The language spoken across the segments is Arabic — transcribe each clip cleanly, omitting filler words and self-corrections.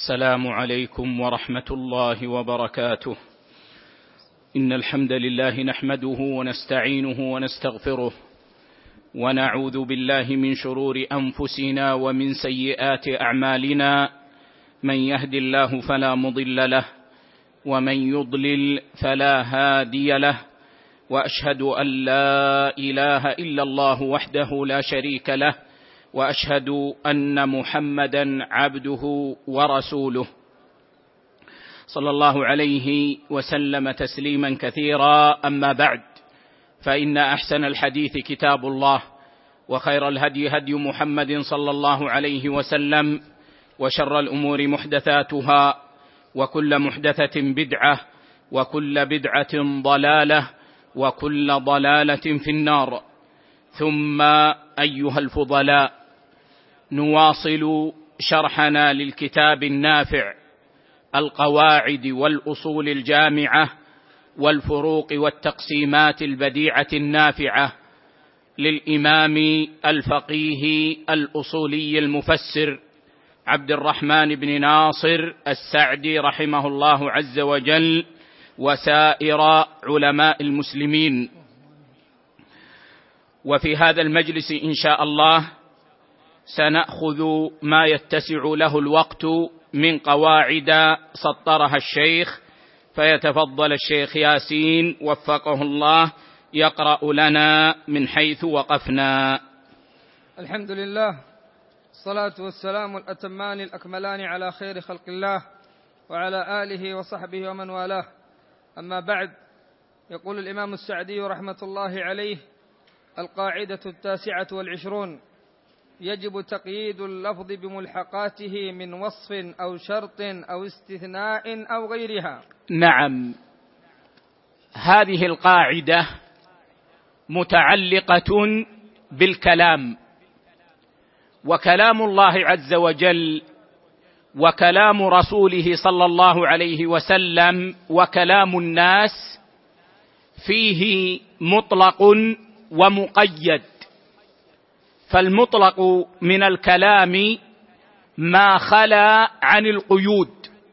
السلام عليكم ورحمة الله وبركاته. إن الحمد لله نحمده ونستعينه ونستغفره، ونعوذ بالله من شرور أنفسنا ومن سيئات أعمالنا. من يهد الله فلا مضل له، ومن يضلل فلا هادي له، وأشهد أن لا إله إلا الله وحده لا شريك له، وأشهد أن محمدًا عبده ورسوله، صلى الله عليه وسلم تسليمًا كثيرا. أما بعد، فإن أحسن الحديث كتاب الله، وخير الهدي هدي محمد صلى الله عليه وسلم، وشر الأمور محدثاتها، وكل محدثة بدعة، وكل بدعة ضلالة، وكل ضلالة في النار. ثم أيها الفضلاء، نواصل شرحنا للكتاب النافع القواعد والأصول الجامعة والفروق والتقسيمات البديعة النافعة للإمام الفقيه الأصولي المفسر عبد الرحمن بن ناصر السعدي رحمه الله عز وجل، وسائر علماء المسلمين. وفي هذا المجلس إن شاء الله سنأخذ ما يتسع له الوقت من قواعد سطرها الشيخ، فيتفضل الشيخ ياسين وفقه الله يقرأ لنا من حيث وقفنا. الحمد لله، الصلاة والسلام الأتمان الأكملان على خير خلق الله وعلى آله وصحبه ومن والاه. أما بعد، يقول الإمام السعدي رحمة الله عليه: القاعدة 29: يجب تقييد اللفظ بملحقاته من وصف أو شرط أو استثناء أو غيرها. نعم، هذه القاعدة متعلقة بالكلام، وكلام الله عز وجل وكلام رسوله صلى الله عليه وسلم وكلام الناس فيه مطلق ومقيد. فالمطلق من الكلام ما خلا عن القيود،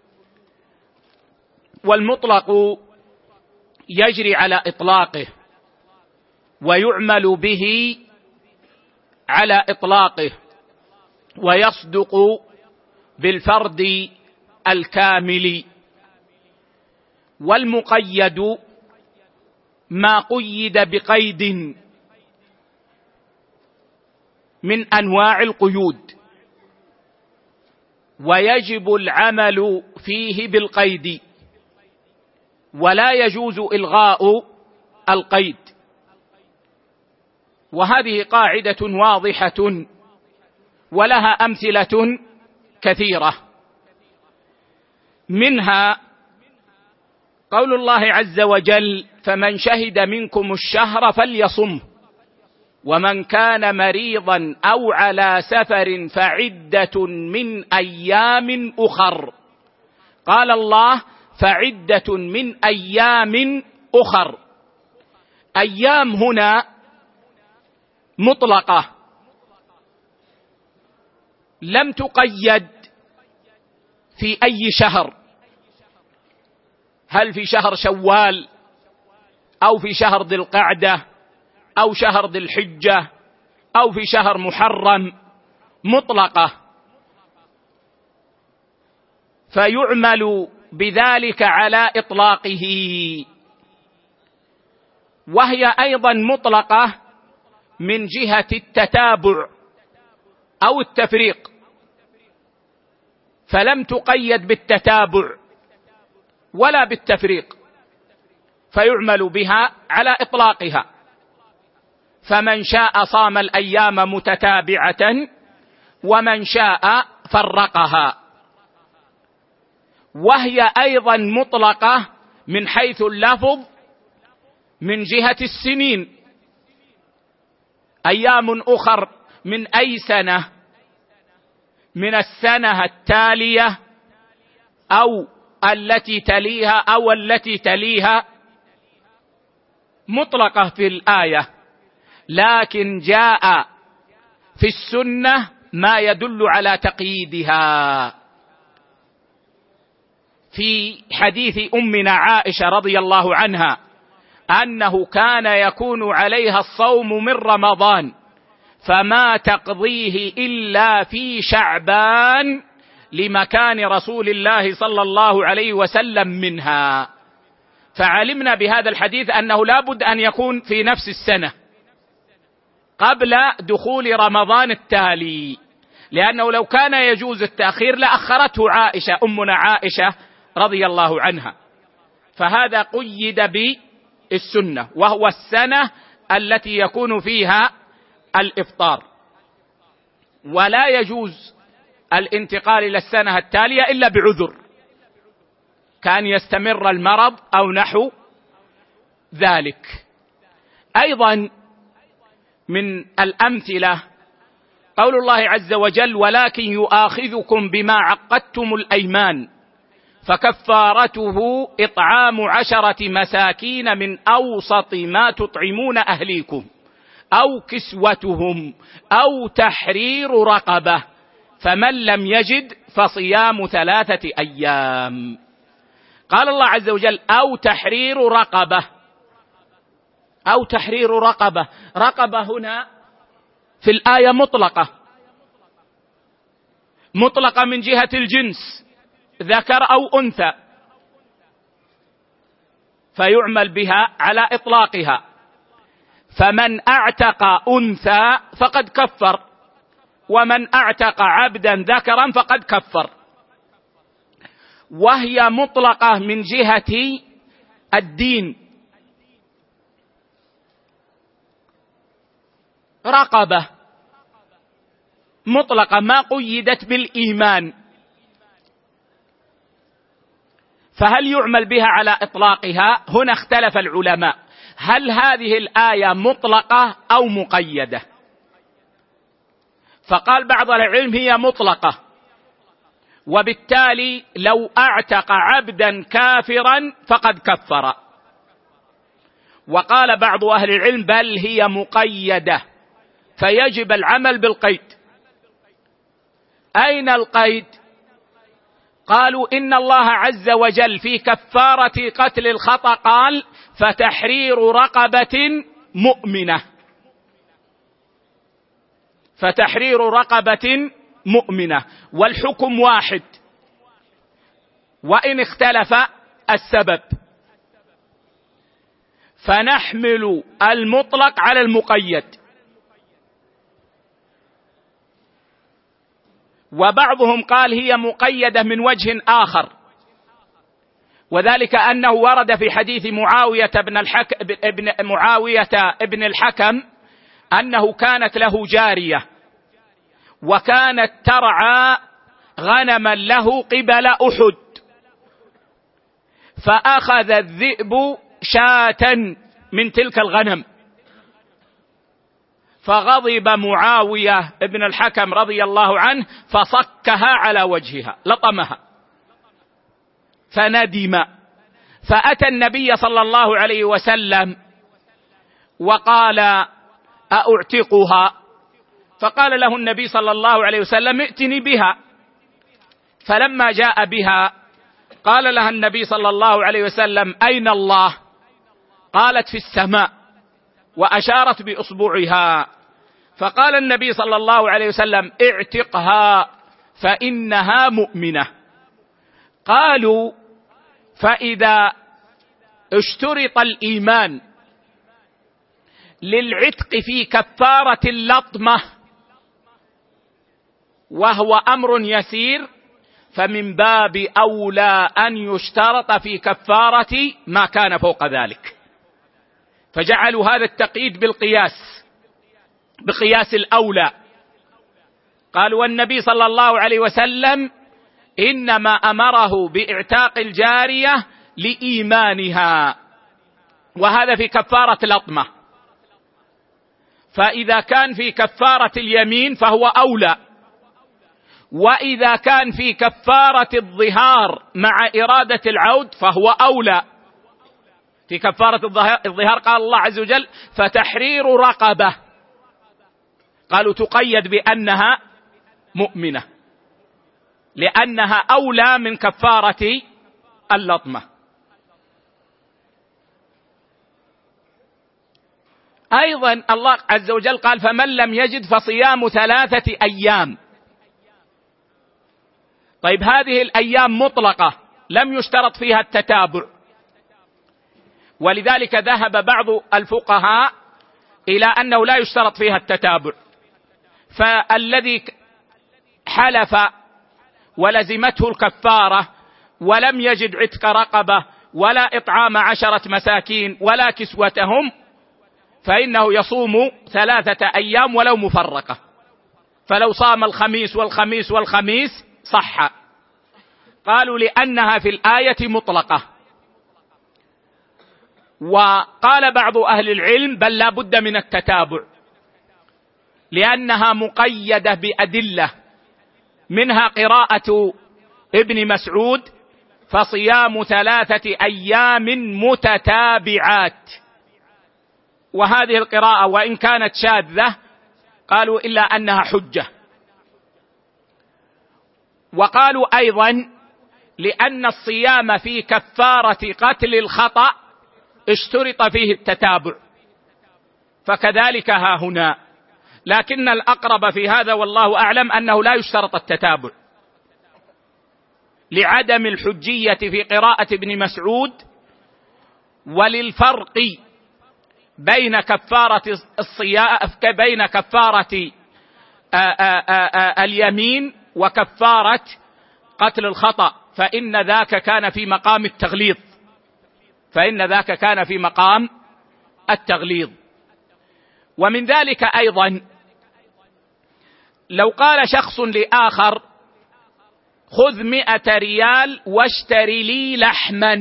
والمطلق يجري على إطلاقه ويعمل به على إطلاقه، ويصدق بالفرد الكامل. والمقيد ما قيد بقيد من أنواع القيود، ويجب العمل فيه بالقيد، ولا يجوز إلغاء القيد. وهذه قاعدة واضحة ولها أمثلة كثيرة، منها قول الله عز وجل: فمن شهد منكم الشهر فليصمه، ومن كان مريضا أو على سفر فعدة من أيام أخر. قال الله: فعدة من أيام أخر. أيام هنا مطلقة، لم تقيد في أي شهر، هل في شهر شوال أو في شهر ذي القعدة أو شهر ذي الحجة أو في شهر محرم، مطلقة، فيعمل بذلك على إطلاقه. وهي أيضا مطلقة من جهة التتابع أو التفريق، فلم تقيد بالتتابع ولا بالتفريق، فيعمل بها على إطلاقها. فمن شاء صام الأيام متتابعة، ومن شاء فرقها. وهي أيضا مطلقة من حيث اللفظ من جهة السنين. أيام أخر من أي سنة؟ من السنة التالية أو التي تليها أو التي تليها، مطلقة في الآية، لكن جاء في السنة ما يدل على تقييدها. في حديث أمنا عائشة رضي الله عنها أنه كان يكون عليها الصوم من رمضان فما تقضيه إلا في شعبان لمكان رسول الله صلى الله عليه وسلم منها. فعلمنا بهذا الحديث أنه لا بد أن يكون في نفس السنة قبل دخول رمضان التالي، لأنه لو كان يجوز التأخير لأخرته عائشة أمنا عائشة رضي الله عنها. فهذا قيد بالسنة، وهو السنة التي يكون فيها الإفطار، ولا يجوز الانتقال إلى السنة التالية إلا بعذر، كان يستمر المرض أو نحو ذلك. أيضا من الأمثلة قول الله عز وجل: ولكن يؤاخذكم بما عقدتم الأيمان فكفارته إطعام 10 مساكين من أوسط ما تطعمون أهليكم أو كسوتهم أو تحرير رقبة فمن لم يجد فصيام 3 أيام. قال الله عز وجل: أو تحرير رقبة. أو تحرير رقبة، رقبة هنا في الآية مطلقة من جهة الجنس، ذكر أو أنثى، فيعمل بها على إطلاقها. فمن أعتق أنثى فقد كفر، ومن أعتق عبدا ذكرا فقد كفر. وهي مطلقة من جهة الدين، رقبة مطلقة ما قيدت بالإيمان، فهل يعمل بها على إطلاقها؟ هنا اختلف العلماء، هل هذه الآية مطلقة أو مقيدة؟ فقال بعض العلم هي مطلقة، وبالتالي لو أعتق عبدا كافرا فقد كفر. وقال بعض أهل العلم بل هي مقيدة، فيجب العمل بالقيد. أين القيد؟ قالوا إن الله عز وجل في كفارة قتل الخطأ قال: فتحرير رقبة مؤمنة، فتحرير رقبة مؤمنة، والحكم واحد وإن اختلف السبب، فنحمل المطلق على المقيد. وبعضهم قال هي مقيدة من وجه آخر، وذلك أنه ورد في حديث معاوية ابن الحكم أنه كانت له جارية وكانت ترعى غنما له قبل أحد، فأخذ الذئب شاة من تلك الغنم، فغضب معاوية ابن الحكم رضي الله عنه فصكها على وجهها، لطمها، فندم، فأتى النبي صلى الله عليه وسلم وقال: أأعتقها؟ فقال له النبي صلى الله عليه وسلم: ائتني بها. فلما جاء بها قال لها النبي صلى الله عليه وسلم: أين الله؟ قالت: في السماء، وأشارت بإصبعها. فقال النبي صلى الله عليه وسلم: اعتقها فإنها مؤمنة. قالوا: فإذا اشترط الإيمان للعتق في كفارة اللطمة وهو أمر يسير، فمن باب أولى أن يشترط في كفارة ما كان فوق ذلك. فجعلوا هذا التقييد بقياس الأولى. قالوا: والنبي صلى الله عليه وسلم إنما أمره باعتاق الجارية لإيمانها، وهذا في كفارة لطمة. فإذا كان في كفارة اليمين فهو أولى، وإذا كان في كفارة الظهار مع إرادة العود فهو أولى. في كفارة الظهار قال الله عز وجل: فتحرير رقبة، قالوا تقيد بأنها مؤمنة، لأنها أولى من كفارة اللطمة. أيضا الله عز وجل قال فمن لم يجد فصيام 3 أيام. طيب هذه الأيام مطلقة لم يشترط فيها التتابع، ولذلك ذهب بعض الفقهاء إلى أنه لا يشترط فيها التتابع. فالذي حلف ولزمته الكفارة ولم يجد عتق رقبة ولا إطعام 10 مساكين ولا كسوتهم فإنه يصوم 3 أيام ولو مفرقة، فلو صام الخميس والخميس والخميس صح. قالوا لأنها في الآية مطلقة. وقال بعض أهل العلم بل لا بد من التتابع، لأنها مقيدة بأدلة، منها قراءة ابن مسعود فصيام 3 أيام متتابعات، وهذه القراءة وإن كانت شاذة قالوا إلا أنها حجة. وقالوا أيضا لأن الصيام في كفارة قتل الخطأ اشترط فيه التتابع، فكذلك ها هنا، لكن الأقرب في هذا والله أعلم أنه لا يشترط التتابع لعدم الحجية في قراءة ابن مسعود، وللفرق بين كفارة الصيام بين كفارة اليمين وكفارة قتل الخطأ، فإن ذاك كان في مقام التغليظ، ومن ذلك أيضا لو قال شخص لآخر خذ 100 ريال واشتري لي لحما،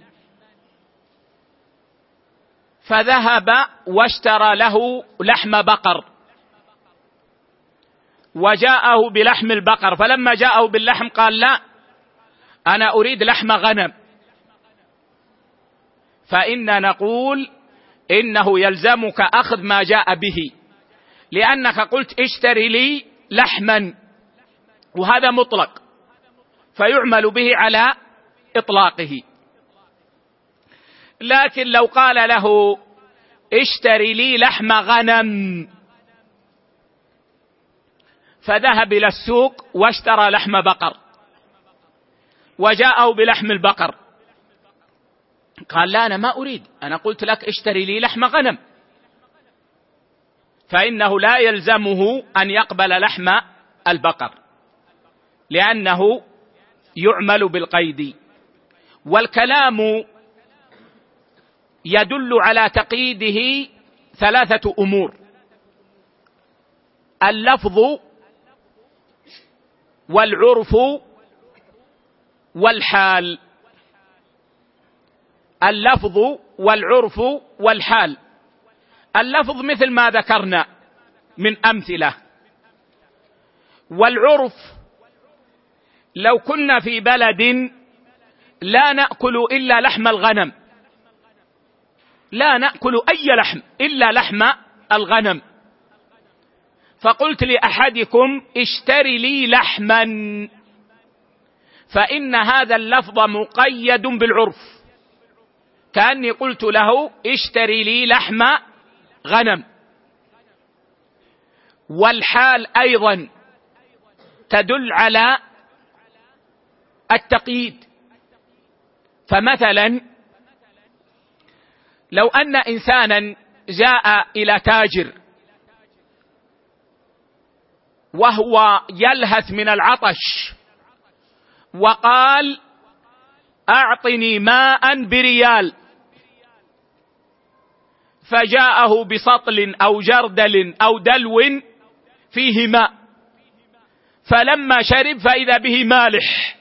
فذهب واشترى له لحم بقر وجاءه بلحم البقر، فلما جاءه باللحم قال لا أنا أريد لحم غنم، فإن نقول إنه يلزمك أخذ ما جاء به، لأنك قلت اشتري لي لحما، وهذا مطلق فيعمل به على إطلاقه. لكن لو قال له اشتري لي لحم غنم، فذهب إلى السوق واشترى لحم بقر وجاءه بلحم البقر، قال لا أنا ما أريد، أنا قلت لك اشتري لي لحم غنم، فإنه لا يلزمه أن يقبل لحم البقر لأنه يعمل بالقيد. والكلام يدل على تقييده 3 أمور: اللفظ والعرف والحال. اللفظ والعرف والحال. اللفظ مثل ما ذكرنا من أمثلة، والعرف لو كنا في بلد لا نأكل إلا لحم الغنم، لا نأكل أي لحم إلا لحم الغنم، فقلت لأحدكم اشتري لي لحما، فإن هذا اللفظ مقيد بالعرف، كأني قلت له اشتري لي لحم غنم. والحال أيضا تدل على التقييد، فمثلا لو أن إنسانا جاء إلى تاجر وهو يلهث من العطش وقال أعطني ماء بريال، فجاءه بسطل أو جردل أو دلو فيه ماء، فلما شرب فإذا به مالح،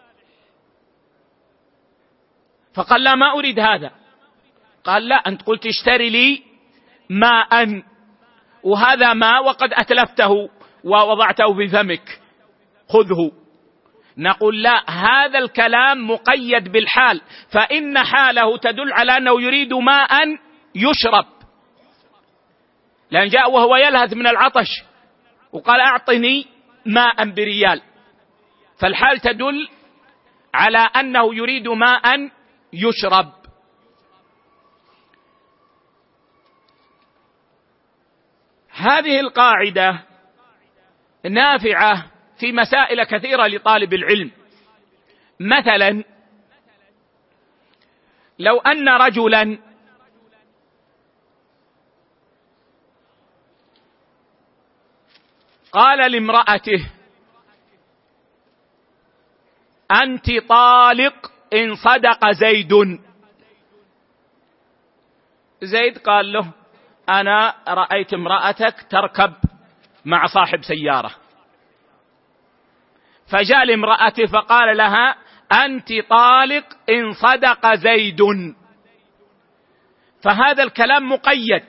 فقال لا ما أريد هذا، قال لا أنت قلت اشتري لي ماء وهذا ماء وقد أتلفته ووضعته في فمك خذه. نقول لا، هذا الكلام مقيد بالحال، فإن حاله تدل على أنه يريد ماء يشرب، لأن جاء وهو يلهث من العطش وقال أعطني ماء بريال، فالحال تدل على أنه يريد ماء يشرب. هذه القاعدة نافعة في مسائل كثيرة لطالب العلم. مثلا لو أن رجلا قال لامرأته: أنت طالق إن صدق زيد. زيد قال له: أنا رأيت امرأتك تركب مع صاحب سيارة. فجاء لامرأته فقال لها: أنت طالق إن صدق زيد. فهذا الكلام مقيد،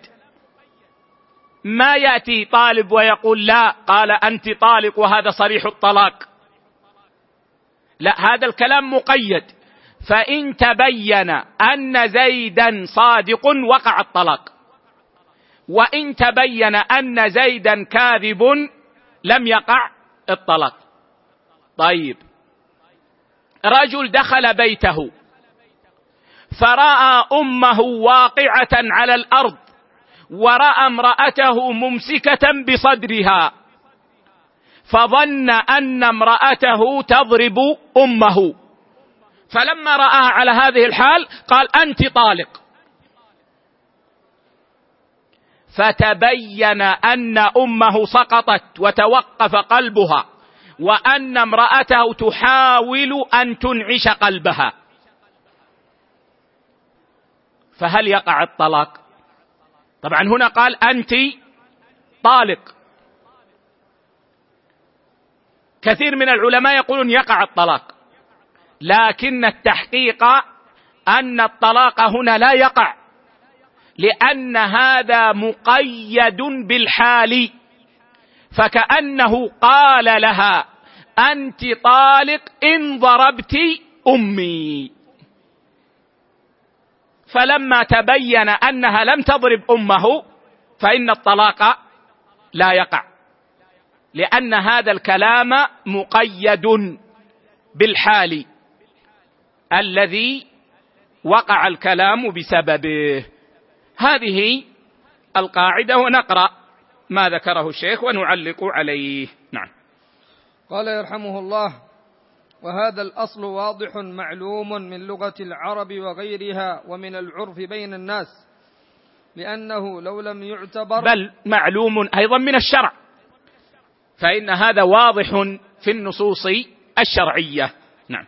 ما يأتي طالب ويقول: لا، قال أنت طالق وهذا صريح الطلاق. لا، هذا الكلام مقيد. فإن تبين أن زيدا صادق وقع الطلاق، وإن تبين أن زيدا كاذب لم يقع الطلاق. طيب، رجل دخل بيته فرأى أمه واقعة على الأرض ورأى امرأته ممسكة بصدرها، فظن أن امرأته تضرب أمه، فلما رآها على هذه الحال قال: أنت طالق. فتبين أن أمه سقطت وتوقف قلبها، وأن امرأته تحاول أن تنعش قلبها، فهل يقع الطلاق؟ طبعا هنا قال: أنت طالق. كثير من العلماء يقولون يقع الطلاق، لكن التحقيق أن الطلاق هنا لا يقع، لأن هذا مقيد بالحال، فكأنه قال لها: أنت طالق إن ضربت أمي. فلما تبين أنها لم تضرب أمه فإن الطلاق لا يقع، لأن هذا الكلام مقيد بالحال الذي وقع الكلام بسببه. هذه القاعدة، ونقرأ ما ذكره الشيخ ونعلق عليه. نعم. قال يرحمه الله: وهذا الأصل واضح معلوم من لغة العرب وغيرها ومن العرف بين الناس، لأنه لو لم يعتبر، بل معلوم أيضا من الشرع، فإن هذا واضح في النصوص الشرعية. نعم.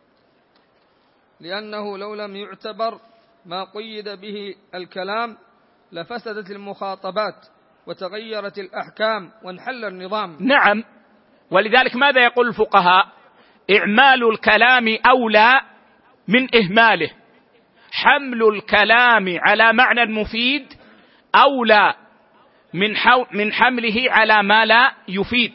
لأنه لو لم يعتبر ما قيد به الكلام لفسدت المخاطبات وتغيرت الأحكام وانحل النظام. نعم، ولذلك ماذا يقول الفقهاء؟ إعمال الكلام أولى من إهماله، حمل الكلام على معنى مفيد أولى من حمله على ما لا يفيد،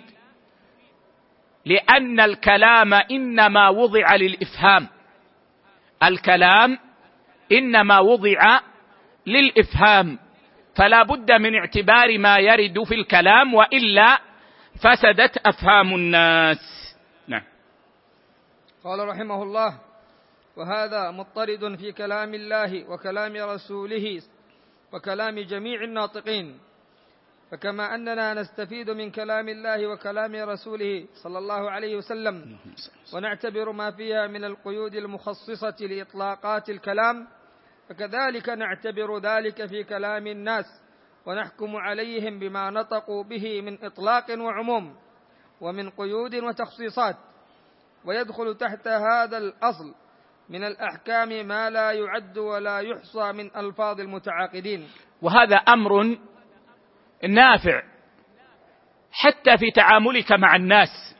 لأن الكلام إنما وضع للإفهام، الكلام إنما وضع للإفهام، فلا بد من اعتبار ما يرد في الكلام، وإلا فسدت أفهام الناس. نعم. قال رحمه الله: وهذا مضطرد في كلام الله وكلام رسوله وكلام جميع الناطقين، فكما أننا نستفيد من كلام الله وكلام رسوله صلى الله عليه وسلم ونعتبر ما فيها من القيود المخصصة لإطلاقات الكلام، فكذلك نعتبر ذلك في كلام الناس ونحكم عليهم بما نطقوا به من إطلاق وعموم ومن قيود وتخصيصات. ويدخل تحت هذا الأصل من الأحكام ما لا يعد ولا يحصى من ألفاظ المتعاقدين. وهذا أمر نافع حتى في تعاملك مع الناس،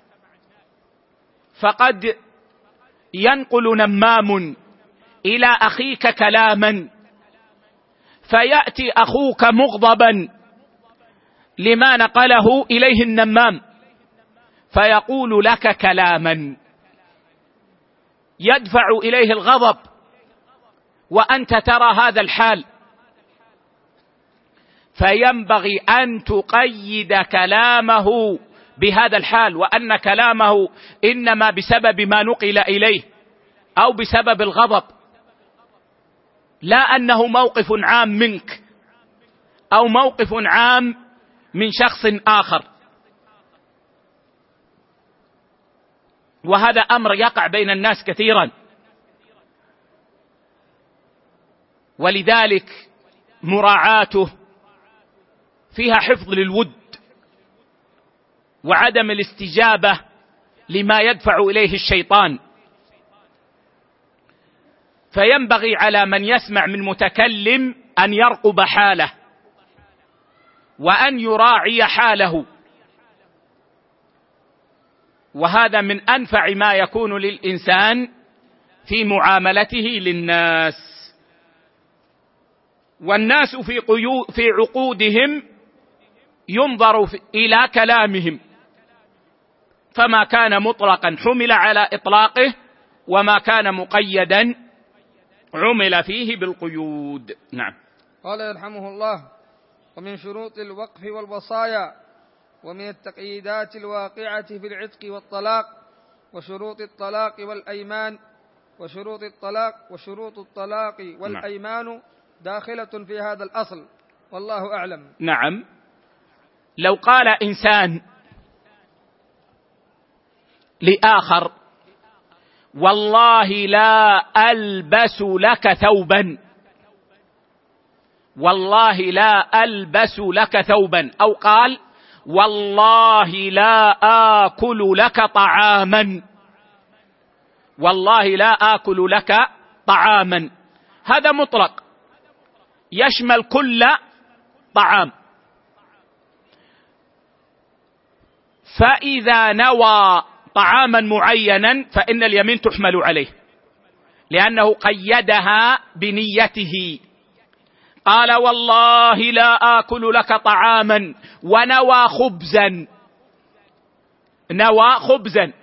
فقد ينقل نمام إلى أخيك كلاما، فيأتي أخوك مغضبا لما نقله إليه النمام، فيقول لك كلاما يدفع إليه الغضب، وأنت ترى هذا الحال، فينبغي أن تقيد كلامه بهذا الحال، وأن كلامه إنما بسبب ما نقل إليه، أو بسبب الغضب، لا أنه موقف عام منك أو موقف عام من شخص آخر. وهذا أمر يقع بين الناس كثيرا، ولذلك مراعاته فيها حفظ للود وعدم الاستجابة لما يدفع إليه الشيطان. فينبغي على من يسمع من متكلم أن يرقب حاله وأن يراعي حاله، وهذا من أنفع ما يكون للإنسان في معاملته للناس. والناس في عقودهم ينظر إلى كلامهم، فما كان مطلقا حمل على إطلاقه، وما كان مقيدا عمل فيه بالقيود. نعم. قال يرحمه الله: ومن شروط الوقف والوصايا ومن التقييدات الواقعة في العتق والطلاق وشروط الطلاق والأيمان وشروط الطلاق والأيمان داخلة في هذا الأصل، والله أعلم. نعم. لو قال إنسان لآخر: والله لا ألبس لك ثوبا، والله لا ألبس لك ثوبا، أو قال: والله لا آكل لك طعاما، والله لا آكل لك طعاما، هذا مطلق يشمل كل طعام. فإذا نوى طعاما معينا فإن اليمين تحمل عليه، لأنه قيدها بنيته. قال: والله لا آكل لك طعاما، ونوى خبزا، نوى خبزا،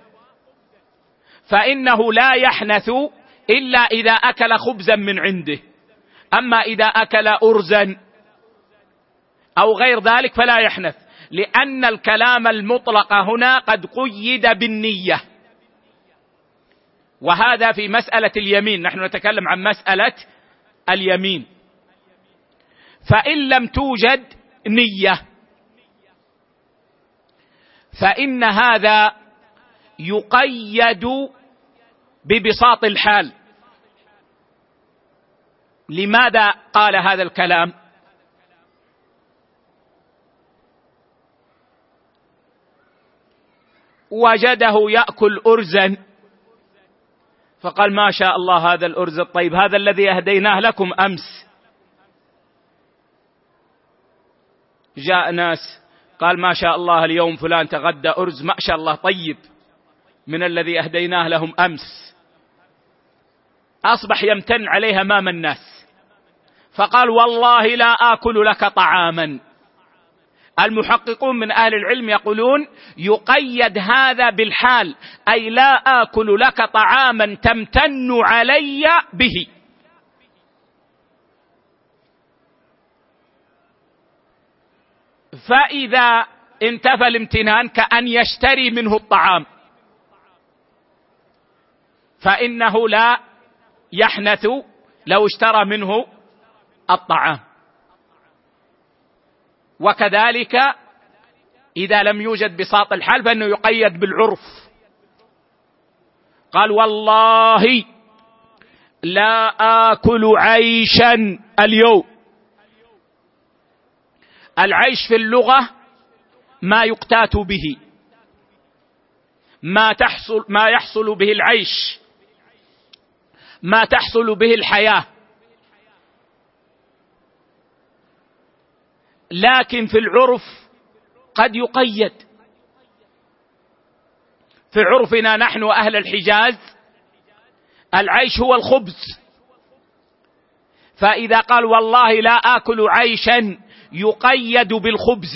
فإنه لا يحنث إلا إذا أكل خبزا من عنده. أما إذا أكل أرزا أو غير ذلك فلا يحنث، لأن الكلام المطلق هنا قد قيد بالنية. وهذا في مسألة اليمين، نحن نتكلم عن مسألة اليمين. فإن لم توجد نية فإن هذا يقيد ببساط الحال. لماذا قال هذا الكلام؟ وجده يأكل أرزا فقال: ما شاء الله هذا الأرز الطيب، هذا الذي أهديناه لكم أمس. جاء ناس قال: ما شاء الله اليوم فلان تغدى أرز ما شاء الله طيب من الذي أهديناه لهم أمس. أصبح يمتن عليها أمام الناس، فقال: والله لا آكل لك طعاما. المحققون من أهل العلم يقولون يقيد هذا بالحال، أي لا آكل لك طعاما تمتن علي به. فإذا انتفى الامتنان كأن يشتري منه الطعام، فإنه لا يحنث لو اشترى منه الطعام. وكذلك إذا لم يوجد بساط الحال فإنه يقيد بالعرف. قال: والله لا آكل عيشا اليوم. العيش في اللغة ما يقتات به، ما يحصل به العيش، ما تحصل به الحياة. لكن في العرف قد يقيد. في عرفنا نحن أهل الحجاز العيش هو الخبز، فإذا قال: والله لا آكل عيشا يقيد بالخبز.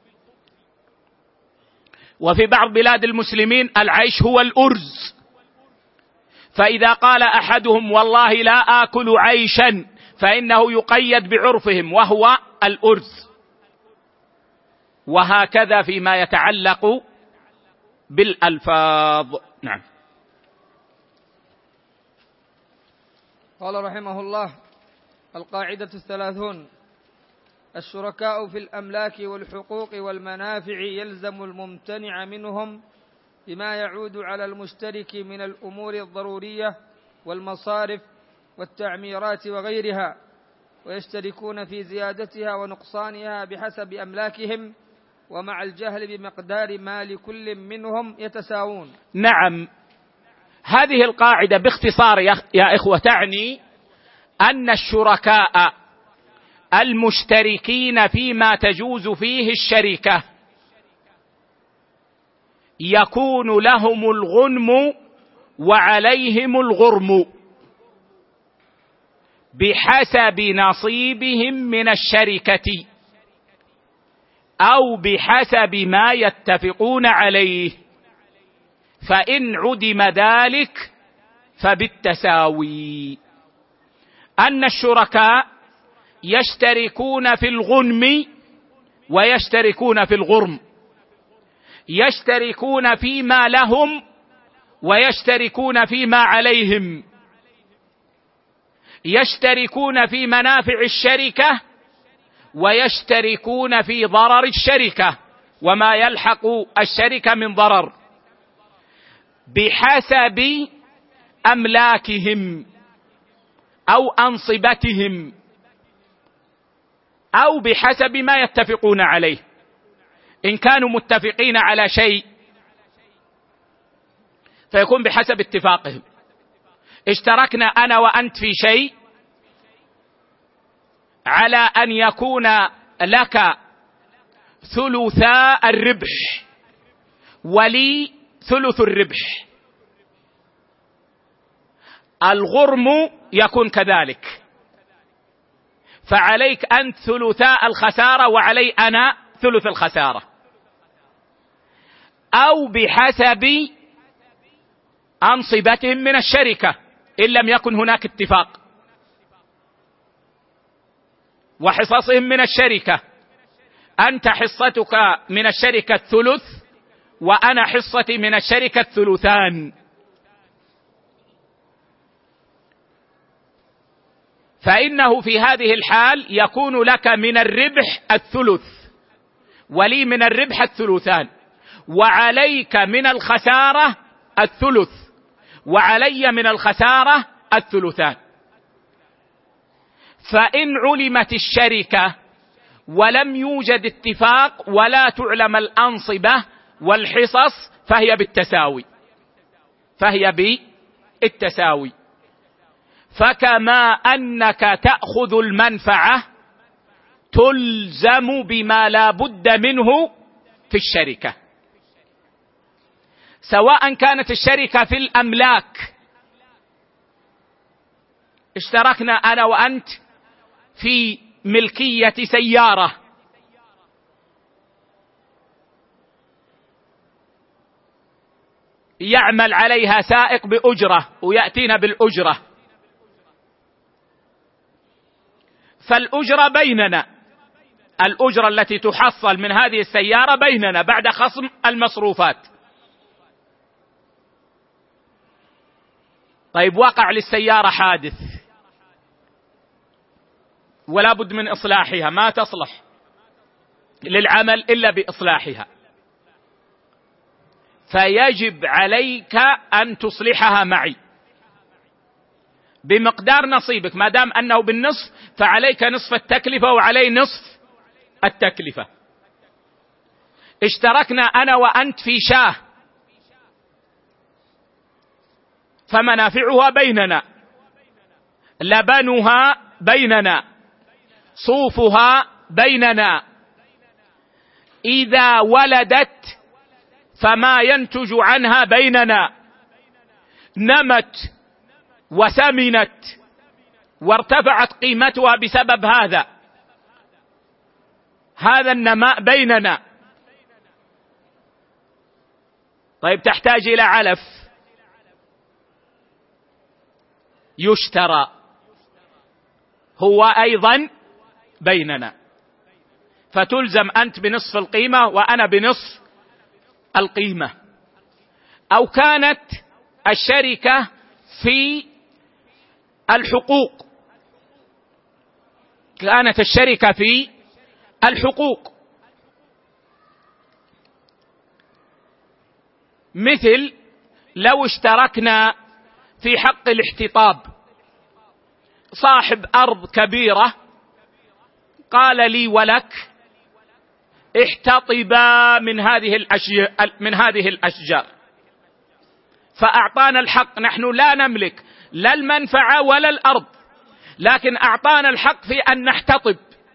وفي بعض بلاد المسلمين العيش هو الأرز، فإذا قال أحدهم: والله لا آكل عيشا، فإنه يقيد بعرفهم وهو الأرز. وهكذا فيما يتعلق بالألفاظ. نعم. قال رحمه الله: القاعدة 30: الشركاء في الأملاك والحقوق والمنافع يلزم الممتنع منهم بما يعود على المشترك من الأمور الضرورية والمصارف والتعميرات وغيرها، ويشتركون في زيادتها ونقصانها بحسب أملاكهم، ومع الجهل بمقدار ما لكل منهم يتساوون. نعم، هذه القاعدة باختصار يا إخوة تعني أن الشركاء المشتركين فيما تجوز فيه الشركة يكون لهم الغنم وعليهم الغرم بحسب نصيبهم من الشركة أو بحسب ما يتفقون عليه، فإن عدم ذلك فبالتساوي. أن الشركاء يشتركون في الغنم ويشتركون في الغرم، يشتركون فيما لهم ويشتركون فيما عليهم، يشتركون في منافع الشركة ويشتركون في ضرر الشركة وما يلحق الشركة من ضرر بحسب أملاكهم أو أنصبتهم أو بحسب ما يتفقون عليه. إن كانوا متفقين على شيء فيكون بحسب اتفاقهم. اشتركنا أنا وأنت في شيء على أن يكون لك ثلثا الربح ولي ثلث الربح، الغرم يكون كذلك، فعليك أنت ثلثا الخسارة وعلي أنا ثلث الخسارة، أو بحسب أنصبتهم من الشركة إن لم يكن هناك اتفاق، وحصصهم من الشركة، أنت حصتك من الشركة الثلث وأنا حصتي من الشركة الثلثان، فإنه في هذه الحال يكون لك من الربح الثلث ولي من الربح الثلثان، وعليك من الخسارة الثلث وعلي من الخسارة الثلثان. فإن علمت الشركة ولم يوجد اتفاق ولا تعلم الأنصبة والحصص فهي بالتساوي. فكما أنك تأخذ المنفعة تلزم بما لا بد منه في الشركة، سواء كانت الشركة في الأملاك، اشتركنا أنا وأنت في ملكية سيارة، يعمل عليها سائق بأجرة ويأتينا بالأجرة، فالأجرة بيننا، الأجرة التي تحصل من هذه السيارة بيننا بعد خصم المصروفات. طيب وقع للسيارة حادث ولا بد من إصلاحها، ما تصلح للعمل إلا بإصلاحها، فيجب عليك أن تصلحها معي بمقدار نصيبك، ما دام أنه بالنصف فعليك نصف التكلفة وعلي نصف التكلفة. اشتركنا أنا وأنت في شاة فمنافعها بيننا، لبنها بيننا، صوفها بيننا، إذا ولدت فما ينتج عنها بيننا، نمت وسمنت وارتفعت قيمتها بسبب هذا النماء بيننا. طيب تحتاج إلى علف يشترى، هو أيضا بيننا، فتلزم أنت بنصف القيمة وأنا بنصف القيمة. أو كانت الشركة في الحقوق، كانت الشركة في الحقوق، مثل لو اشتركنا في حق الاحتطاب، صاحب أرض كبيرة قال لي ولك احتطبا من هذه الأشجار، فأعطانا الحق، نحن لا نملك لا المنفعة ولا الأرض، لكن أعطانا الحق في أن نحتطب،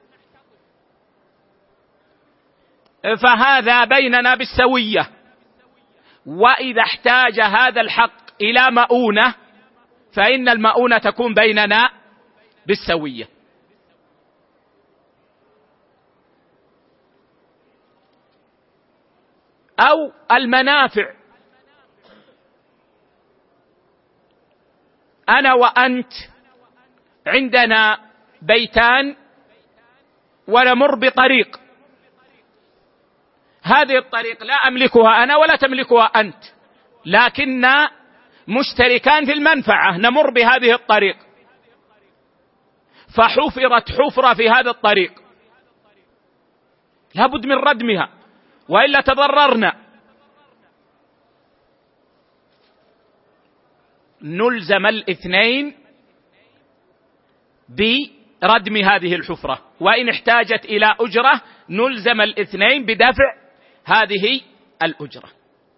فهذا بيننا بالسوية. وإذا احتاج هذا الحق إلى مؤونة فإن المؤونة تكون بيننا بالسوية. أو المنافع، أنا وأنت عندنا بيتان ونمر بطريق، هذه الطريق لا أملكها أنا ولا تملكها أنت، لكننا مشتركان في المنفعة، نمر بهذه الطريق، فحفرت حفرة في هذا الطريق، لابد من ردمها وإلا تضررنا، نلزم الاثنين بردم هذه الحفرة، وإن احتاجت إلى أجرة نلزم الاثنين بدفع هذه الأجرة.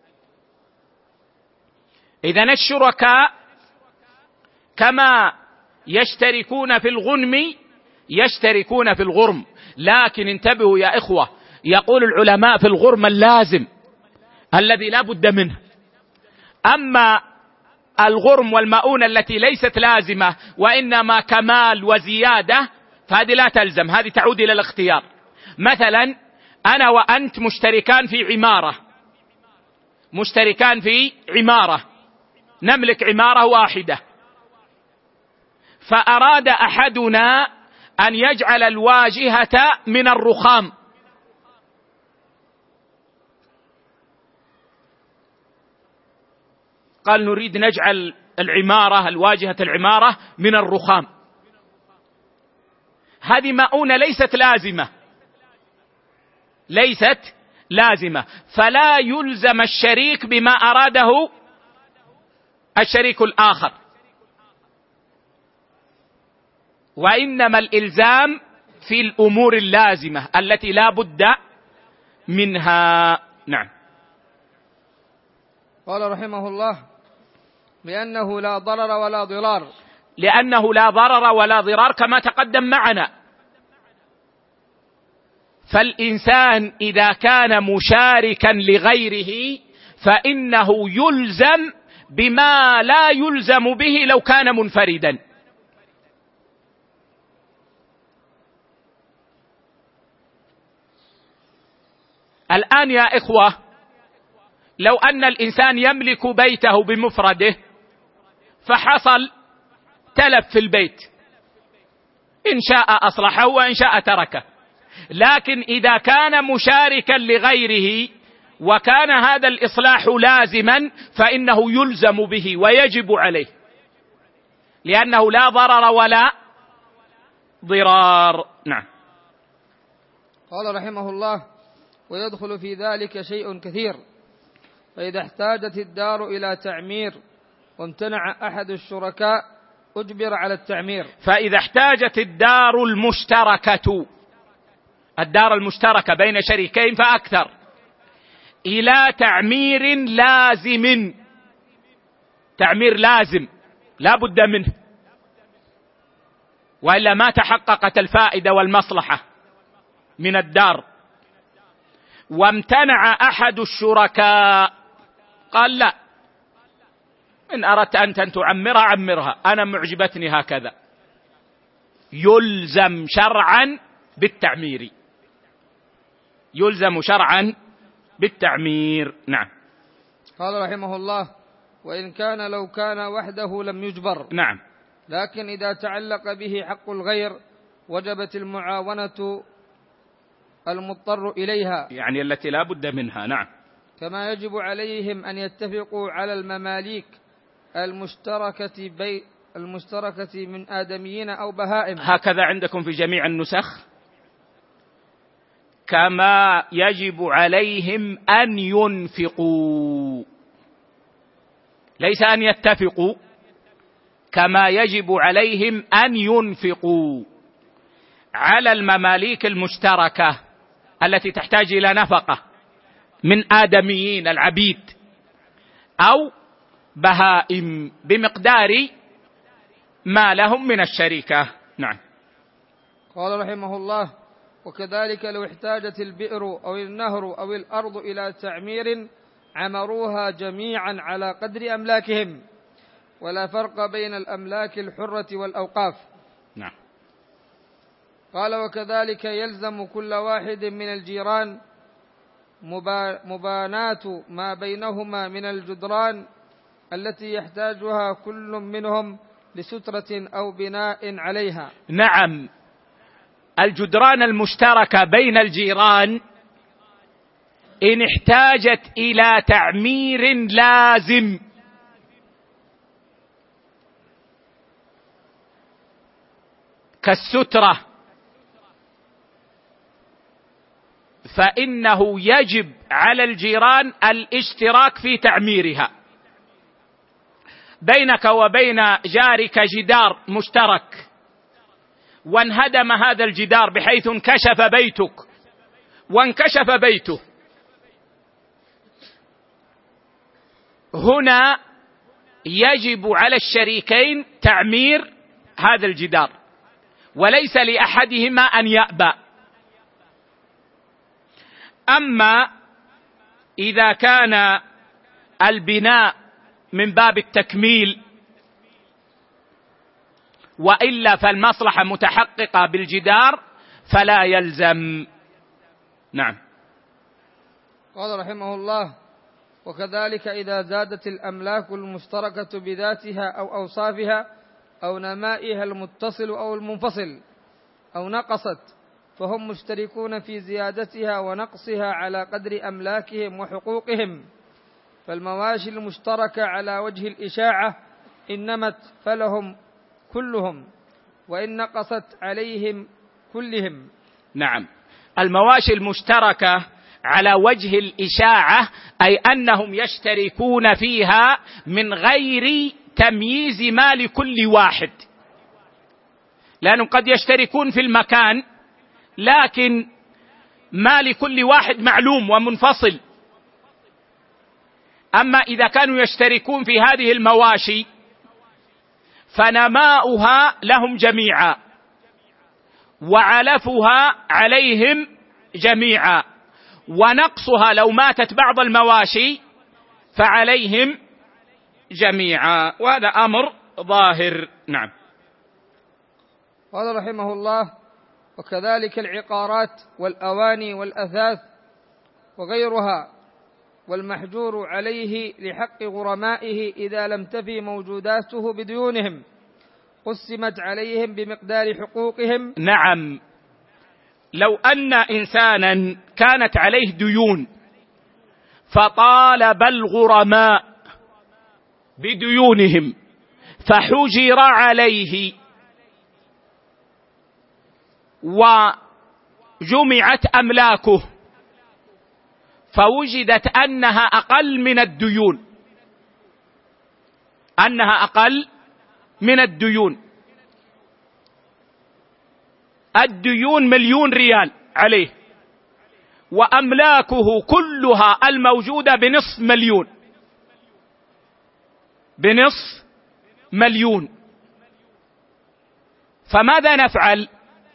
إذن الشركاء كما يشتركون في الغنم يشتركون في الغرم، لكن انتبهوا يا إخوة، يقول العلماء في الغرم اللازم الذي لا بد منه، أما الغرم والمؤونة التي ليست لازمة وإنما كمال وزيادة فهذه لا تلزم، هذه تعود إلى الاختيار. مثلا أنا وأنت مشتركان في عمارة، نملك عمارة واحدة، فأراد أحدنا أن يجعل الواجهة من الرخام، قال نريد نجعل الواجهة العمارة من الرخام، هذه مؤونة ليست لازمة، فلا يلزم الشريك بما أراده الشريك الآخر، وإنما الإلزام في الأمور اللازمة التي لا بد منها. نعم. قال رحمه الله: لأنه لا ضرر ولا ضرار، لأنه لا ضرر ولا ضرار كما تقدم معنا، فالإنسان إذا كان مشاركا لغيره فإنه يلزم بما لا يلزم به لو كان منفردا. الآن يا إخوة، لو أن الإنسان يملك بيته بمفرده فحصل تلف في البيت، إن شاء أصلحه وإن شاء تركه، لكن إذا كان مشاركا لغيره وكان هذا الإصلاح لازما فإنه يلزم به ويجب عليه، لأنه لا ضرر ولا ضرار. نعم. قال رحمه الله: ويدخل في ذلك شيء كثير، فإذا احتاجت الدار إلى تعمير وامتنع أحد الشركاء أجبر على التعمير. فإذا احتاجت الدار المشتركة بين شريكين فأكثر إلى تعمير لازم، تعمير لازم لا بد منه، وإلا ما تحققت الفائدة والمصلحة من الدار، وامتنع أحد الشركاء قال لا، إن أردت أنت أن تعمرها عمرها، أنا معجبتني هكذا، يلزم شرعا بالتعمير، يلزم شرعا بالتعمير. نعم. قال رحمه الله: وإن كان لو كان وحده لم يجبر. نعم. لكن إذا تعلق به حق الغير وجبت المعاونة المضطر إليها، يعني التي لا بد منها. نعم. كما يجب عليهم أن يتفقوا على المماليك المشتركة من آدميين أو بهائم. هكذا عندكم في جميع النسخ. كما يجب عليهم أن ينفقوا، ليس أن يتفقوا، كما يجب عليهم أن ينفقوا على المماليك المشتركة التي تحتاج إلى نفقة من آدميين العبيد أو بهائم بمقدار ما لهم من الشركة. نعم. قال رحمه الله: وكذلك لو احتاجت البئر أو النهر أو الأرض إلى تعمير عمروها جميعا على قدر أملاكهم، ولا فرق بين الأملاك الحرة والأوقاف. نعم. قال: وكذلك يلزم كل واحد من الجيران مباناة ما بينهما من الجدران التي يحتاجها كل منهم لسترة أو بناء عليها. نعم، الجدران المشتركة بين الجيران إن احتاجت إلى تعمير لازم كالسترة فإنه يجب على الجيران الاشتراك في تعميرها. بينك وبين جارك جدار مشترك وانهدم هذا الجدار بحيث انكشف بيتك وانكشف بيته، هنا يجب على الشريكين تعمير هذا الجدار، وليس لأحدهما أن يأبى. أما إذا كان البناء من باب التكميل وإلا فالمصلحة متحققة بالجدار فلا يلزم. نعم. قال رحمه الله: وكذلك إذا زادت الأملاك المشتركة بذاتها أو أوصافها أو نمائها المتصل أو المنفصل أو نقصت فهم مشتركون في زيادتها ونقصها على قدر أملاكهم وحقوقهم. فالمواشي المشتركة على وجه الإشاعة إن نمت فلهم كلهم، وإن نقصت عليهم كلهم. نعم، المواشي المشتركة على وجه الإشاعة أي أنهم يشتركون فيها من غير تمييز ما لكل واحد، لأنهم قد يشتركون في المكان لكن ما لكل واحد معلوم ومنفصل. أما إذا كانوا يشتركون في هذه المواشي فنماؤها لهم جميعا وعلفها عليهم جميعا، ونقصها لو ماتت بعض المواشي فعليهم جميعا، وهذا أمر ظاهر. نعم. قال رحمه الله: وكذلك العقارات والأواني والأثاث وغيرها والمحجور عليه لحق غرمائه إذا لم تفي موجوداته بديونهم قسمت عليهم بمقدار حقوقهم. نعم، لو أن إنسانا كانت عليه ديون فطالب الغرماء بديونهم فحجر عليه وجمعت أملاكه فوجدت أنها أقل من الديون، أنها أقل من الديون، الديون 1,000,000 ريال عليه وأملاكه كلها الموجودة بنصف مليون، فماذا نفعل؟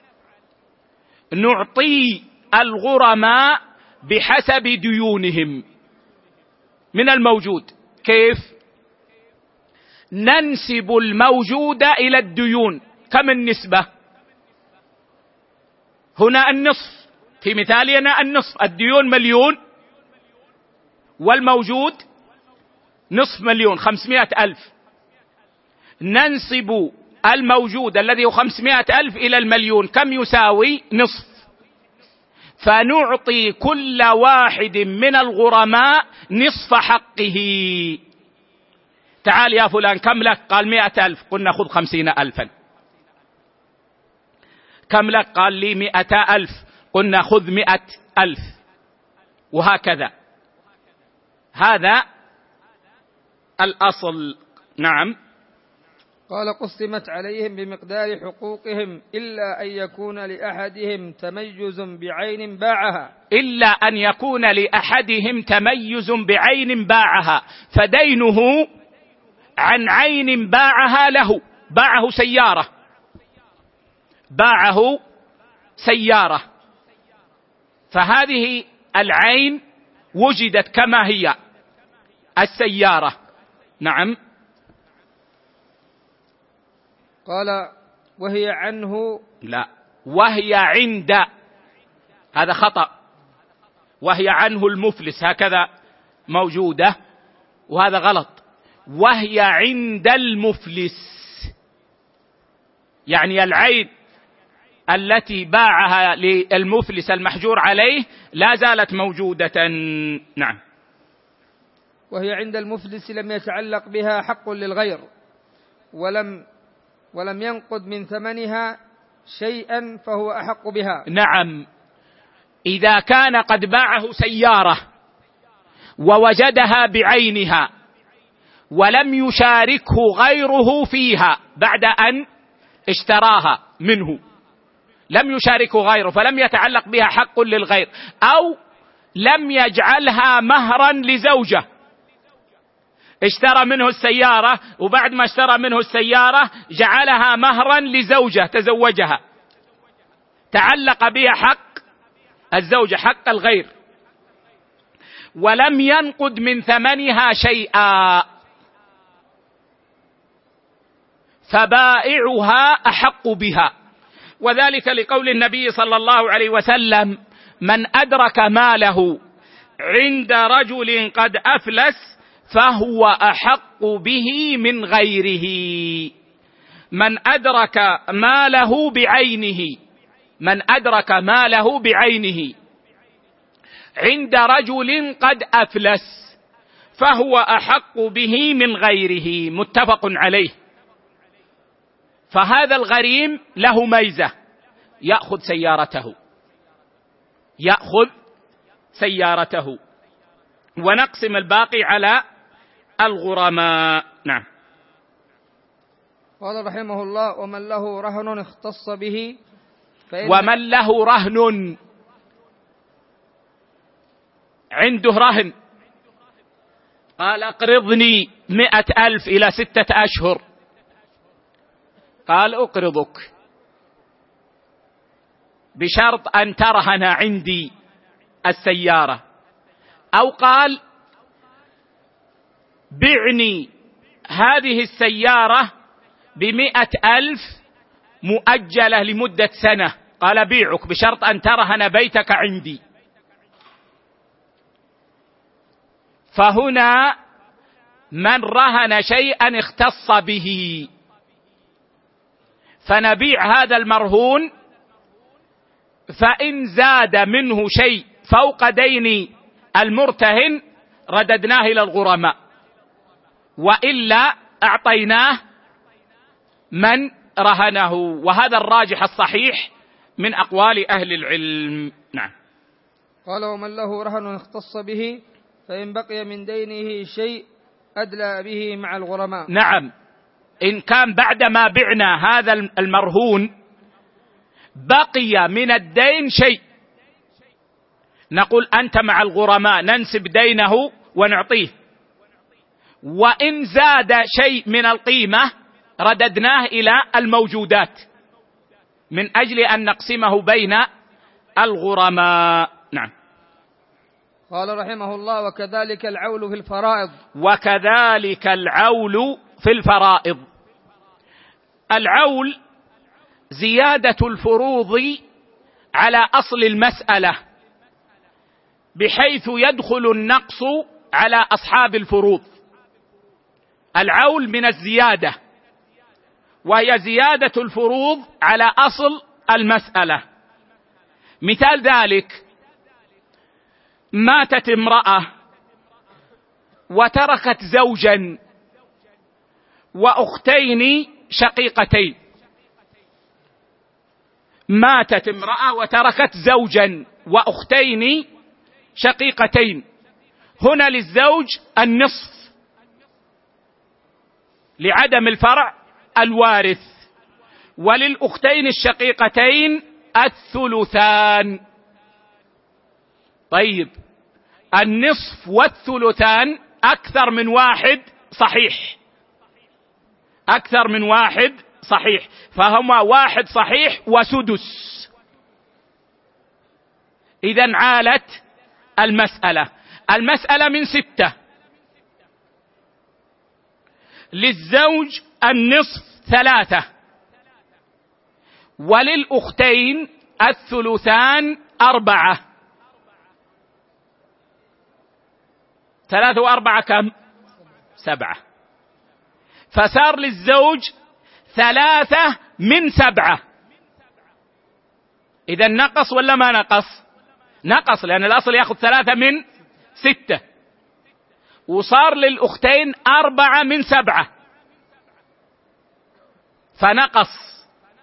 نعطي الغرماء بحسب ديونهم من الموجود. كيف؟ ننسب الموجود إلى الديون. كم النسبة؟ هنا النصف، في مثالنا النصف، الديون 1,000,000 والموجود نصف مليون، 500,000. ننسب الموجود الذي هو 500,000 إلى 1,000,000، كم يساوي؟ نصف. فنعطي كل واحد من الغرماء نصف حقه، تعال يا فلان كم لك؟ قال 100,000. قلنا خذ 50,000. كم لك؟ قال لي 100,000. قلنا خذ 100,000. وهكذا. هذا الأصل. نعم. قال قسمت عليهم بمقدار حقوقهم إلا أن يكون لأحدهم تميز بعين باعها. إلا أن يكون لأحدهم تميز بعين باعها، فدينه عن عين باعها له. باعه سيارة، باعه سيارة، فهذه العين وجدت كما هي السيارة. نعم. قال وهي عنه. لا، وهي عند، هذا خطأ. وهي عنه المفلس هكذا موجودة، وهذا غلط. وهي عند المفلس، يعني العين التي باعها للمفلس المحجور عليه لا زالت موجودة. نعم. وهي عند المفلس لم يتعلق بها حق للغير، ولم ينقض من ثمنها شيئا فهو أحق بها. نعم. إذا كان قد باعه سيارة ووجدها بعينها ولم يشاركه غيره فيها بعد أن اشتراها منه، لم يشاركه غيره فلم يتعلق بها حق للغير، أو لم يجعلها مهرا لزوجة، اشترى منه السيارة وبعد ما اشترى منه السيارة جعلها مهرا لزوجة تزوجها، تعلق بها حق الزوجة حق الغير، ولم ينقض من ثمنها شيئا، فبائعها أحق بها. وذلك لقول النبي صلى الله عليه وسلم: من أدرك ماله عند رجل قد أفلس فهو أحق به من غيره. من أدرك ماله بعينه، من أدرك ماله بعينه عند رجل قد أفلس فهو أحق به من غيره. متفق عليه. فهذا الغريم له ميزة، يأخذ سيارته، يأخذ سيارته، ونقسم الباقي على الغرماء. نعم. قال رحمه الله: ومن له رهن اختص به، ومن له رهن، عنده رهن، قال اقرضني 100,000 إلى 6 أشهر، قال أقرضك بشرط أن ترهن عندي السيارة، أو قال بعني هذه السيارة 100,000 مؤجلة لمدة سنة، قال بيعك بشرط أن ترهن بيتك عندي. فهنا من رهن شيئا اختص به، فنبيع هذا المرهون، فإن زاد منه شيء فوق دين المرتهن رددناه إلى الغرماء، وإلا أعطيناه من رهنه. وهذا الراجح الصحيح من أقوال أهل العلم. نعم. قال: ومن له رهن اختص به فإن بقي من دينه شيء أدلى به مع الغرماء. نعم. إن كان بعدما بعنا هذا المرهون بقي من الدين شيء، نقول أنت مع الغرماء، ننسب دينه ونعطيه، وإن زاد شيء من القيمة رددناه إلى الموجودات من أجل أن نقسمه بين الغرماء. نعم. قال رحمه الله: وكذلك العول في الفرائض. وكذلك العول في الفرائض. العول زيادة الفروض على أصل المسألة، بحيث يدخل النقص على أصحاب الفروض. العول من الزيادة، وهي زيادة الفروض على أصل المسألة. مثال ذلك: ماتت امرأة وتركت زوجا وأختين شقيقتين. ماتت امرأة وتركت زوجا وأختين شقيقتين، هنا للزوج النصف لعدم الفرع الوارث، وللأختين الشقيقتين الثلثان. طيب، النصف والثلثان أكثر من واحد صحيح، أكثر من واحد صحيح، فهما واحد صحيح وسدس. إذن عالت المسألة من 6. للزوج النصف 3، وللأختين الثلثان 4. 3 و4 كم؟ 7. فصار للزوج 3 من 7. إذا نقص ولا ما نقص؟ نقص، لأن الأصل يأخذ 3 من 6، وصار للأختين 4 من 7، فنقص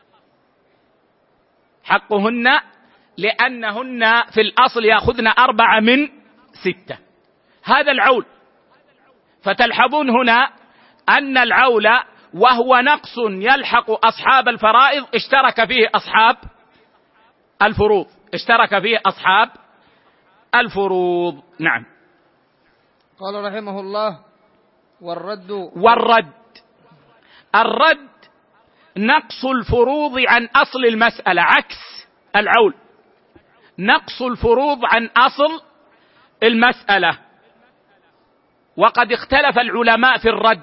حقهن لأنهن في الأصل يأخذن 4 من 6. هذا العول. فتلحظون هنا أن العول وهو نقص يلحق أصحاب الفرائض اشترك فيه أصحاب الفروض، اشترك فيه أصحاب الفروض. نعم. قال رحمه الله: الرد نقص الفروض عن أصل المسألة، عكس العول. نقص الفروض عن أصل المسألة. وقد اختلف العلماء في الرد،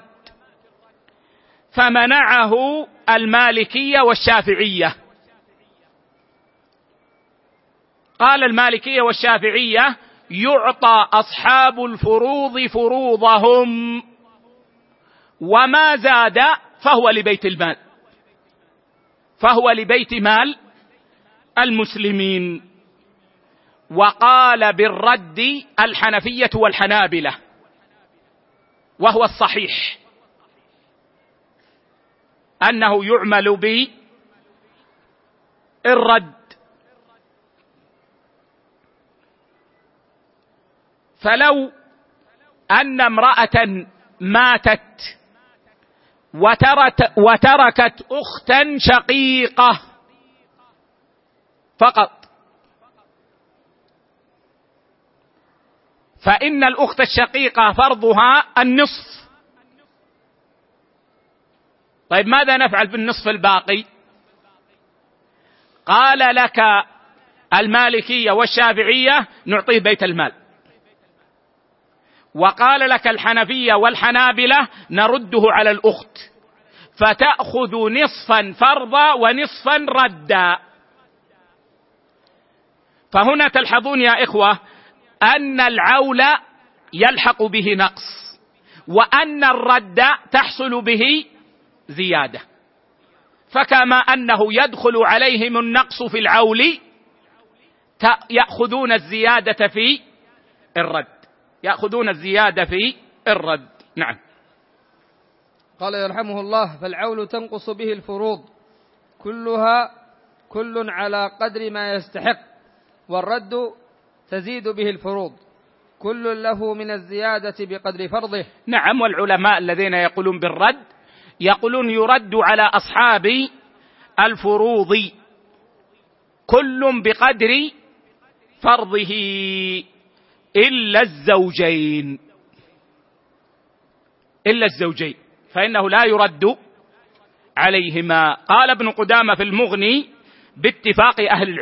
فمنعه المالكية والشافعية. قال المالكية والشافعية: يعطى أصحاب الفروض فروضهم، وما زاد فهو لبيت المال، فهو لبيت مال المسلمين. وقال بالرد الحنفية والحنابلة، وهو الصحيح أنه يعمل بالرد. فلو أن امرأة ماتت وتركت أختا شقيقة فقط، فإن الأخت الشقيقة فرضها النصف. طيب، ماذا نفعل بالنصف الباقي؟ قال لك المالكية والشافعية: نعطيه بيت المال. وقال لك الحنفية والحنابلة: نرده على الأخت، فتأخذ نصفا فرضا ونصفا ردا. فهنا تلحظون يا إخوة أن العول يلحق به نقص، وأن الرد تحصل به زيادة. فكما أنه يدخل عليهم النقص في العول، يأخذون الزيادة في الرد، يأخذون الزيادة في الرد. نعم. قال يرحمه الله: فالعول تنقص به الفروض كل على قدر ما يستحق، والرد تزيد به الفروض كل له من الزيادة بقدر فرضه. نعم. والعلماء الذين يقولون بالرد يقولون يرد على أصحاب الفروض كل بقدر فرضه إلا الزوجين فإنه لا يرد عليهما. قال ابن قدامة في المغني: باتفاق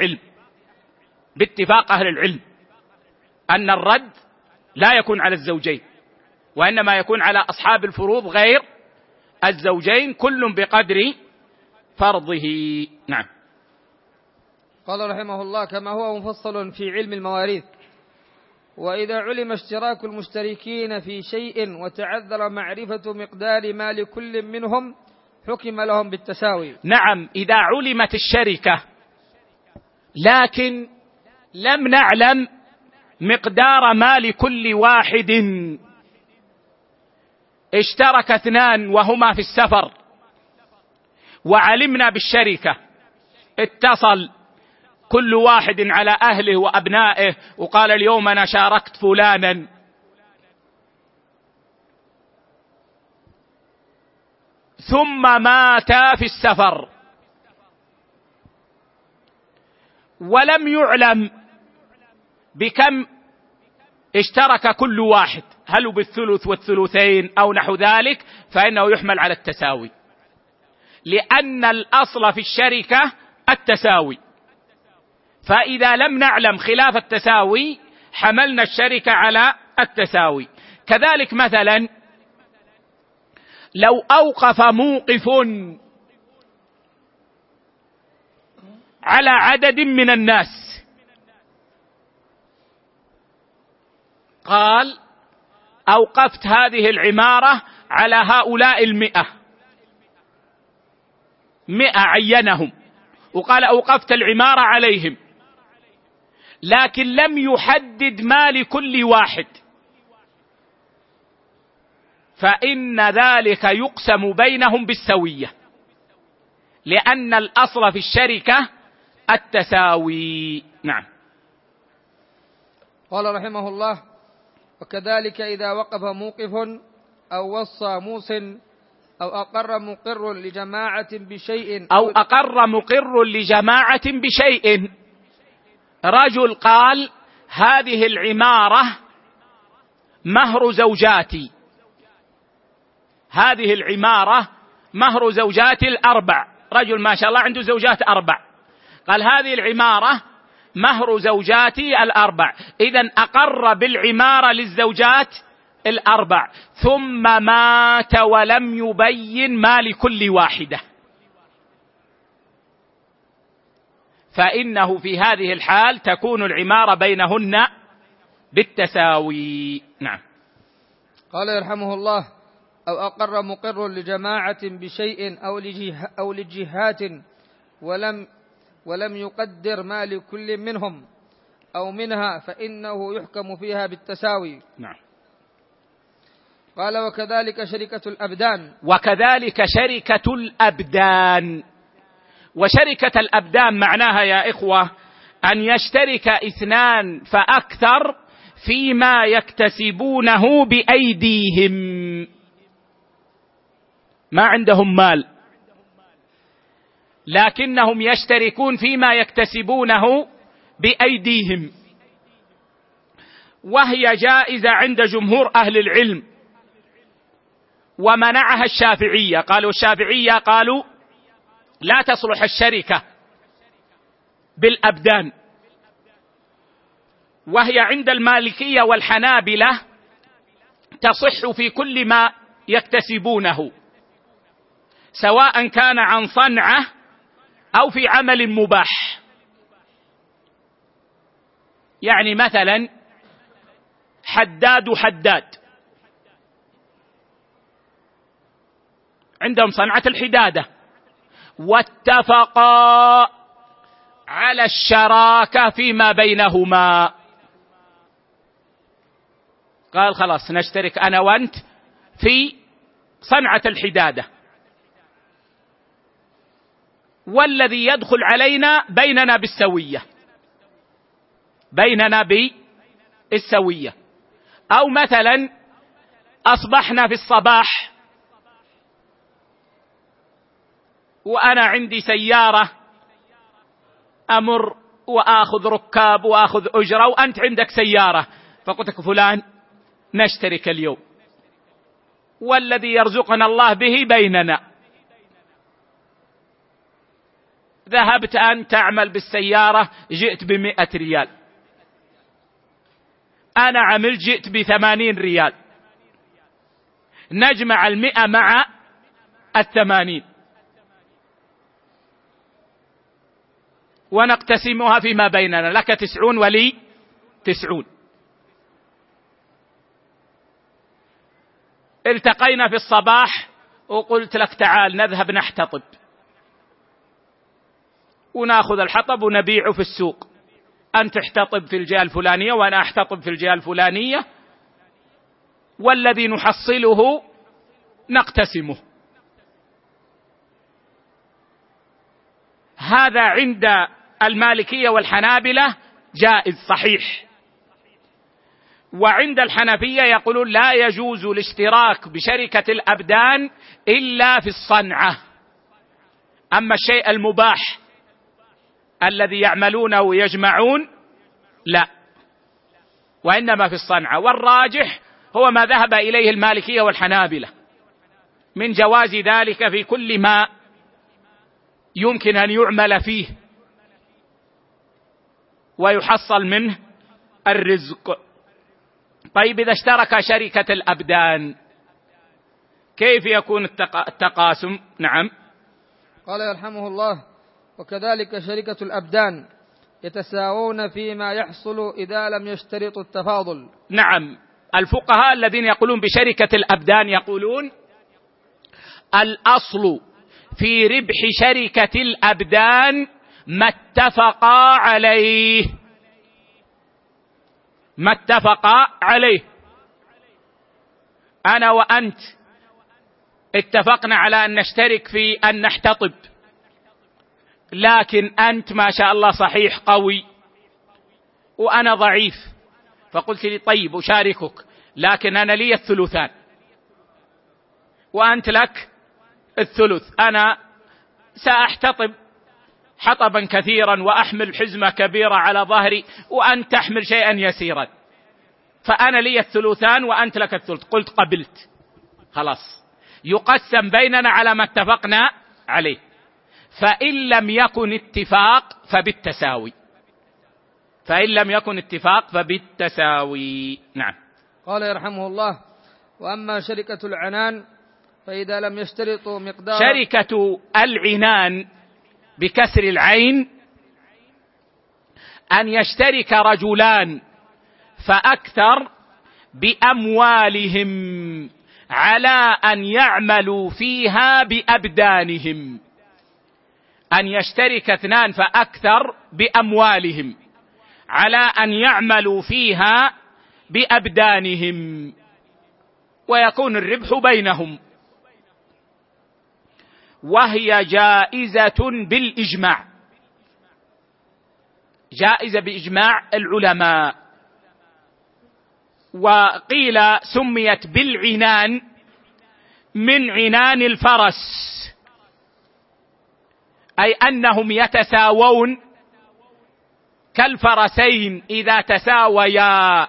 أهل العلم أن الرد لا يكون على الزوجين، وإنما يكون على أصحاب الفروض غير الزوجين، كل بقدر فرضه. نعم. قال رحمه الله: كما هو مفصل في علم المواريث. وإذا علم اشتراك المشتركين في شيء وتعذر معرفة مقدار ما لكل منهم حكم لهم بالتساوي. نعم، إذا علمت الشركة لكن لم نعلم مقدار ما لكل واحد، اشترك 2 وهما في السفر وعلمنا بالشركة، اتصل كل واحد على أهله وأبنائه وقال اليوم أنا شاركت فلانا، ثم مات في السفر ولم يعلم بكم اشترك كل واحد، هل بالثلث والثلثين أو نحو ذلك، فإنه يحمل على التساوي، لأن الأصل في الشركة التساوي، فإذا لم نعلم خلاف التساوي حملنا الشركة على التساوي. كذلك مثلا لو أوقف موقف على عدد من الناس، قال أوقفت هذه العمارة على هؤلاء 100 عينهم وقال أوقفت العمارة عليهم، لكن لم يحدد ما لكل واحد، فإن ذلك يقسم بينهم بالسوية، لأن الأصل في الشركة التساوي. نعم. قال رحمه الله: وكذلك إذا وقف موقف أو وصى موص أو أقر مقر لجماعة بشيء، أو أقر مقر لجماعة بشيء، رجل قال هذه العمارة مهر زوجاتي، هذه العمارة مهر زوجاتي 4، رجل ما شاء الله عنده زوجات 4، قال هذه العمارة مهر زوجاتي 4، إذن أقر بالعمارة للزوجات 4، ثم مات ولم يبين ما لكل واحدة، فإنه في هذه الحال تكون العمارة بينهن بالتساوي. نعم. قال يرحمه الله: أو أقر مقر لجماعة بشيء أو لجهات ولم يقدر ما لكل منهم أو منها، فإنه يحكم فيها بالتساوي. نعم. قال: وكذلك شركة الأبدان. وكذلك شركة الأبدان. وشركة الأبدان معناها يا إخوة أن يشترك 2 فأكثر فيما يكتسبونه بأيديهم، ما عندهم مال لكنهم يشتركون فيما يكتسبونه بأيديهم، وهي جائزة عند جمهور أهل العلم، ومنعها الشافعية، قالوا الشافعية قالوا لا تصلح الشركة بالأبدان، وهي عند المالكية والحنابلة تصح في كل ما يكتسبونه، سواء كان عن صنعة أو في عمل مباح. يعني مثلا حداد عندهم صنعة الحدادة، واتفقا على الشراكة فيما بينهما، قال خلاص نشترك أنا وأنت في صنعة الحدادة، والذي يدخل علينا بيننا بالسوية. أو مثلا أصبحنا في الصباح وأنا عندي سيارة أمر وآخذ ركاب وآخذ أجرة، وأنت عندك سيارة، فقلت لك فلان نشترك اليوم، والذي يرزقنا الله به بيننا. ذهبت أن تعمل بالسيارة جئت ب100 ريال، أنا عملت جئت ب80 ريال، نجمع 100 مع 80 ونقتسمها فيما بيننا، لك 90 ولي 90. التقينا في الصباح وقلت لك تعال نذهب نحتطب وناخذ الحطب ونبيعه في السوق، أنت تحتطب في الجهة الفلانية وأنا أحتطب في الجهة الفلانية، والذي نحصله نقتسمه. هذا عند المالكية والحنابلة جائز صحيح، وعند الحنفية يقولون لا يجوز الاشتراك بشركة الأبدان إلا في الصنعة، أما الشيء المباح الذي يعملونه ويجمعون لا، وإنما في الصنعة. والراجح هو ما ذهب إليه المالكية والحنابلة من جواز ذلك في كل ما يمكن أن يعمل فيه ويحصل منه الرزق. طيب إذا اشترك شركة الأبدان كيف يكون التقاسم؟ نعم. قال يرحمه الله: وكذلك شركة الأبدان يتساوون فيما يحصل إذا لم يشترطوا التفاضل. نعم، الفقهاء الذين يقولون بشركة الأبدان يقولون الأصل في ربح شركة الأبدان ما اتفقا عليه، ما اتفقا عليه. أنا وأنت اتفقنا على أن نشترك في أن نحتطب، لكن أنت ما شاء الله صحيح قوي وأنا ضعيف، فقلت لي طيب أشاركك، لكن أنا لي الثلثان وأنت لك الثلث. أنا سأحتطب حطبا كثيرا وأحمل حزمة كبيرة على ظهري وأنت تحمل شيئا يسيرا، فأنا لي الثلثان وأنت لك الثلث. قلت قبلت، خلاص يقسم بيننا على ما اتفقنا عليه. فإن لم يكن اتفاق فبالتساوي، فإن لم يكن اتفاق فبالتساوي. نعم. قال يرحمه الله: وأما شركة العنان فإذا لم يشترطوا مقدار. شركة العنان بكسر العين أن يشترك رجلان فأكثر بأموالهم على أن يعملوا فيها بأبدانهم. أن يشترك اثنان فأكثر بأموالهم على أن يعملوا فيها بأبدانهم، ويكون الربح بينهم، وهي جائزة بالإجماع، جائزة بإجماع العلماء. وقيل سميت بالعنان من عنان الفرس، أي أنهم يتساوون كالفرسين إذا تساويا.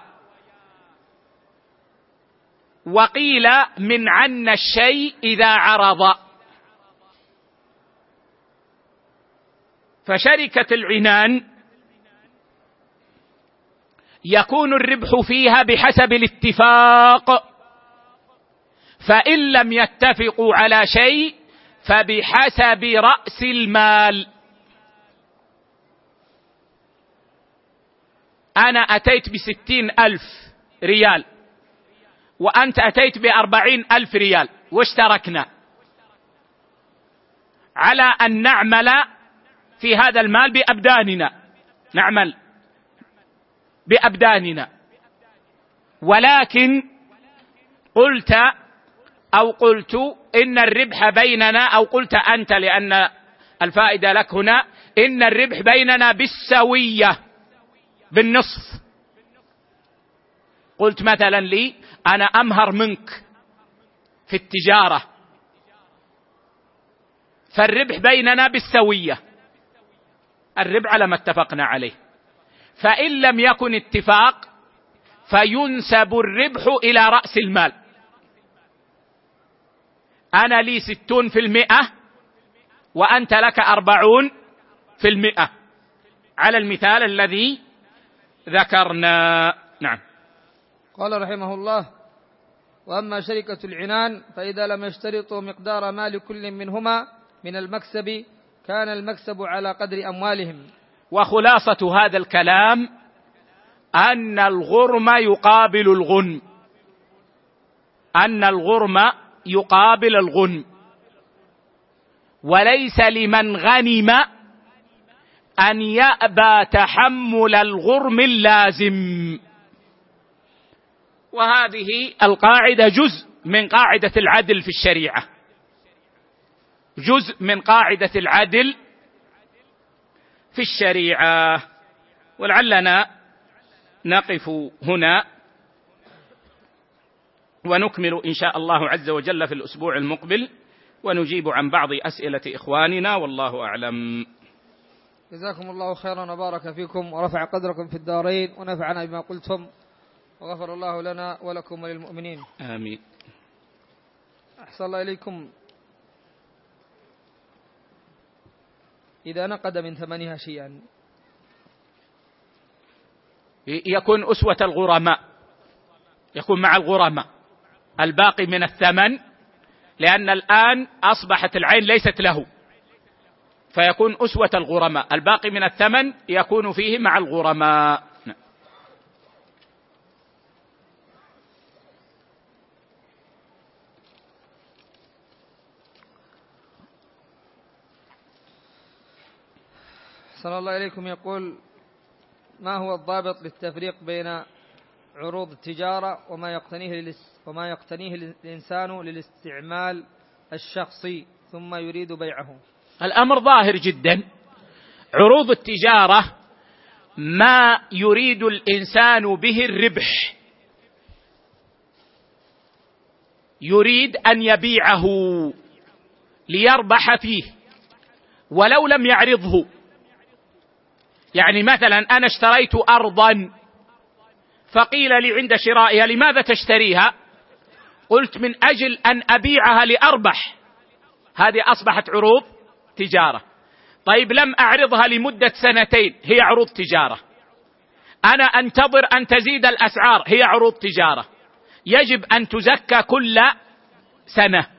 وقيل من عن الشيء إذا عرض. فشركة العنان يكون الربح فيها بحسب الاتفاق، فإن لم يتفقوا على شيء فبحسب رأس المال. أنا أتيت ب60,000 ريال وأنت أتيت ب40,000 ريال واشتركنا على أن نعمل في هذا المال بأبداننا، نعمل بأبداننا، ولكن قلت إن الربح بيننا، أو قلت أنت لأن الفائدة لك هنا، إن الربح بيننا بالسوية بالنصف. قلت مثلا لي أنا أمهر منك في التجارة، فالربح بيننا بالسوية، الربح على ما اتفقنا عليه. فإن لم يكن اتفاق فينسب الربح إلى رأس المال. أنا لي 60% وأنت لك 40%، على المثال الذي ذكرنا. نعم. قال رحمه الله: وأما شركة العنان فإذا لم يشترطوا مقدار مال كل منهما من المكسب كان المكسب على قدر أموالهم. وخلاصة هذا الكلام أن الغرم يقابل الغنم، أن الغرم يقابل الغنم، وليس لمن غنم أن يأبى تحمل الغرم اللازم. وهذه القاعدة جزء من قاعدة العدل في الشريعة، جزء من قاعدة العدل في الشريعة. ولعلنا نقف هنا ونكمل إن شاء الله عز وجل في الأسبوع المقبل، ونجيب عن بعض أسئلة إخواننا، والله أعلم. جزاكم الله خيرا وبارك فيكم ورفع قدركم في الدارين ونفعنا بما قلتم، وغفر الله لنا ولكم وللمؤمنين، آمين. أحسن الله إليكم. إذا نقد من ثمنها شيئا يكون أسوة الغرماء، يكون مع الغرماء الباقي من الثمن، لأن الآن أصبحت العين ليست له، فيكون أسوة الغرماء، الباقي من الثمن يكون فيه مع الغرماء. صلى الله عليكم. يقول: ما هو الضابط للتفريق بين عروض التجارة وما يقتنيه الإنسان للاستعمال الشخصي ثم يريد بيعه؟ الأمر ظاهر جدا. عروض التجارة ما يريد الإنسان به الربح، يريد أن يبيعه ليربح فيه ولو لم يعرضه. يعني مثلا أنا اشتريت أرضا فقيل لي عند شرائها: لماذا تشتريها؟ قلت: من أجل أن أبيعها لأربح. هذه أصبحت عروض تجارة. طيب لم أعرضها لمدة 2 هي عروض تجارة. أنا أنتظر أن تزيد الأسعار، هي عروض تجارة. يجب أن تزكى كل سنة.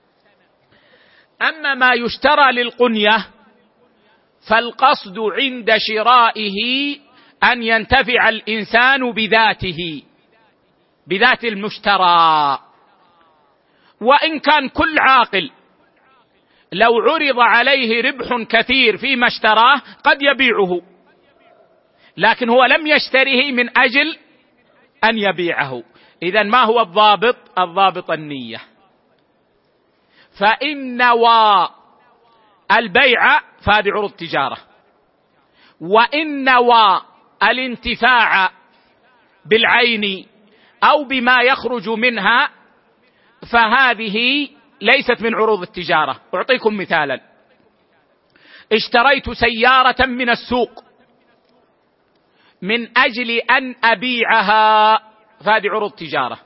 أما ما يشترى للقنية فالقصد عند شرائه أن ينتفع الإنسان بذاته، بذات المشترى. وإن كان كل عاقل لو عرض عليه ربح كثير فيما اشتراه قد يبيعه، لكن هو لم يشتريه من أجل أن يبيعه. إذن ما هو الضابط؟ الضابط النية. فإن نوى البيع فهذه عروض تجارة، وإن نوى الانتفاع بالعين أو بما يخرج منها فهذه ليست من عروض التجارة. أعطيكم مثالا: اشتريت سيارة من السوق من أجل أن أبيعها فهذه عروض تجارة.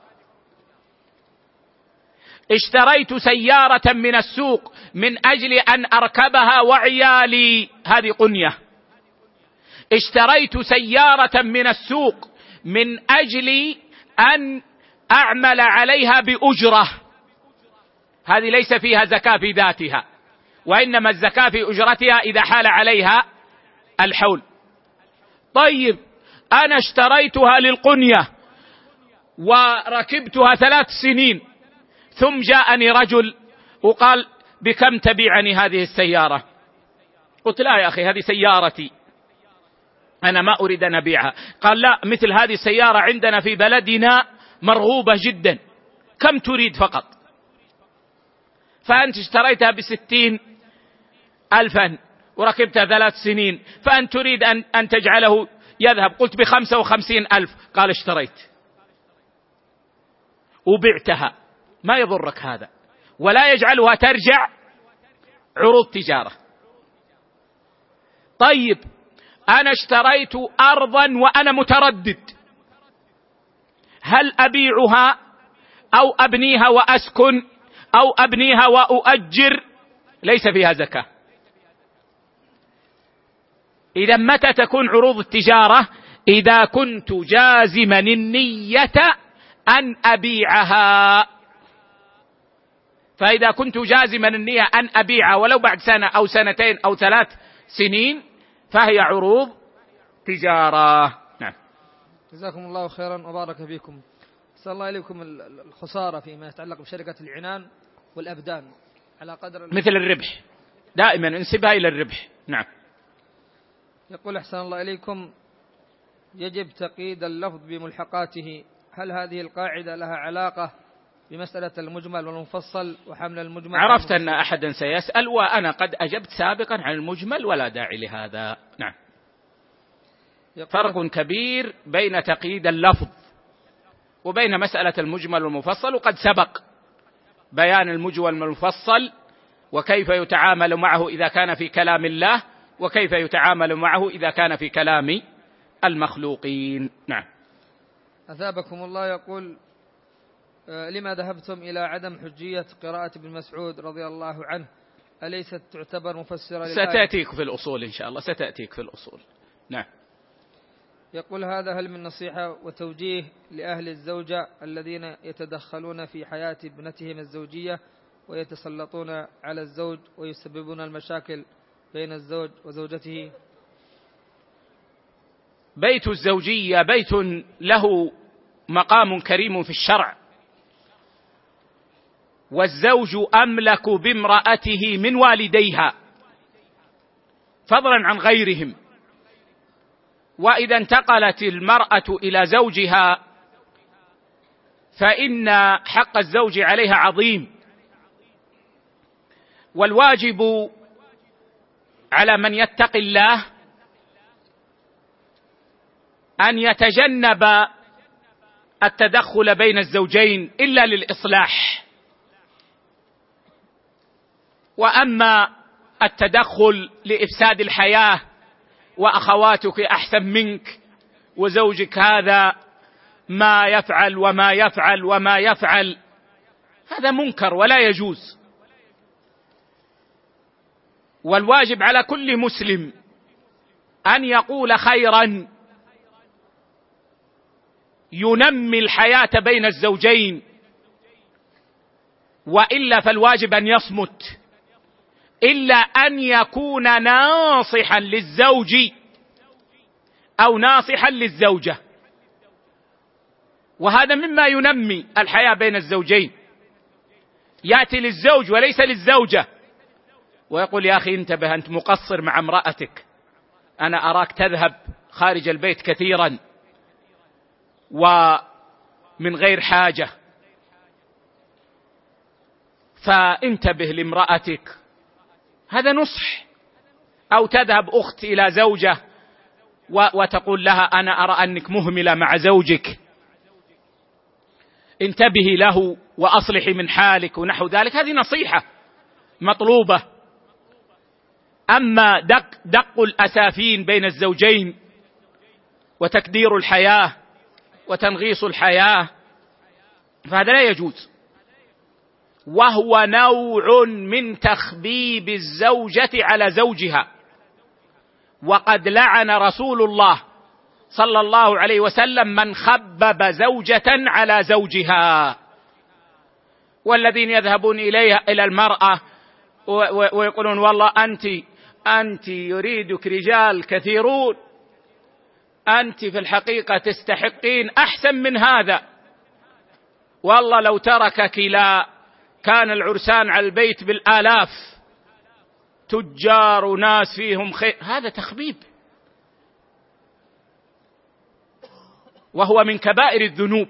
اشتريت سيارة من السوق من أجل أن أركبها وعيالي، هذه قنية. اشتريت سيارة من السوق من أجل أن أعمل عليها بأجرة، هذه ليس فيها زكاة في ذاتها، وإنما الزكاة في أجرتها إذا حال عليها الحول. طيب أنا اشتريتها للقنية وركبتها 3 سنين، ثم جاءني رجل وقال: بكم تبيعني هذه السيارة؟ قلت: لا يا أخي، هذه سيارتي، أنا ما أريد أن أبيعها. قال: لا، مثل هذه السيارة عندنا في بلدنا مرغوبة جدا، كم تريد فقط؟ فأنت اشتريتها ب60,000 وركبتها 3 سنين، فأنت تريد أن تجعله يذهب. قلت: ب55,000. قال: اشتريت وبعتها، ما يضرك هذا، ولا يجعلها ترجع عروض تجارة. طيب أنا اشتريت أرضا وأنا متردد، هل أبيعها أو أبنيها وأسكن أو أبنيها وأؤجر؟ ليس فيها زكاة. إذا متى تكون عروض التجارة؟ إذا كنت جازما النية أن أبيعها. فإذا كنت جازما النية أن أبيعها ولو بعد 1 أو 2 أو 3 سنين فهي عروض تجارة. نعم. جزاكم الله خيرا وبارك فيكم. صلى الله عليكم. الخسارة فيما يتعلق بشركة العنان والأبدان على قدر مثل الربح، دائما انسبها إلى الربح. نعم. يقول: أحسن الله إليكم، يجب تقييد اللفظ بملحقاته، هل هذه القاعدة لها علاقة بمسألة المجمل والمفصل وحمل المجمل. عرفت أن أحدا سيسأل، وأنا قد أجبت سابقا عن المجمل ولا داعي لهذا. نعم. فرق كبير بين تقييد اللفظ وبين مسألة المجمل والمفصل، وقد سبق بيان المجمل والمفصل وكيف يتعامل معه إذا كان في كلام الله، وكيف يتعامل معه إذا كان في كلام المخلوقين. نعم. أثابكم الله. يقول: لما ذهبتم إلى عدم حجية قراءة ابن مسعود رضي الله عنه؟ أليست تعتبر مفسرة للآية؟ ستأتيك في الأصول إن شاء الله، ستأتيك في الأصول. نعم. يقول: هذا هل من نصيحة وتوجيه لأهل الزوجة الذين يتدخلون في حياة ابنتهم الزوجية ويتسلطون على الزوج ويسببون المشاكل بين الزوج وزوجته؟ بيت الزوجية بيت له مقام كريم في الشرع، والزوج أملك بامرأته من والديها فضلا عن غيرهم، وإذا انتقلت المرأة إلى زوجها فإن حق الزوج عليها عظيم، والواجب على من يتقي الله أن يتجنب التدخل بين الزوجين إلا للإصلاح. وأما التدخل لإفساد الحياة وأخواتك أحسن منك وزوجك هذا ما يفعل وما يفعل وما يفعل، هذا منكر ولا يجوز. والواجب على كل مسلم أن يقول خيرا ينمي الحياة بين الزوجين، وإلا فالواجب أن يصمت، إلا أن يكون ناصحا للزوج أو ناصحا للزوجة، وهذا مما ينمي الحياة بين الزوجين. يأتي للزوج وليس للزوجة ويقول: يا أخي انتبه، أنت مقصر مع امرأتك، أنا أراك تذهب خارج البيت كثيرا ومن غير حاجة، فانتبه لامرأتك. هذا نصح. أو تذهب أخت إلى زوجة وتقول لها: أنا أرى أنك مهملة مع زوجك، انتبهي له وأصلحي من حالك ونحو ذلك. هذه نصيحة مطلوبة. أما دق الأسافين بين الزوجين وتكدير الحياة وتنغيص الحياة فهذا لا يجوز، وهو نوع من تخبيب الزوجة على زوجها. وقد لعن رسول الله صلى الله عليه وسلم من خبب زوجة على زوجها. والذين يذهبون إلى المرأة ويقولون: والله أنت يريدك رجال كثيرون، أنت في الحقيقة تستحقين أحسن من هذا، والله لو تركك لا كان العرسان على البيت بالآلاف، تجار وناس فيهم خير. هذا تخبيب، وهو من كبائر الذنوب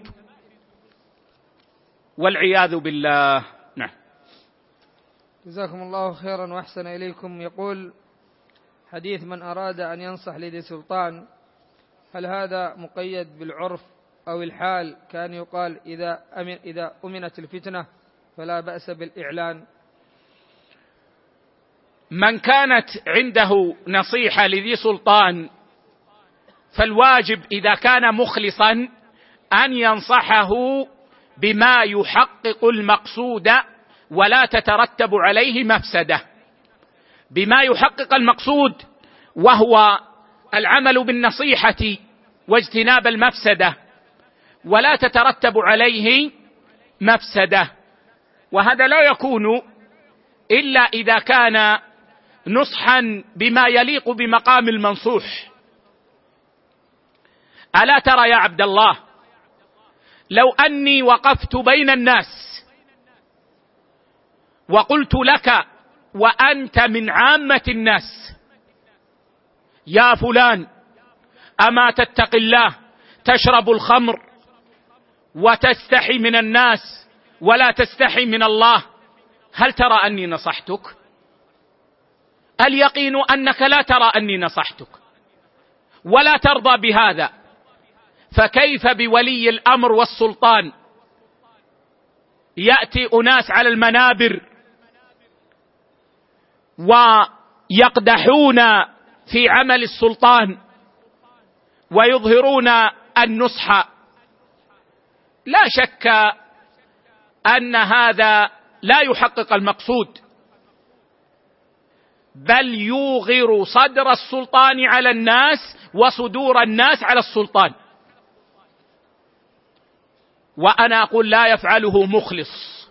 والعياذ بالله. نعم. جزاكم الله خيرا وأحسن إليكم. يقول: حديث من أراد أن ينصح لذي سلطان، هل هذا مقيد بالعرف أو الحال؟ كان يقال إذا أمنت الفتنة فلا بأس بالإعلان. من كانت عنده نصيحة لذي سلطان فالواجب إذا كان مخلصا أن ينصحه بما يحقق المقصود ولا تترتب عليه مفسدة، بما يحقق المقصود وهو العمل بالنصيحة واجتناب المفسدة ولا تترتب عليه مفسدة. وهذا لا يكون إلا إذا كان نصحا بما يليق بمقام المنصوح. ألا ترى يا عبد الله، لو أني وقفت بين الناس وقلت لك وأنت من عامة الناس: يا فلان، أما تتق الله، تشرب الخمر وتستحي من الناس ولا تستحي من الله، هل ترى أني نصحتك؟ اليقين أنك لا ترى أني نصحتك ولا ترضى بهذا، فكيف بولي الأمر والسلطان؟ يأتي أناس على المنابر ويقدحون في عمل السلطان ويظهرون النصح. لا شك أن هذا لا يحقق المقصود، بل يوغر صدر السلطان على الناس وصدور الناس على السلطان. وأنا أقول لا يفعله مخلص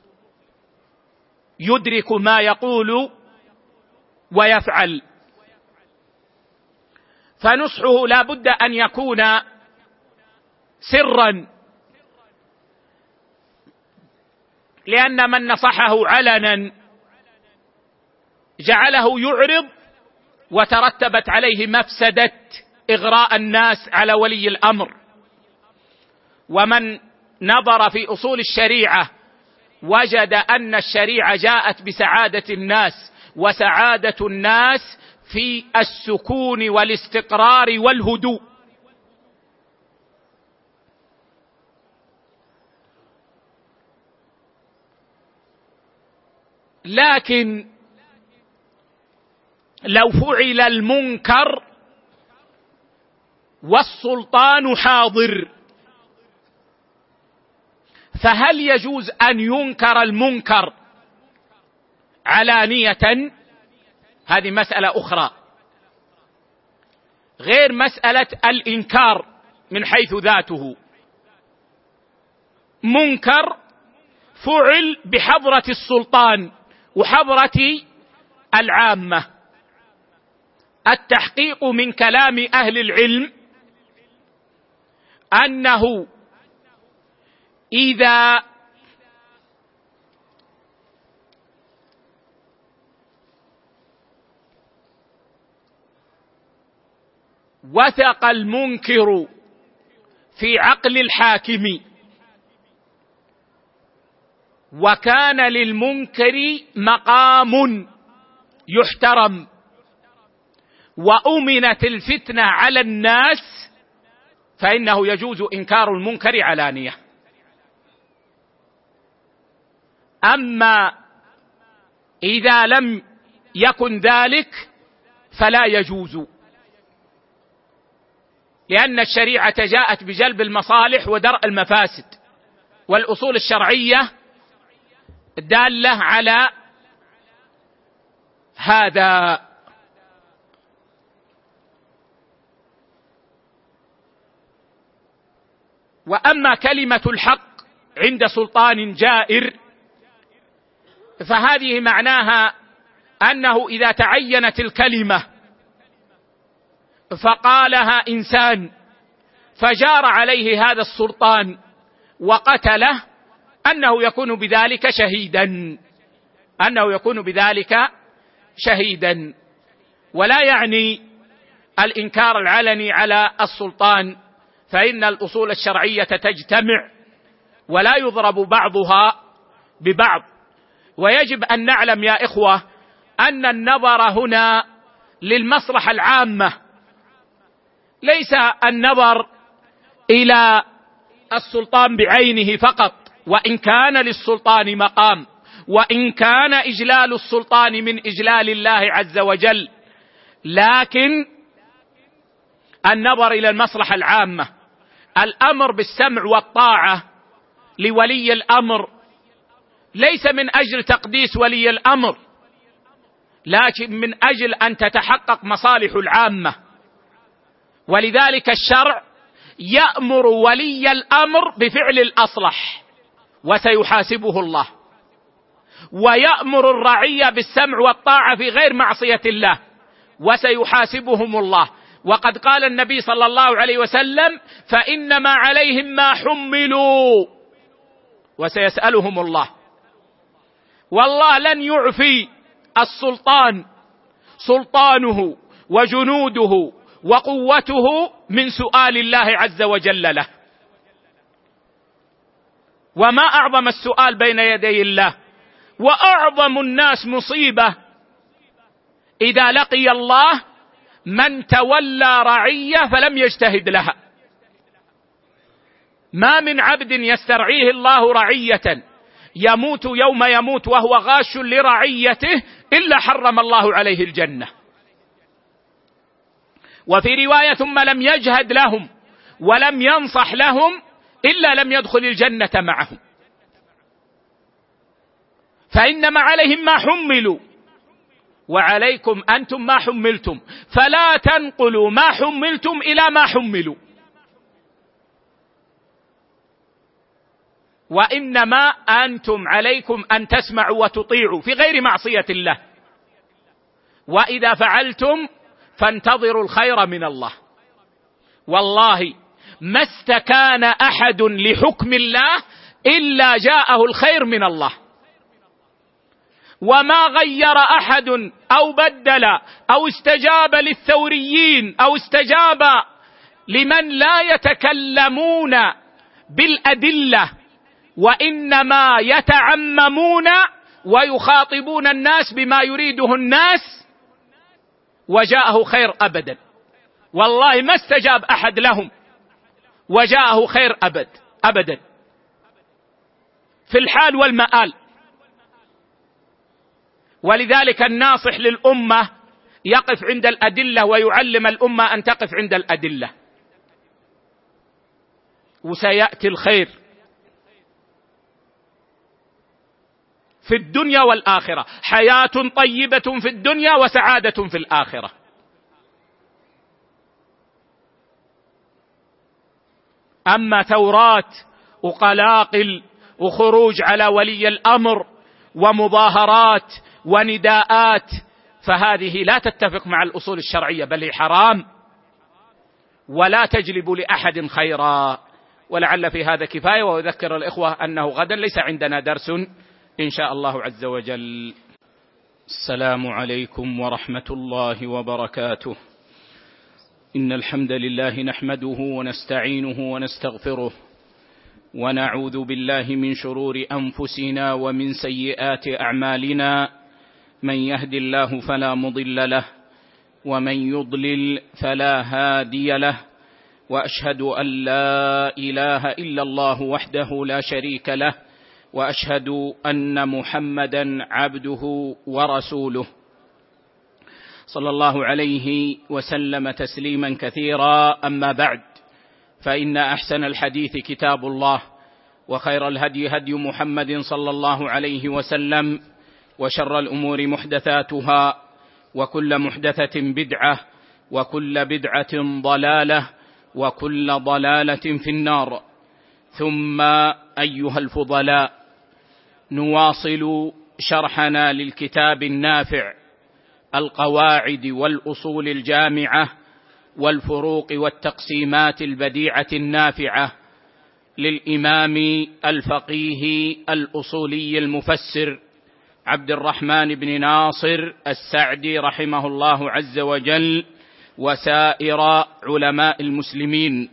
يدرك ما يقول ويفعل. فنصحه لا بد أن يكون سرا، لأن من نصحه علنا جعله يعرض وترتبت عليه مفسدة إغراء الناس على ولي الأمر. ومن نظر في أصول الشريعة وجد أن الشريعة جاءت بسعادة الناس، وسعادة الناس في السكون والاستقرار والهدوء. لكن لو فعل المنكر والسلطان حاضر، فهل يجوز أن ينكر المنكر علانية؟ هذه مسألة أخرى غير مسألة الإنكار من حيث ذاته. منكر فعل بحضرة السلطان وحضرة العامة. التحقيق من كلام أهل العلم أنه إذا وثق المنكر في عقل الحاكم وكان للمنكر مقام يحترم وأمنت الفتنة على الناس، فإنه يجوز إنكار المنكر علانية. أما إذا لم يكن ذلك فلا يجوز، لأن الشريعة جاءت بجلب المصالح ودرء المفاسد، والأصول الشرعية دالة على هذا. وأما كلمة الحق عند سلطان جائر فهذه معناها أنه إذا تعينت الكلمة فقالها إنسان فجار عليه هذا السلطان وقتله، أنه يكون بذلك شهيدا، ولا يعني الإنكار العلني على السلطان، فإن الأصول الشرعية تجتمع ولا يضرب بعضها ببعض. ويجب أن نعلم يا إخوة أن النظر هنا للمصلحة العامة، ليس النظر إلى السلطان بعينه فقط، وإن كان للسلطان مقام، وإن كان إجلال السلطان من إجلال الله عز وجل، لكن النظر إلى المصلحة العامة. الأمر بالسمع والطاعة لولي الأمر ليس من أجل تقديس ولي الأمر، لكن من أجل أن تتحقق مصالح العامة. ولذلك الشرع يأمر ولي الأمر بفعل الأصلح وسيحاسبه الله، ويأمر الرعية بالسمع والطاعة في غير معصية الله وسيحاسبهم الله. وقد قال النبي صلى الله عليه وسلم: فإنما عليهم ما حملوا وسيسألهم الله. والله لن يعفي السلطان سلطانه وجنوده وقوته من سؤال الله عز وجل له. وما أعظم السؤال بين يدي الله. وأعظم الناس مصيبة إذا لقي الله من تولى رعية فلم يجتهد لها. ما من عبد يسترعيه الله رعية يموت يوم يموت وهو غاش لرعيته إلا حرم الله عليه الجنة. وفي رواية ثم لم يجهد لهم ولم ينصح لهم إلا لم يدخل الجنة معهم. فإنما عليهم ما حملوا وعليكم أنتم ما حملتم، فلا تنقلوا ما حملتم إلى ما حملوا، وإنما أنتم عليكم أن تسمعوا وتطيعوا في غير معصية الله، وإذا فعلتم فانتظروا الخير من الله. والله ما استكان أحد لحكم الله إلا جاءه الخير من الله، وما غير أحد أو بدل أو استجاب للثوريين أو استجاب لمن لا يتكلمون بالأدلة وإنما يتعممون ويخاطبون الناس بما يريده الناس وجاءه خير أبدا. والله ما استجاب أحد لهم وجاءه خير أبدا في الحال والمآل. ولذلك الناصح للأمة يقف عند الأدلة ويعلم الأمة أن تقف عند الأدلة، وسيأتي الخير في الدنيا والآخرة، حياة طيبة في الدنيا وسعادة في الآخرة. أما ثورات وقلاقل وخروج على ولي الأمر ومظاهرات ونداءات فهذه لا تتفق مع الأصول الشرعية، بل هي حرام ولا تجلب لأحد خيرا. ولعل في هذا كفاية، وأذكر الإخوة أنه غدا ليس عندنا درس إن شاء الله عز وجل. السلام عليكم ورحمة الله وبركاته. إن الحمد لله نحمده ونستعينه ونستغفره، ونعوذ بالله من شرور أنفسنا ومن سيئات أعمالنا، من يهد الله فلا مضل له ومن يضلل فلا هادي له، وأشهد أن لا إله إلا الله وحده لا شريك له، وأشهد أن محمدا عبده ورسوله صلى الله عليه وسلم تسليما كثيرا. أما بعد، فإن أحسن الحديث كتاب الله، وخير الهدي هدي محمد صلى الله عليه وسلم، وشر الأمور محدثاتها، وكل محدثة بدعة، وكل بدعة ضلالة، وكل ضلالة في النار. ثم أيها الفضلاء، نواصل شرحنا للكتاب النافع القواعد والأصول الجامعة والفروق والتقسيمات البديعة النافعة للإمام الفقيه الأصولي المفسر عبد الرحمن بن ناصر السعدي رحمه الله عز وجل، وسائر علماء المسلمين.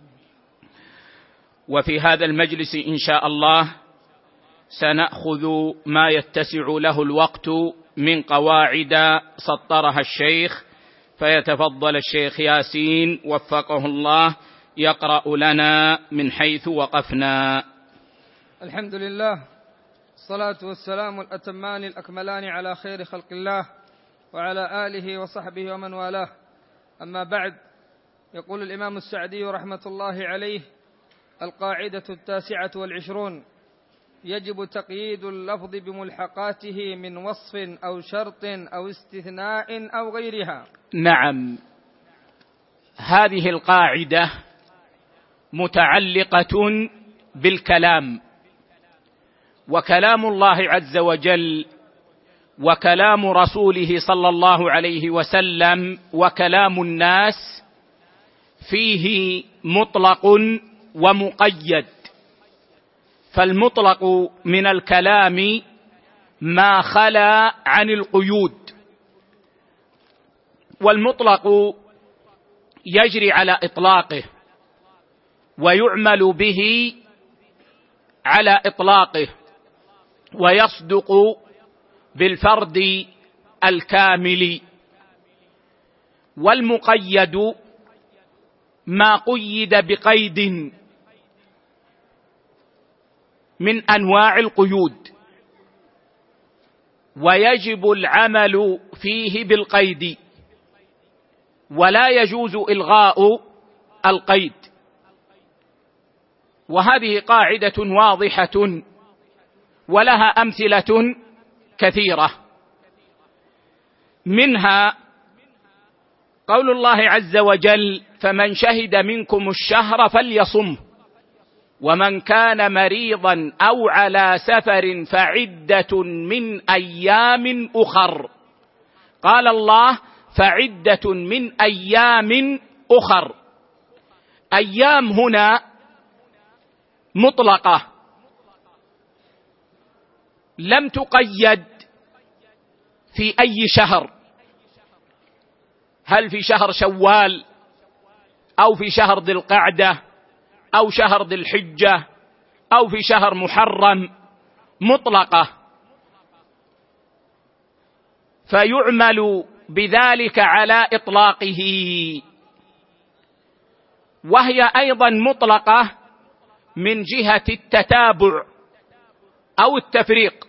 وفي هذا المجلس إن شاء الله سنأخذ ما يتسع له الوقت من قواعد سطرها الشيخ، فيتفضل الشيخ ياسين وفقه الله يقرأ لنا من حيث وقفنا. الحمد لله، الصلاة والسلام الأتمان الأكملان على خير خلق الله وعلى آله وصحبه ومن والاه. أما بعد، يقول الإمام السعدي رحمة الله عليه: القاعدة 29: يجب تقييد اللفظ بملحقاته من وصف أو شرط أو استثناء أو غيرها. نعم، هذه القاعدة متعلقة بالكلام، وكلام الله عز وجل وكلام رسوله صلى الله عليه وسلم وكلام الناس فيه مطلق ومقيد. فالمطلق من الكلام ما خلا عن القيود، والمطلق يجري على إطلاقه ويعمل به على إطلاقه ويصدق بالفرد الكامل. والمقيد ما قيد بقيد من أنواع القيود، ويجب العمل فيه بالقيد، ولا يجوز إلغاء القيد. وهذه قاعدة واضحة ولها أمثلة كثيرة، منها قول الله عز وجل: فمن شهد منكم الشهر فليصمه، ومن كان مريضا أو على سفر فعدة من أيام أخر. قال الله: فعدة من أيام أخر. أيام هنا مطلقة، لم تقيد في أي شهر، هل في شهر شوال أو في شهر ذي القعدة أو شهر ذي الحجة أو في شهر محرم، مطلقة، فيعمل بذلك على إطلاقه. وهي أيضا مطلقة من جهة التتابع أو التفريق،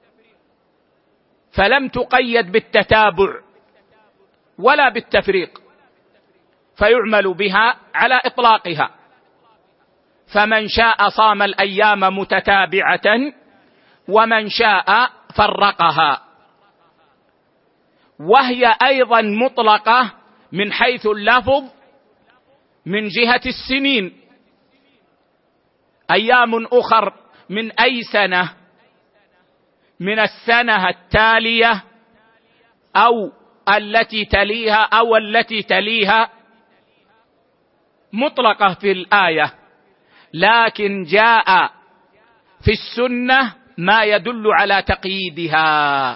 فلم تقيد بالتتابع ولا بالتفريق، فيعمل بها على إطلاقها. فمن شاء صام الأيام متتابعة ومن شاء فرقها. وهي أيضا مطلقة من حيث اللفظ من جهة السنين، أيام أخر من أي سنة؟ من السنة التالية أو التي تليها أو التي تليها، مطلقة في الآية، لكن جاء في السنة ما يدل على تقييدها.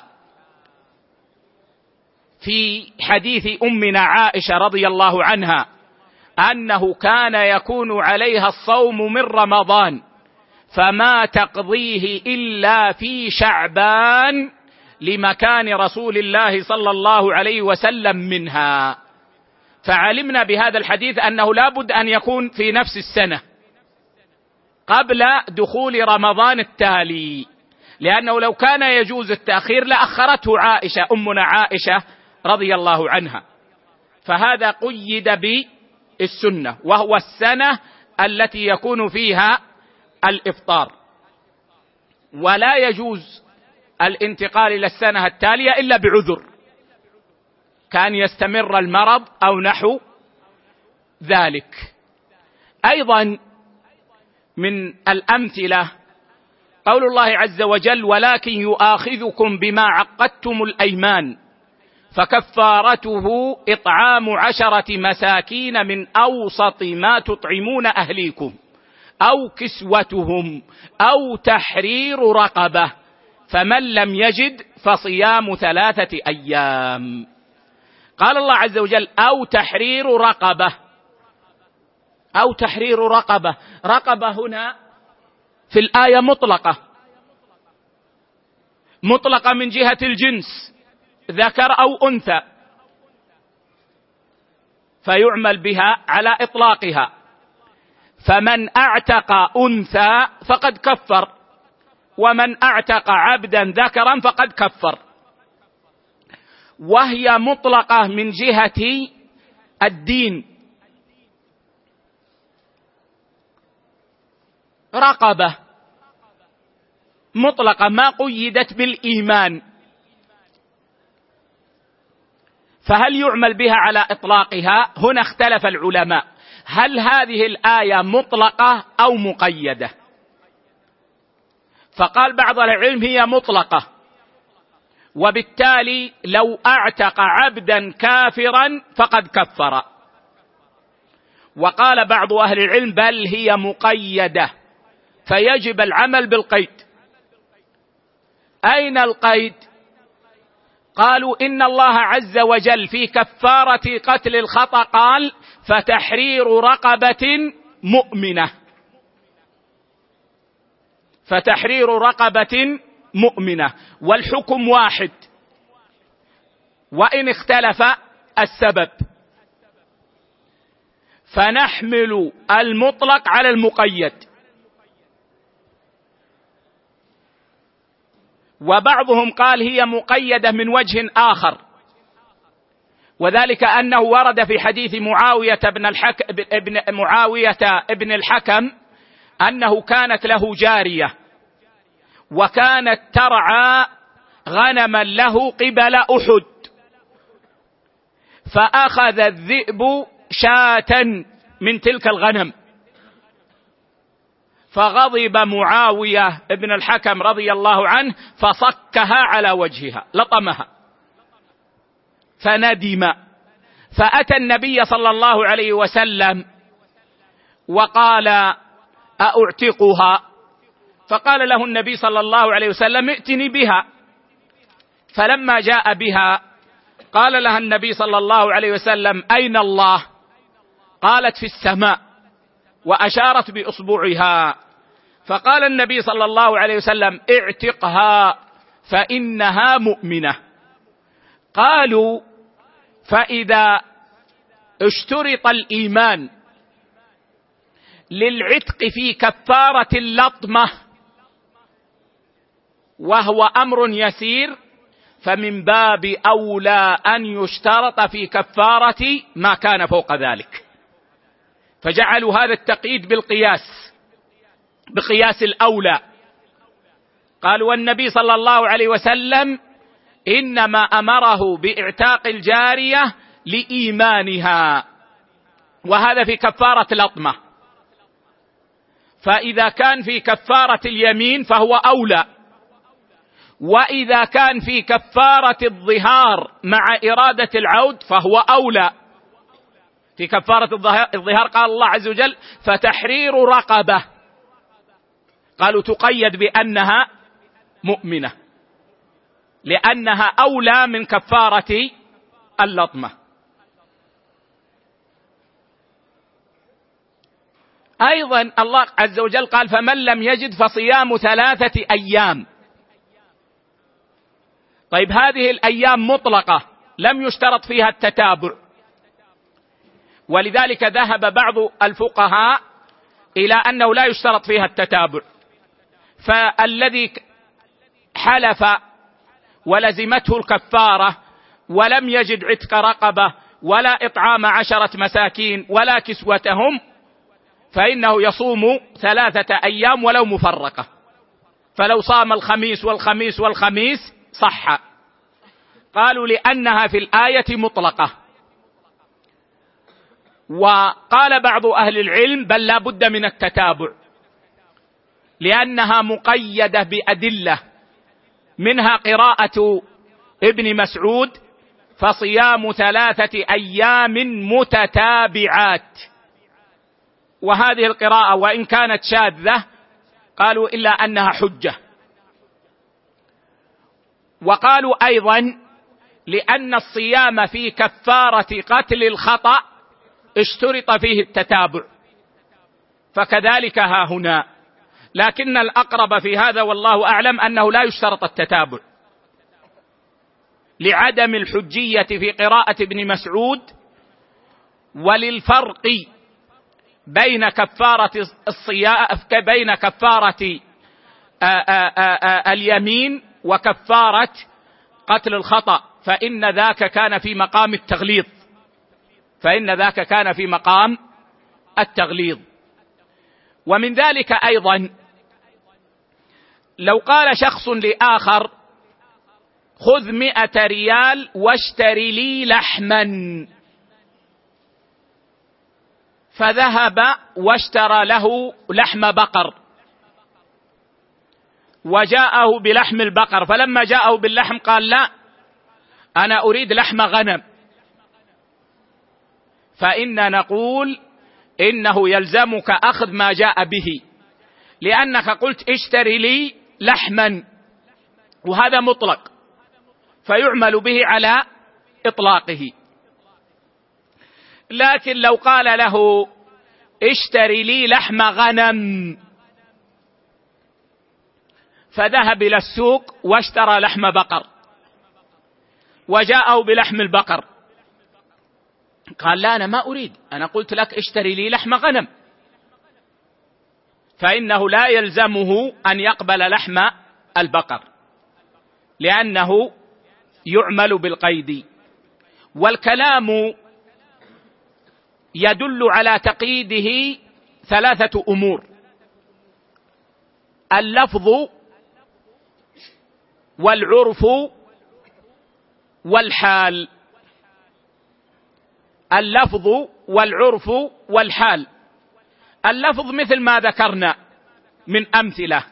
في حديث أمنا عائشة رضي الله عنها أنه كان يكون عليها الصوم من رمضان فما تقضيه إلا في شعبان لمكان رسول الله صلى الله عليه وسلم منها. فعلمنا بهذا الحديث أنه لا بد أن يكون في نفس السنة قبل دخول رمضان التالي، لأنه لو كان يجوز التأخير لأخرته عائشة أمنا عائشة رضي الله عنها. فهذا قيد بالسنة، وهو السنة التي يكون فيها الإفطار، ولا يجوز الانتقال إلى السنة التالية إلا بعذر، كان يستمر المرض أو نحو ذلك. أيضا من الأمثلة قول الله عز وجل: ولكن يؤاخذكم بما عقدتم الأيمان فكفارته إطعام 10 مساكين من أوسط ما تطعمون أهليكم أو كسوتهم أو تحرير رقبة، فمن لم يجد فصيام 3 أيام. قال الله عز وجل: أو تحرير رقبة، أو تحرير رقبة. رقبة هنا في الآية مطلقة من جهة الجنس، ذكر أو أنثى، فيعمل بها على إطلاقها. فمن أعتق أنثى فقد كفر، ومن أعتق عبدا ذكرا فقد كفر. وهي مطلقة من جهة الدين، رقبة مطلقة ما قيدت بالإيمان، فهل يعمل بها على إطلاقها؟ هنا اختلف العلماء، هل هذه الآية مطلقة أو مقيدة؟ فقال بعض العلم هي مطلقة، وبالتالي لو أعتق عبدا كافرا فقد كفر. وقال بعض أهل العلم بل هي مقيدة، فيجب العمل بالقيد. أين القيد؟ قالوا إن الله عز وجل في كفارة قتل الخطأ قال: فتحرير رقبة مؤمنة. فتحرير رقبة مؤمنة، والحكم واحد وإن اختلف السبب، فنحمل المطلق على المقيد. وبعضهم قال هي مقيدة من وجه آخر، وذلك أنه ورد في حديث معاوية ابن الحكم أنه كانت له جارية وكانت ترعى غنما له قبل أحد، فأخذ الذئب شاة من تلك الغنم، فغضب معاوية ابن الحكم رضي الله عنه فصكها على وجهها، لطمها، فندم، فأتى النبي صلى الله عليه وسلم وقال أعتقها؟ فقال له النبي صلى الله عليه وسلم ائتني بها. فلما جاء بها قال لها النبي صلى الله عليه وسلم أين الله؟ قالت في السماء، وأشارت بإصبعها. فقال النبي صلى الله عليه وسلم اعتقها فإنها مؤمنة. قالوا فإذا اشترط الإيمان للعتق في كفارة اللطمة وهو أمر يسير، فمن باب أولى أن يشترط في كفارة ما كان فوق ذلك، فجعلوا هذا التقييد بقياس الأولى. قالوا والنبي صلى الله عليه وسلم إنما أمره بإعتاق الجارية لإيمانها، وهذا في كفارة الأطمة، فإذا كان في كفارة اليمين فهو أولى، وإذا كان في كفارة الظهار مع إرادة العود فهو أولى. في كفارة الظهار قال الله عز وجل فتحرير رقبة، قالوا تقيد بأنها مؤمنة لأنها أولى من كفارة اللطمة. أيضا الله عز وجل قال فمن لم يجد فصيام 3 أيام. طيب هذه الأيام مطلقة لم يشترط فيها التتابع، ولذلك ذهب بعض الفقهاء إلى أنه لا يشترط فيها التتابع، فالذي حلف ولزمته الكفارة ولم يجد عتق رقبة ولا إطعام 10 مساكين ولا كسوتهم فإنه يصوم 3 أيام ولو مفرقة، فلو صام الخميس والخميس والخميس صح. قالوا لأنها في الآية مطلقة. وقال بعض أهل العلم بل لا بد من التتابع، لأنها مقيدة بأدلة، منها قراءة ابن مسعود فصيام 3 أيام متتابعات، وهذه القراءة وإن كانت شاذة قالوا إلا أنها حجة. وقالوا أيضا لأن الصيام في كفارة قتل الخطأ اشترط فيه التتابع، فكذلك ها هنا، لكن الأقرب في هذا والله أعلم أنه لا يشترط التتابع لعدم الحجية في قراءة ابن مسعود، وللفرق بين كفارة الصيام بين كفارة اليمين وكفارة قتل الخطأ، فإن ذاك كان في مقام التغليظ. ومن ذلك أيضا لو قال شخص لآخر خذ 100 ريال واشتري لي لحما، فذهب واشترى له لحم بقر وجاءه بلحم البقر، فلما جاءه باللحم قال لا أنا أريد لحم غنم، فإن نقول إنه يلزمك أخذ ما جاء به، لأنك قلت اشتري لي لحما، وهذا مطلق فيعمل به على إطلاقه. لكن لو قال له اشتري لي لحم غنم فذهب إلى السوق واشترى لحم بقر، وجاءه بلحم البقر، قال لا أنا ما أريد، أنا قلت لك اشتري لي لحم غنم، فإنه لا يلزمه أن يقبل لحم البقر لأنه يعمل بالقيد. والكلام يدل على تقييده 3 أمور: اللفظ والعرف والحال. اللفظ والعرف والحال. اللفظ مثل ما ذكرنا من أمثلة،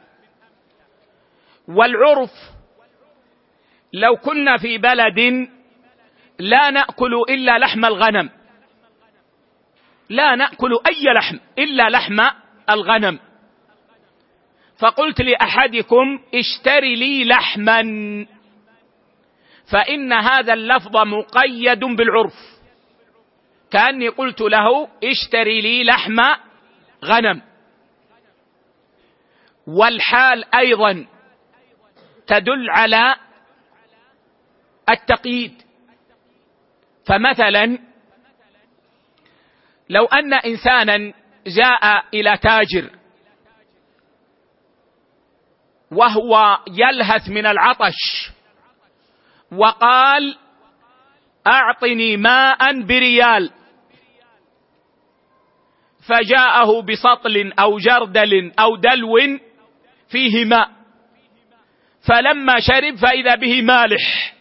والعرف لو كنا في بلد لا نأكل إلا لحم الغنم، لا نأكل أي لحم إلا لحم الغنم، فقلت لأحدكم اشتري لي لحما، فإن هذا اللفظ مقيد بالعرف، كأني قلت له اشتري لي لحم غنم. والحال أيضا تدل على التقييد. فمثلا لو أن إنسانا جاء إلى تاجر وهو يلهث من العطش وقال أعطني ماء بريال، فجاءه بسطل أو جردل أو دلو فيه ماء، فلما شرب فإذا به مالح،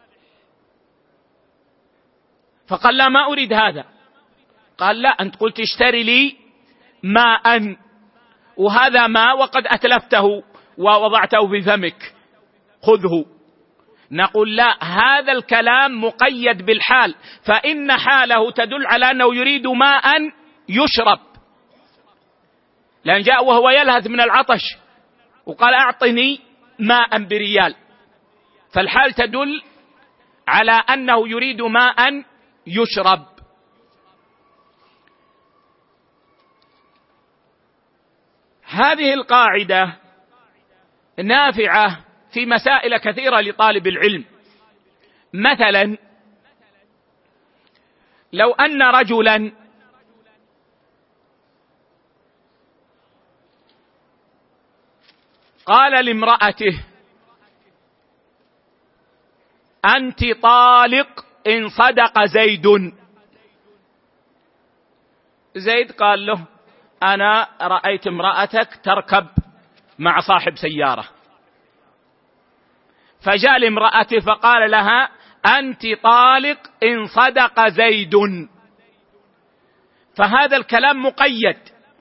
فقال لا ما أريد هذا. قال لا، أنت قلت اشتري لي ماء، وهذا ماء وقد أتلفته ووضعته في فمك، خذه. نقول لا، هذا الكلام مقيد بالحال، فإن حاله تدل على أنه يريد ماء يشرب، لأن جاء وهو يلهث من العطش وقال أعطني ماء بريال، فالحال تدل على أنه يريد ماء يشرب. هذه القاعدة نافعة في مسائل كثيرة لطالب العلم. مثلا لو أن رجلا قال لامرأته أنت طالق إن صدق زيد، زيد قال له أنا رأيت امرأتك تركب مع صاحب سيارة، فجاء لامرأته فقال لها أنت طالق إن صدق زيد، فهذا الكلام مقيد،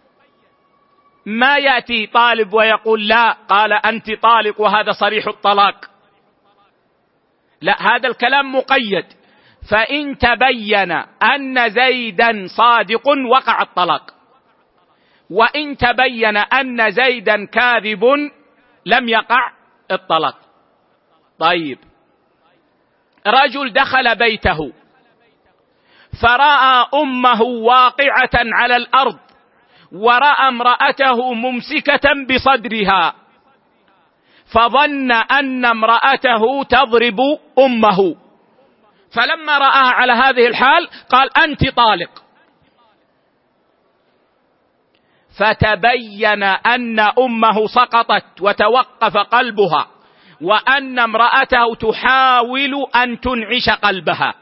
ما يأتي طالب ويقول لا قال أنت طالق وهذا صريح الطلاق، لا، هذا الكلام مقيد، فإن تبين أن زيدا صادق وقع الطلاق، وإن تبين أن زيدا كاذب لم يقع الطلاق. طيب، رجل دخل بيته فرأى أمه واقعة على الأرض ورأى امرأته ممسكة بصدرها، فظن أن امرأته تضرب أمه، فلما رآها على هذه الحال قال أنت طالق، فتبين أن أمه سقطت وتوقف قلبها، وأن امرأته تحاول أن تنعش قلبها،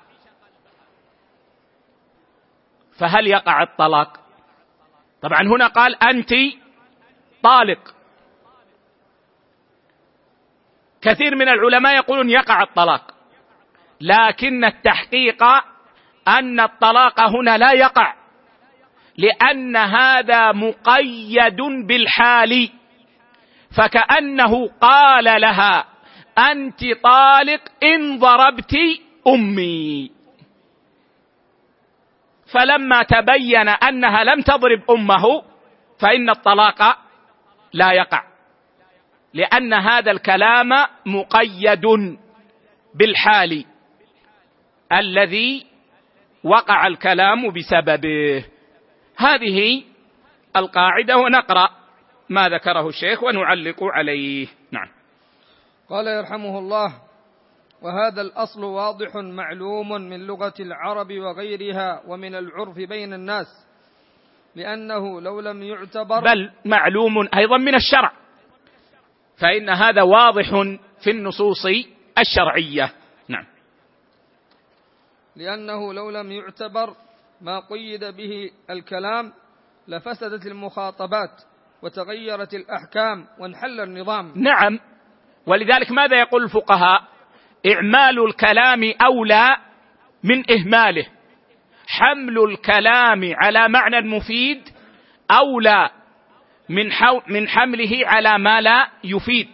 فهل يقع الطلاق؟ طبعا هنا قال أنت طالق، كثير من العلماء يقولون يقع الطلاق، لكن التحقيق أن الطلاق هنا لا يقع، لأن هذا مقيد بالحال، فكأنه قال لها أنت طالق إن ضربت أمي، فلما تبين أنها لم تضرب أمه فإن الطلاق لا يقع، لأن هذا الكلام مقيد بالحال الذي وقع الكلام بسببه. هذه القاعدة، ونقرأ ما ذكره الشيخ ونعلق عليه. نعم. قال يرحمه الله: وهذا الأصل واضح معلوم من لغة العرب وغيرها ومن العرف بين الناس، لأنه لو لم يعتبر بل معلوم أيضا من الشرع، فإن هذا واضح في النصوص الشرعية. نعم. لأنه لو لم يعتبر ما قيد به الكلام لفسدت المخاطبات وتغيرت الأحكام وانحل النظام. نعم. ولذلك ماذا يقول الفقهاء؟ إعمال الكلام أولى من إهماله، حمل الكلام على معنى مفيد أولى من حمله على ما لا يفيد،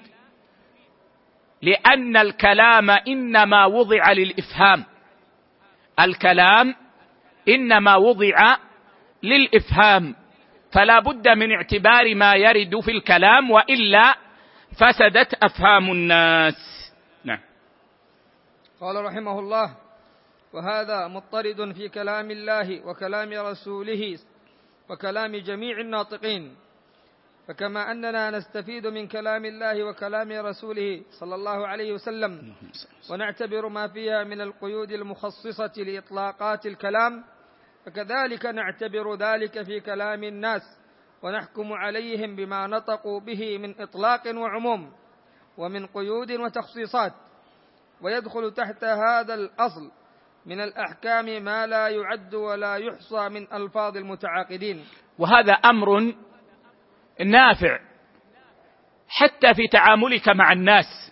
لأن الكلام إنما وضع للإفهام، الكلام إنما وضع للإفهام، فلا بد من اعتبار ما يرد في الكلام، وإلا فسدت أفهام الناس. نعم. قال رحمه الله: وهذا مضطرد في كلام الله وكلام رسوله وكلام جميع الناطقين، فكما أننا نستفيد من كلام الله وكلام رسوله صلى الله عليه وسلم ونعتبر ما فيها من القيود المخصصة لإطلاقات الكلام، فكذلك نعتبر ذلك في كلام الناس ونحكم عليهم بما نطقوا به من إطلاق وعموم ومن قيود وتخصيصات، ويدخل تحت هذا الأصل من الأحكام ما لا يعد ولا يحصى من ألفاظ المتعاقدين. وهذا أمر نافع حتى في تعاملك مع الناس،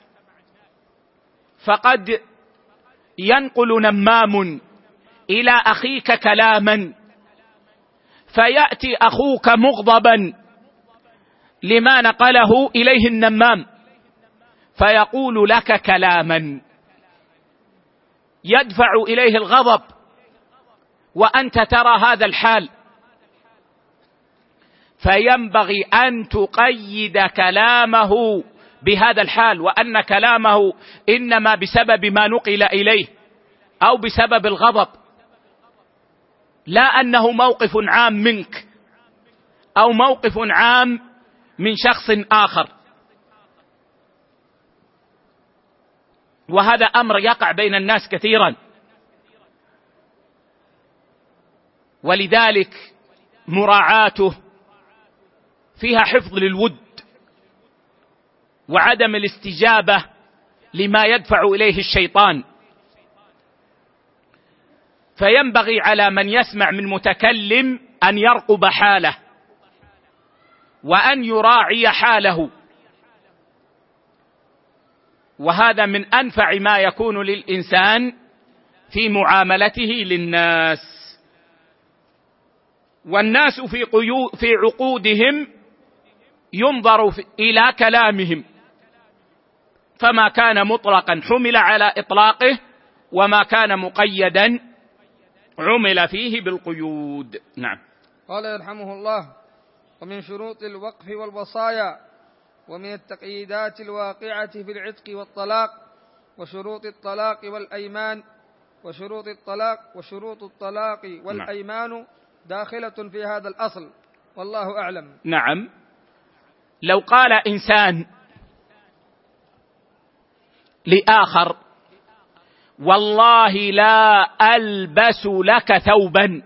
فقد ينقل نمام إلى أخيك كلاما، فيأتي أخوك مغضبا لما نقله إليه النمام، فيقول لك كلاما يدفع إليه الغضب، وأنت ترى هذا الحال، فينبغي أن تقيد كلامه بهذا الحال، وأن كلامه إنما بسبب ما نقل إليه أو بسبب الغضب، لا أنه موقف عام منك أو موقف عام من شخص آخر. وهذا أمر يقع بين الناس كثيرا، ولذلك مراعاته فيها حفظ للود وعدم الاستجابة لما يدفع إليه الشيطان. فينبغي على من يسمع من متكلم أن يرقب حاله وأن يراعي حاله، وهذا من أنفع ما يكون للإنسان في معاملته للناس. والناس في عقودهم ينظر إلى كلامهم، فما كان مطلقا حمل على إطلاقه، وما كان مقيدا عمل فيه بالقيود. نعم. قال يرحمه الله: ومن شروط الوقف والوصايا ومن التقييدات الواقعة في العتق والطلاق وشروط الطلاق والأيمان وشروط الطلاق والأيمان داخلة في هذا الأصل، والله أعلم. نعم. لو قال إنسان لآخر: والله لا ألبس لك ثوبا،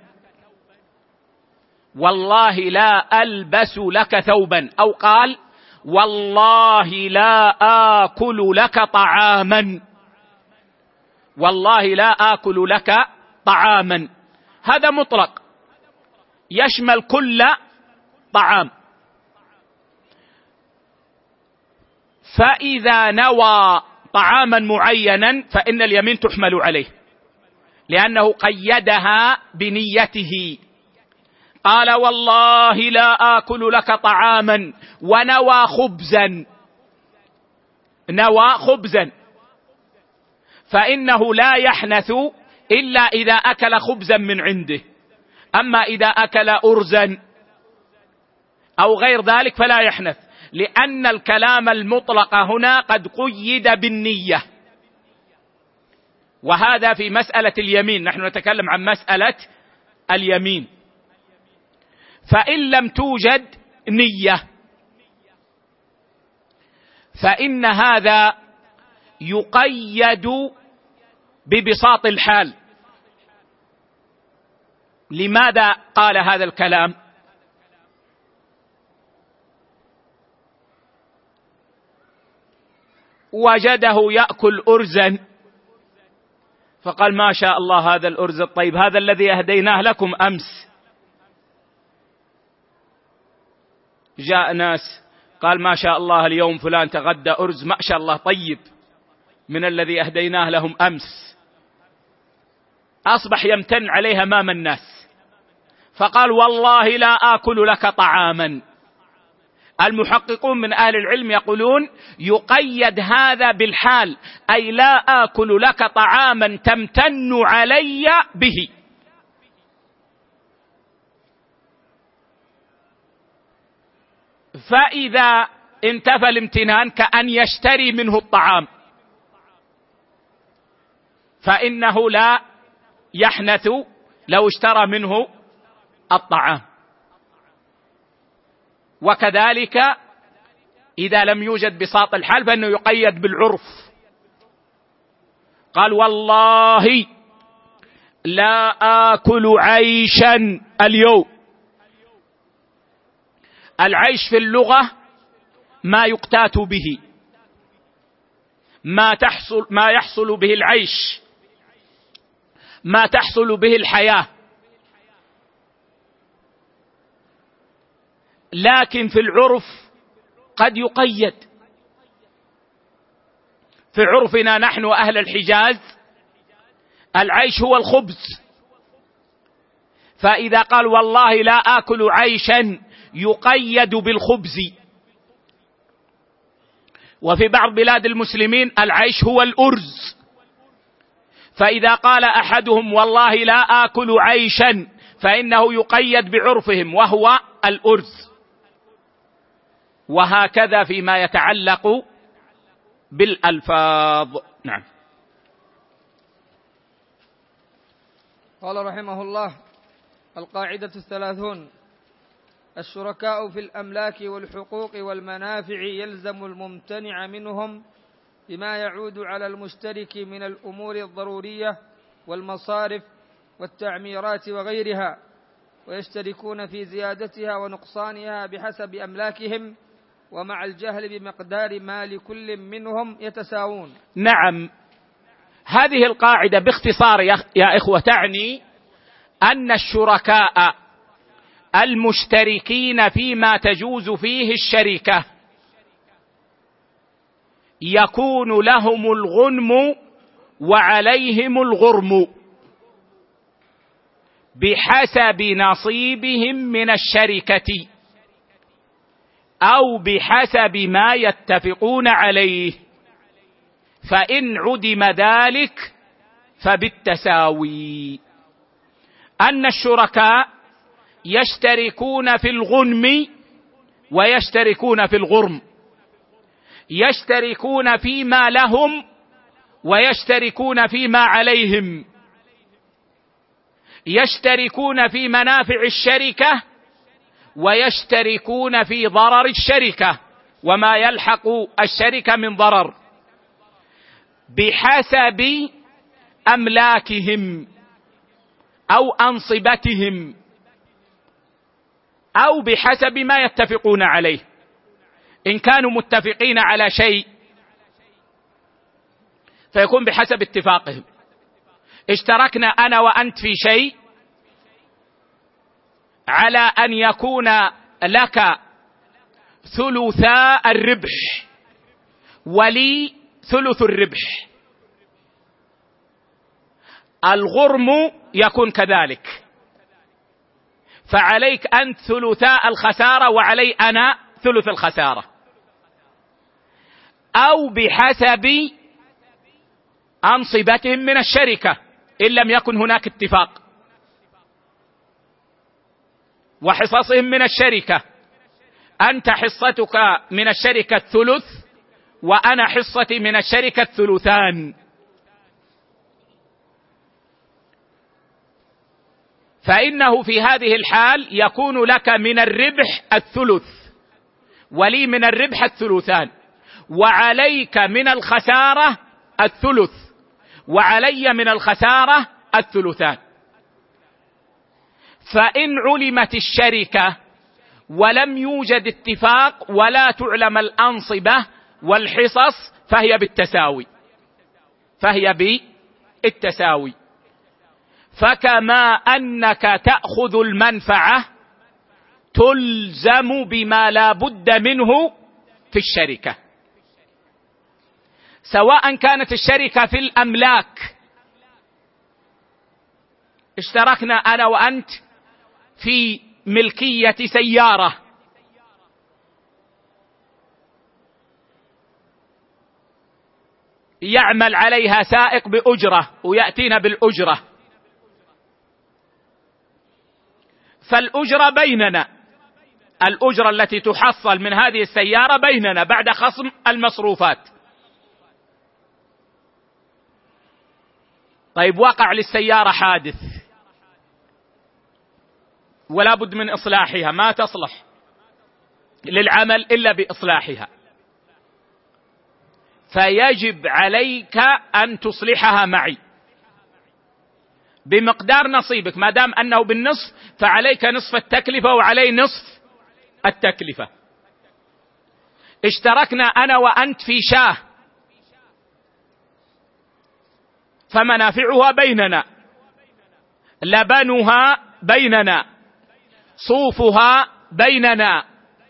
والله لا ألبس لك ثوبا، أو قال: والله لا آكل لك طعاما، والله لا آكل لك طعاما، هذا مطلق يشمل كل طعام. فإذا نوى طعاما معينا فإن اليمين تحمل عليه، لأنه قيدها بنيته، قال: والله لا آكل لك طعاما، ونوى خبزا، فإنه لا يحنث إلا إذا أكل خبزا من عنده، أما إذا أكل أرزا أو غير ذلك فلا يحنث، لأن الكلام المطلق هنا قد قيد بالنية. وهذا في مسألة اليمين، نحن نتكلم عن مسألة اليمين. فإن لم توجد نية فإن هذا يقيد ببساط الحال. لماذا قال هذا الكلام؟ وجده يأكل أرزا فقال ما شاء الله هذا الأرز الطيب، هذا الذي أهديناه لكم أمس. جاء ناس قال ما شاء الله اليوم فلان تغدى أرز ما شاء الله طيب من الذي أهديناه لهم أمس. أصبح يمتن عليها أمام الناس، فقال والله لا آكل لك طعاما. المحققون من أهل العلم يقولون يقيد هذا بالحال، أي لا آكل لك طعاما تمتن علي به. فإذا انتفى الامتنان كأن يشتري منه الطعام، فإنه لا يحنث لو اشترى منه الطعام. وكذلك إذا لم يوجد بساط الحال فإنه يقيد بالعرف. قال والله لا آكل عيشا اليوم. العيش في اللغة ما يقتات به، ما يحصل به العيش، ما تحصل به الحياة. لكن في العرف قد يقيد. في عرفنا نحن أهل الحجاز العيش هو الخبز، فإذا قال والله لا آكل عيشا يقيد بالخبز. وفي بعض بلاد المسلمين العيش هو الأرز، فإذا قال أحدهم والله لا آكل عيشا فإنه يقيد بعرفهم وهو الأرز. وهكذا فيما يتعلق بالألفاظ. نعم. قال رحمه الله: القاعدة 30: الشركاء في الأملاك والحقوق والمنافع يلزم الممتنع منهم بما يعود على المشترك من الأمور الضرورية والمصارف والتعميرات وغيرها، ويشتركون في زيادتها ونقصانها بحسب أملاكهم، ومع الجهل بمقدار ما لكل منهم يتساوون. نعم، هذه القاعدة باختصار يا إخوة تعني أن الشركاء المشتركين فيما تجوز فيه الشركة يكون لهم الغنم وعليهم الغرم بحسب نصيبهم من الشركة أو بحسب ما يتفقون عليه، فإن عدم ذلك فبالتساوي. أن الشركاء يشتركون في الغنم ويشتركون في الغرم، يشتركون فيما لهم ويشتركون فيما عليهم، يشتركون في منافع الشركة ويشتركون في ضرر الشركة وما يلحق الشركة من ضرر بحسب أملاكهم أو أنصبتهم أو بحسب ما يتفقون عليه. إن كانوا متفقين على شيء فيكون بحسب اتفاقهم. اشتركنا أنا وأنت في شيء على أن يكون لك ثلثا الربح ولي ثلث الربح. الغرم يكون كذلك، فعليك أنت ثلثا الخسارة وعلي أنا ثلث الخسارة، أو بحسب أنصبتهم من الشركة إن لم يكن هناك اتفاق، وحصصهم من الشركة. أنت حصتك من الشركة الثلث وأنا حصتي من الشركة الثلثان. فإنه في هذه الحال يكون لك من الربح الثلث ولي من الربح الثلثان، وعليك من الخسارة الثلث وعلي من الخسارة الثلثان. فإن علمت الشركة ولم يوجد اتفاق ولا تعلم الأنصبة والحصص فهي بالتساوي. فكما أنك تأخذ المنفعة تلزم بما لا بد منه في الشركة، سواء كانت الشركة في الأملاك، اشتركنا أنا وأنت في ملكية سيارة، يعمل عليها سائق بأجرة ويأتينا بالأجرة، فالأجرة بيننا، الأجرة التي تحصل من هذه السيارة بيننا بعد خصم المصروفات. طيب وقع للسيارة حادث ولا بد من إصلاحها، ما تصلح للعمل إلا بإصلاحها، فيجب عليك أن تصلحها معي بمقدار نصيبك، ما دام أنه بالنصف فعليك نصف التكلفة وعلي نصف التكلفة. اشتركنا أنا وأنت في شاة فمنافعها بيننا، لبنها بيننا، صوفها بيننا،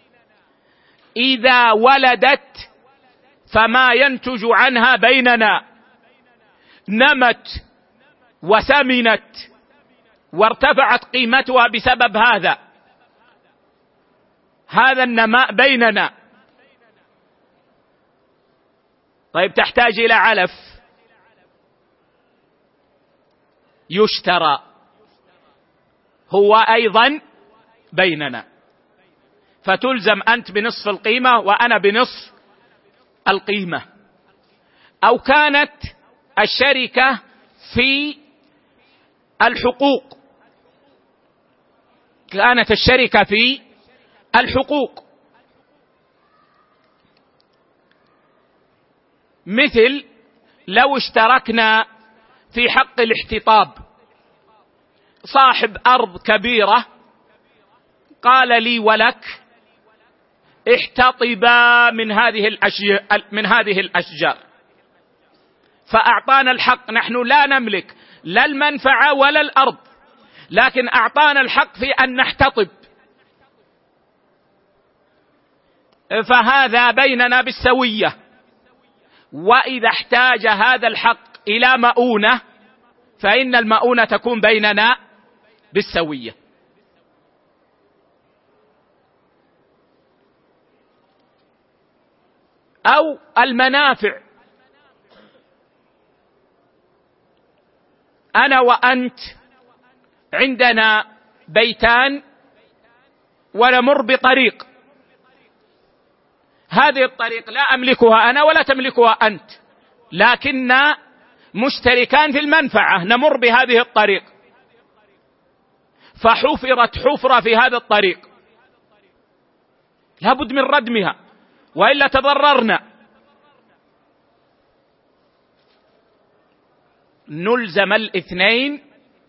إذا ولدت فما ينتج عنها بيننا، نمت وسمنت وارتفعت قيمتها بسبب هذا النماء بيننا. طيب تحتاج إلى علف يشترى، هو أيضا بيننا، فتلزم أنت بنصف القيمة وأنا بنصف القيمة. أو كانت الشركة في الحقوق، مثل لو اشتركنا في حق الاحتطاب، صاحب أرض كبيرة قال لي ولك احتطبا من هذه الأشجار، فأعطانا الحق، نحن لا نملك لا المنفعة ولا الأرض، لكن أعطانا الحق في أن نحتطب، فهذا بيننا بالسوية. وإذا احتاج هذا الحق إلى مؤونة فإن المؤونة تكون بيننا بالسوية. أو المنافع، أنا وأنت عندنا بيتان ونمر بطريق، هذه الطريق لا أملكها أنا ولا تملكها أنت، لكن مشتركان في المنفعة، نمر بهذه الطريق فحفرت حفرة في هذا الطريق، لابد من ردمها وإلا تضررنا، نلزم الاثنين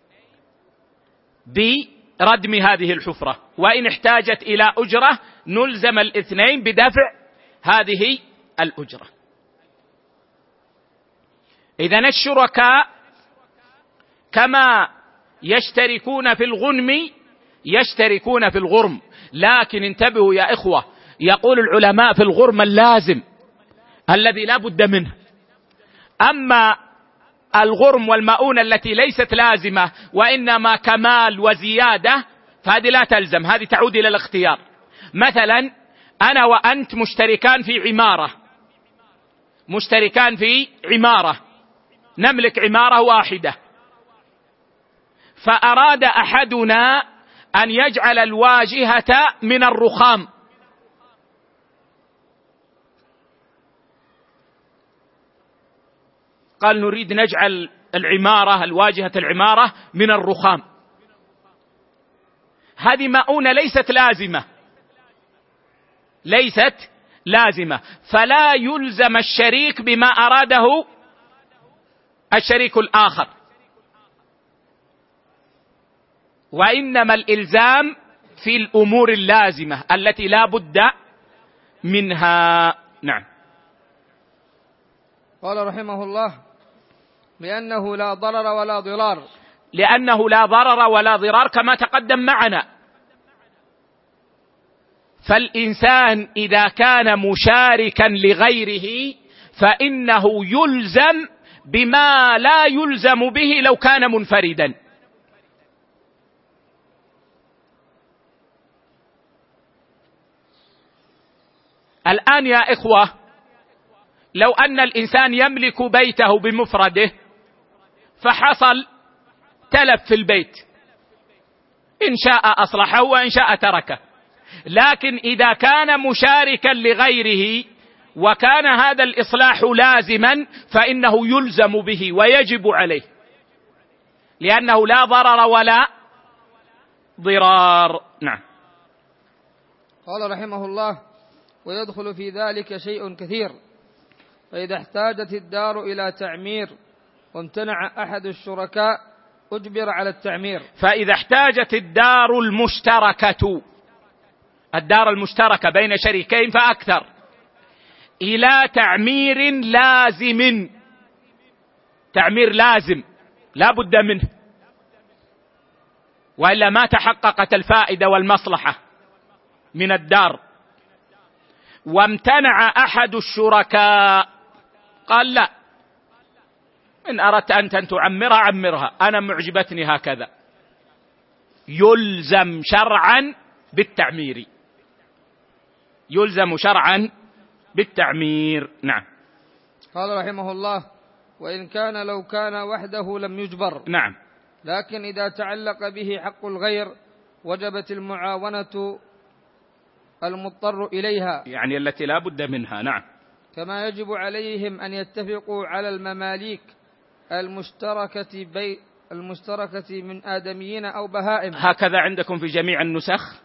بردم هذه الحفرة، وإن احتاجت إلى أجرة نلزم الاثنين بدفع هذه الأجرة. إذن الشركاء كما يشتركون في الغنم يشتركون في الغرم، لكن انتبهوا يا إخوة، يقول العلماء في الغرم اللازم الذي لا بد منه، أما الغرم والمؤونة التي ليست لازمة وإنما كمال وزيادة فهذه لا تلزم، هذه تعود إلى الاختيار. مثلا أنا وأنت مشتركان في عمارة، نملك عمارة واحدة، فأراد أحدنا أن يجعل الواجهة من الرخام، قال نريد نجعل الواجهة العمارة من الرخام، هذه مؤونة ليست لازمة، فلا يلزم الشريك بما أراده الشريك الآخر، وإنما الإلزام في الأمور اللازمة التي لا بد منها. نعم. قال رحمه الله: لأنه لا ضرر ولا ضرار. لأنه لا ضرر ولا ضرار كما تقدم معنا. فالإنسان إذا كان مشاركا لغيره فإنه يلزم بما لا يلزم به لو كان منفردا. الآن يا إخوة، لو أن الإنسان يملك بيته بمفرده فحصل تلف في البيت، إن شاء أصلحه وإن شاء تركه، لكن إذا كان مشاركا لغيره وكان هذا الإصلاح لازما فإنه يلزم به ويجب عليه، لأنه لا ضرر ولا ضرار. نعم. قال رحمه الله: ويدخل في ذلك شيء كثير، فإذا احتاجت الدار إلى تعمير وامتنع أحد الشركاء أجبر على التعمير. فإذا احتاجت الدار المشتركة بين شريكين فأكثر إلى تعمير لازم، تعمير لازم لا بد منه، وإلا ما تحققت الفائدة والمصلحة من الدار، وامتنع أحد الشركاء قال لا، إن أردت أن تعمرها عمرها، أنا معجبتني هكذا، يلزم شرعا بالتعمير، يلزم شرعا بالتعمير. نعم. قال رحمه الله: وإن كان لو كان وحده لم يجبر. نعم. لكن إذا تعلق به حق الغير وجبت المعاونة المضطر إليها، يعني التي لا بد منها. نعم. كما يجب عليهم أن يتفقوا على المماليك المشتركة من آدميين أو بهائم. هكذا عندكم في جميع النسخ؟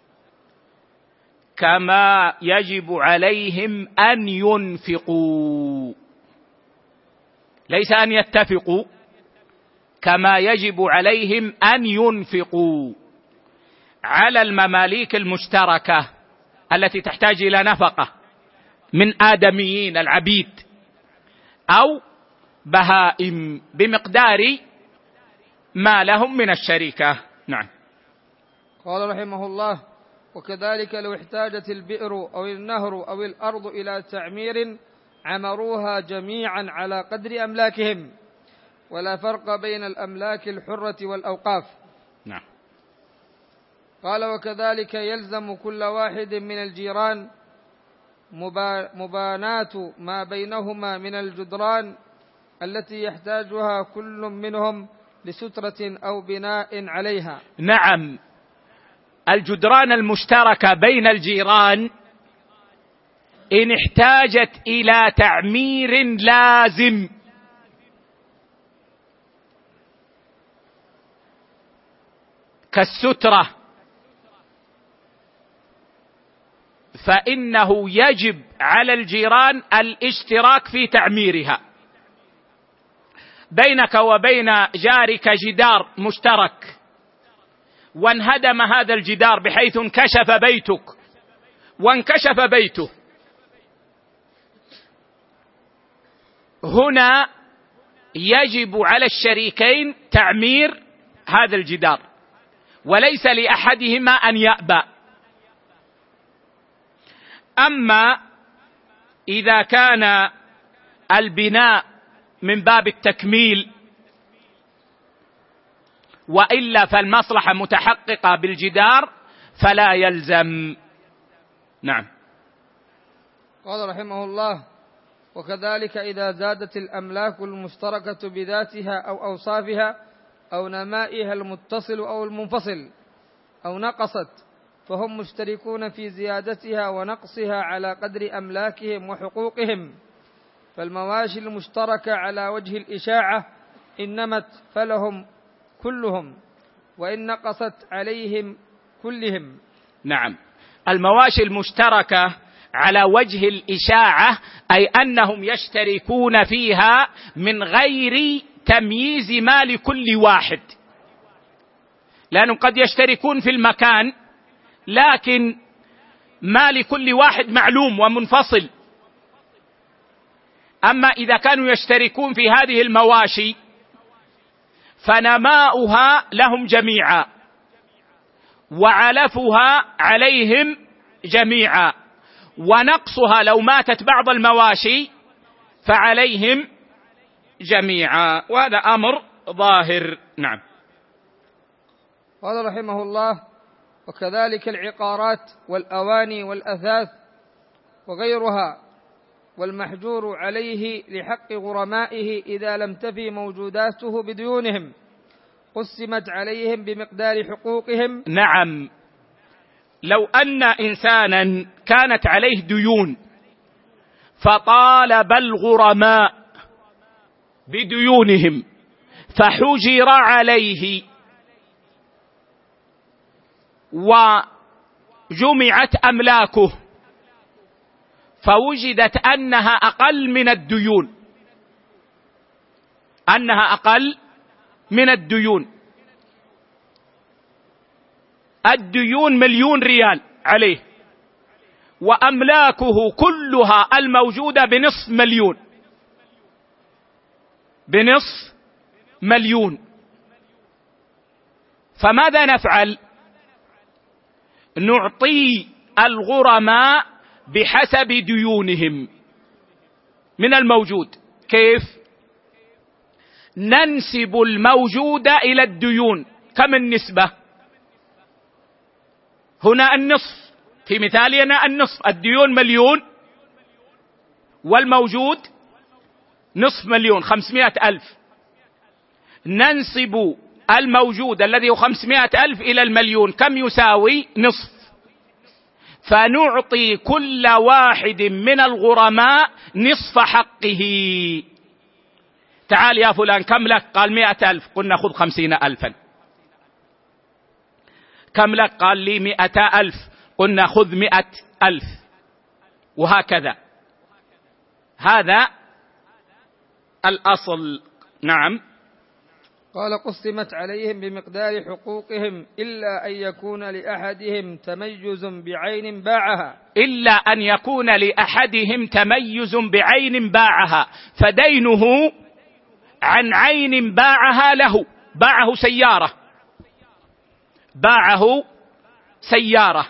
كما يجب عليهم أن ينفقوا، ليس أن يتفقوا، كما يجب عليهم أن ينفقوا على المماليك المشتركة التي تحتاج إلى نفقة من آدميين العبيد أو بهائم بمقدار ما لهم من الشركة. نعم. قال رحمه الله: وكذلك لو احتاجت البئر أو النهر أو الأرض إلى تعمير عمروها جميعا على قدر أملاكهم، ولا فرق بين الأملاك الحرة والأوقاف. نعم. قال: وكذلك يلزم كل واحد من الجيران مباناة ما بينهما من الجدران التي يحتاجها كل منهم لسترة أو بناء عليها. نعم. الجدران المشتركة بين الجيران إن احتاجت إلى تعمير لازم كالسترة فإنه يجب على الجيران الاشتراك في تعميرها. بينك وبين جارك جدار مشترك وانهدم هذا الجدار بحيث انكشف بيتك وانكشف بيته، هنا يجب على الشريكين تعمير هذا الجدار، وليس لأحدهما أن يأبى. أما إذا كان البناء من باب التكميل وإلا فالمصلحة متحققة بالجدار فلا يلزم. نعم. قال رحمه الله: وكذلك إذا زادت الأملاك المشتركة بذاتها أو أوصافها أو نمائها المتصل أو المنفصل أو نقصت فهم مشتركون في زيادتها ونقصها على قدر أملاكهم وحقوقهم. فالمواشي المشتركة على وجه الإشاعة إن نمت فلهم كلهم، وإن نقصت عليهم كلهم. نعم. المواشي المشتركة على وجه الإشاعة، أي أنهم يشتركون فيها من غير تمييز ما لكل واحد، لأنهم قد يشتركون في المكان لكن ما لكل واحد معلوم ومنفصل. أما إذا كانوا يشتركون في هذه المواشي فنماؤها لهم جميعا وعلفها عليهم جميعا، ونقصها لو ماتت بعض المواشي فعليهم جميعا، وهذا أمر ظاهر. نعم. قال رحمه الله: وكذلك العقارات والأواني والأثاث وغيرها والمحجور عليه لحق غرمائه إذا لم تفي موجوداته بديونهم قسمت عليهم بمقدار حقوقهم. نعم، لو أن إنسانا كانت عليه ديون فطالب الغرماء بديونهم فحجر عليه وجمعت أملاكه فوجدت أنها أقل من الديون، الديون 1,000,000 ريال عليه وأملاكه كلها الموجودة بنصف مليون، فماذا نفعل؟ نعطي الغرماء بحسب ديونهم من الموجود. كيف؟ ننسب الموجود إلى الديون. كم النسبة؟ هنا النصف، في مثالنا النصف، الديون 1,000,000 والموجود نصف مليون، 500,000. ننسب الموجود الذي هو 500,000 إلى 1,000,000، كم يساوي؟ نصف. فنعطي كل واحد من الغرماء نصف حقه. تعال يا فلان، كم لك؟ قال 100,000. قلنا خذ 50,000. كم لك؟ قال لي 100,000. قلنا خذ 100,000، وهكذا. هذا الأصل. نعم. قال: قسمت عليهم بمقدار حقوقهم إلا أن يكون لأحدهم تميز بعين باعها. إلا أن يكون لأحدهم تميز بعين باعها، فدينه عن عين باعها له، باعه سيارة،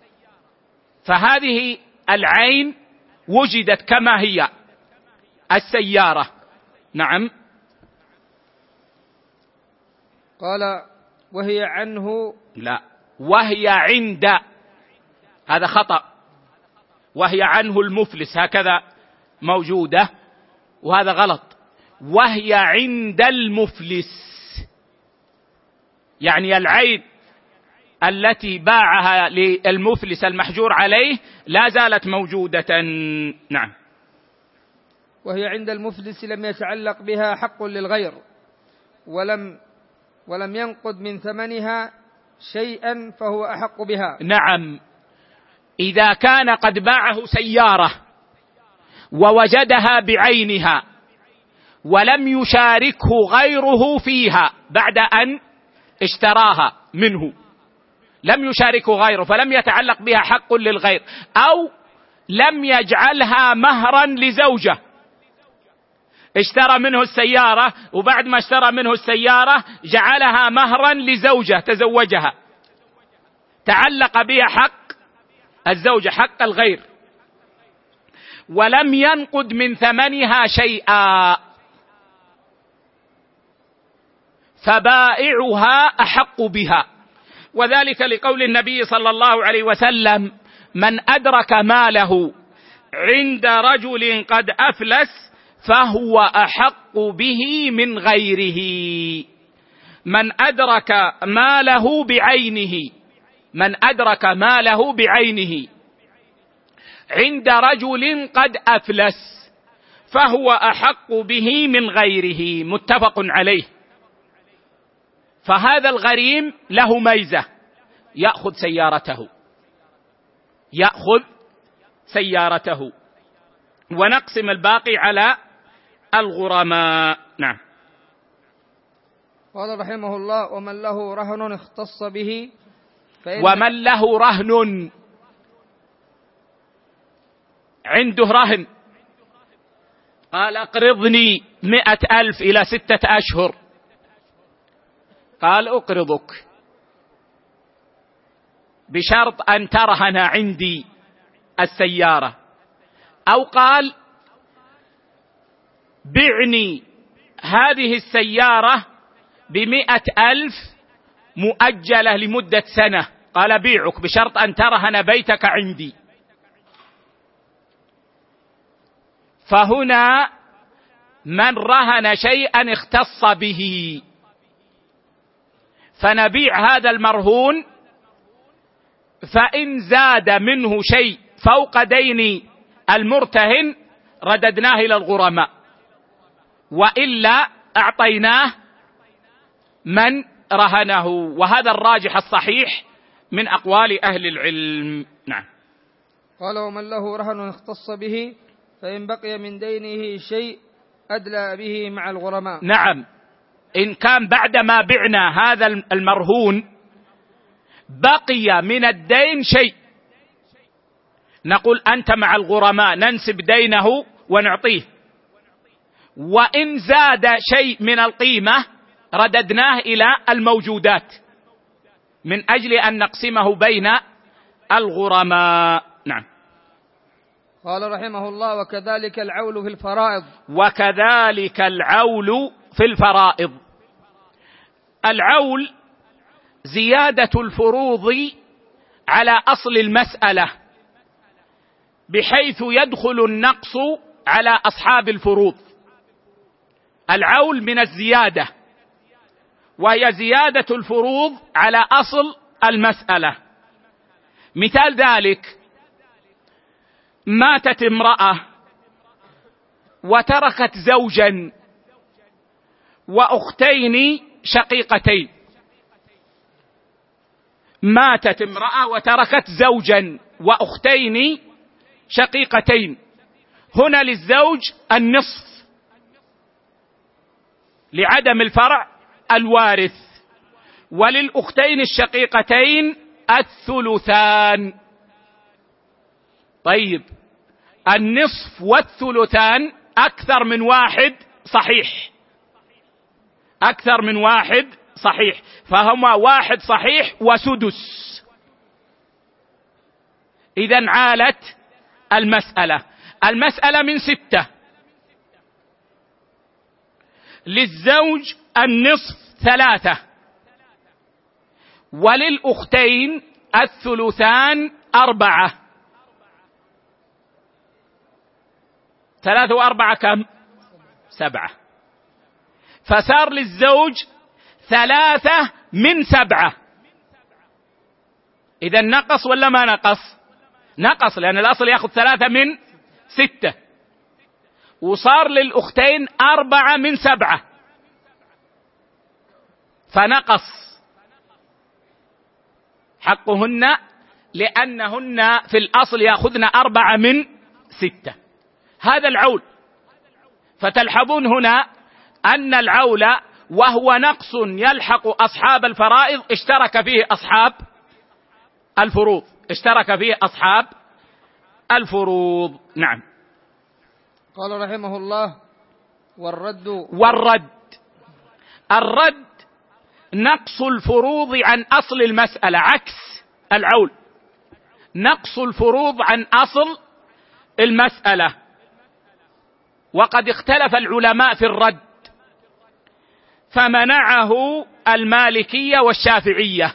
فهذه العين وجدت كما هي السيارة. نعم. قال: وهي عنه. لا، وهي عند، هذا خطأ. وهي عنه المفلس، هكذا موجودة، وهذا غلط. وهي عند المفلس، يعني العين التي باعها للمفلس المحجور عليه لا زالت موجودة. نعم. وهي عند المفلس لم يتعلق بها حق للغير ولم ينقض من ثمنها شيئا فهو أحق بها. نعم، إذا كان قد باعه سيارة ووجدها بعينها ولم يشاركه غيره فيها بعد أن اشتراها منه، لم يشاركه غيره فلم يتعلق بها حق للغير، أو لم يجعلها مهرا لزوجة، اشترى منه السيارة وبعد ما اشترى منه السيارة جعلها مهرا لزوجة تزوجها، تعلق بها حق الزوجة، حق الغير، ولم ينقض من ثمنها شيئا، فبائعها أحق بها. وذلك لقول النبي صلى الله عليه وسلم: من أدرك ماله عند رجل قد أفلس فهو أحق به من غيره. من أدرك ماله بعينه عند رجل قد أفلس فهو أحق به من غيره، متفق عليه. فهذا الغريم له ميزة، يأخذ سيارته، ونقسم الباقي على الغرماء. نعم. قال رحمه الله: ومن له رهن اختص به ومن له رهن، عنده رهن، قال اقرضني 100,000 إلى 6 أشهر، قال أقرضك بشرط أن ترهن عندي السيارة، أو قال بعني هذه السيارة 100,000 مؤجلة لمدة سنة، قال بيعك بشرط أن ترهن بيتك عندي. فهنا من رهن شيئا اختص به، فنبيع هذا المرهون، فإن زاد منه شيء فوق دين المرتهن رددناه إلى الغرماء، وإلا أعطيناه من رهنه. وهذا الراجح الصحيح من أقوال أهل العلم. نعم. قال: ومن له رهن اختص به فإن بقي من دينه شيء أدلى به مع الغرماء. نعم، إن كان بعدما بعنا هذا المرهون بقي من الدين شيء، نقول أنت مع الغرماء، ننسب دينه ونعطيه، وإن زاد شيء من القيمة رددناه إلى الموجودات من أجل أن نقسمه بين الغرماء. نعم. قال رحمه الله: وكذلك العول في الفرائض. وكذلك العول في الفرائض. العول زيادة الفروض على أصل المسألة، بحيث يدخل النقص على أصحاب الفروض. العول من الزيادة، وهي زيادة الفروض على أصل المسألة. مثال ذلك: ماتت امرأة وتركت زوجا وأختين شقيقتين. ماتت امرأة وتركت زوجا وأختين شقيقتين، هنا للزوج النصف لعدم الفرع الوارث، وللأختين الشقيقتين الثلثان. طيب، النصف والثلثان أكثر من واحد صحيح، أكثر من واحد صحيح، فهما واحد صحيح وسدس. إذن عالت المسألة من 6، للزوج النصف 3، وللأختين الثلثان 4. 3 و4 كم؟ 7. فصار للزوج 3 من 7. إذا نقص ولا ما نقص؟ نقص، لأن الأصل يأخذ 3 من 6، وصار للأختين 4 من 7، فنقص حقهن، لأنهن في الأصل يأخذن 4 من 6. هذا العول. فتلحظون هنا أن العول وهو نقص يلحق أصحاب الفرائض اشترك فيه أصحاب الفروض، اشترك فيه أصحاب الفروض. نعم. قال رحمه الله: الرد نقص الفروض عن أصل المسألة، عكس العول، نقص الفروض عن أصل المسألة. وقد اختلف العلماء في الرد، فمنعه المالكية والشافعية.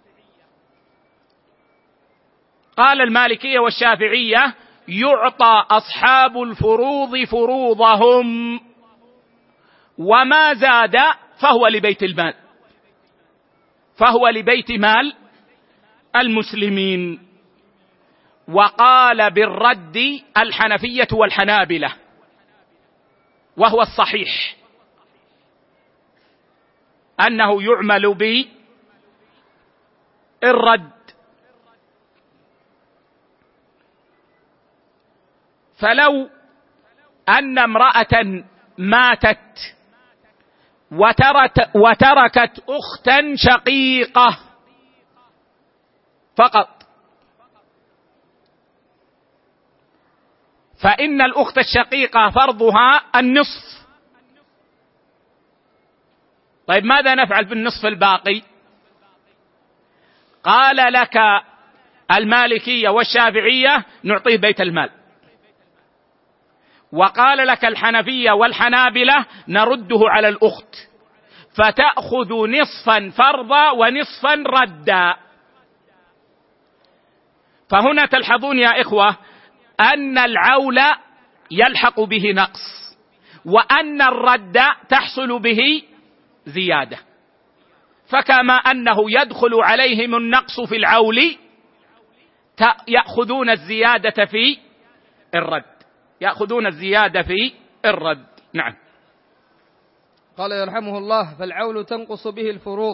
قال المالكية والشافعية: يعطى أصحاب الفروض فروضهم، وما زاد فهو لبيت المال، فهو لبيت مال المسلمين. وقال بالرد الحنفية والحنابلة، وهو الصحيح أنه يعمل بالرد. فلو أن امرأة ماتت وتركت أختا شقيقة فقط، فإن الأخت الشقيقة فرضها النصف. طيب ماذا نفعل بالنصف الباقي؟ قال لك المالكية والشافعية نعطيه بيت المال، وقال لك الحنفية والحنابلة نرده على الأخت، فتأخذ نصفا فرضا ونصفا ردا. فهنا تلحظون يا إخوة أن العول يلحق به نقص، وأن الرد تحصل به زيادة. فكما أنه يدخل عليهم النقص في العول يأخذون الزيادة في الرد، يأخذون الزيادة في الرد. نعم. قال يرحمه الله: فالعول تنقص به الفروض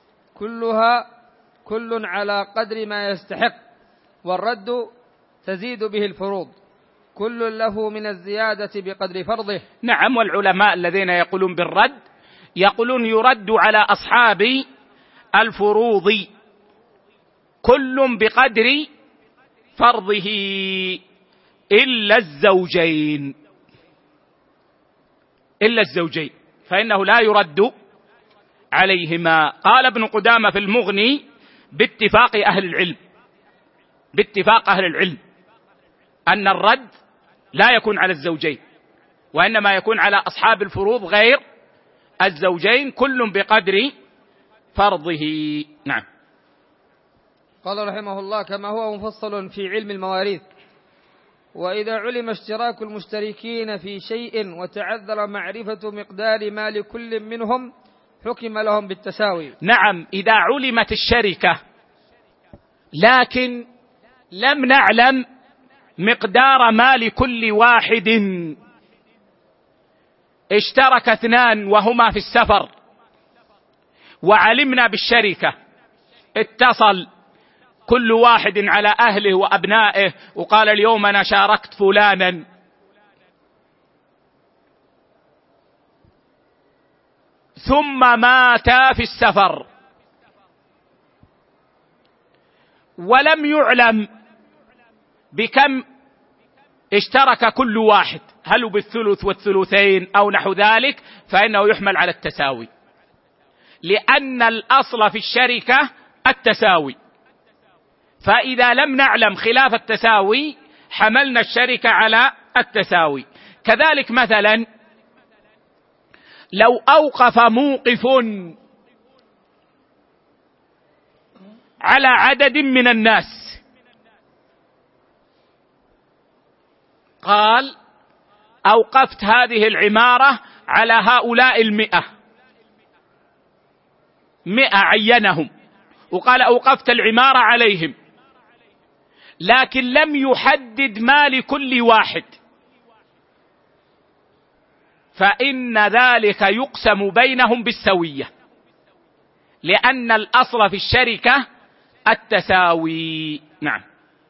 كل على قدر ما يستحق، والرد تزيد به الفروض كل له من الزيادة بقدر فرضه. نعم. والعلماء الذين يقولون بالرد يقولون يرد على أصحاب الفروض كل بقدر فرضه إلا الزوجين فإنه لا يرد عليهما. قال ابن قدامة في المغني باتفاق أهل العلم أن الرد لا يكون على الزوجين، وإنما يكون على أصحاب الفروض غير الزوجين كل بقدر فرضه. نعم. قال رحمه الله: كما هو مفصل في علم المواريث. وإذا علم اشتراك المشتركين في شيء وتعذر معرفة مقدار ما لكل منهم حكم لهم بالتساوي. نعم. إذا علمت الشركة لكن لم نعلم مقدار ما لكل واحد، اشترك اثنان وهما في السفر وعلمنا بالشركة، اتصل كل واحد على أهله وأبنائه وقال اليوم أنا شاركت فلانا، ثم مات في السفر ولم يعلم بكم اشترك كل واحد، هل بالثلث والثلثين أو نحو ذلك، فإنه يحمل على التساوي، لأن الأصل في الشركة التساوي. فإذا لم نعلم خلاف التساوي حملنا الشركة على التساوي. كذلك مثلا لو أوقف موقف على عدد من الناس، قال أوقفت هذه العمارة على هؤلاء 100 عينهم وقال أوقفت العمارة عليهم، لكن لم يحدد ما لكل واحد، فإن ذلك يقسم بينهم بالسوية، لأن الأصل في الشركة التساوي. نعم.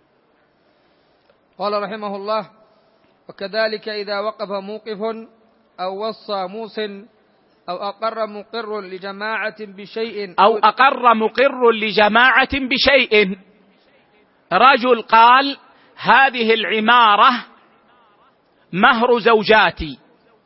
قال رحمه الله: وكذلك إذا وقف موقف أو وصى موص أو أقر مقر لجماعة بشيء، رجل قال هذه العمارة مهر زوجاتي،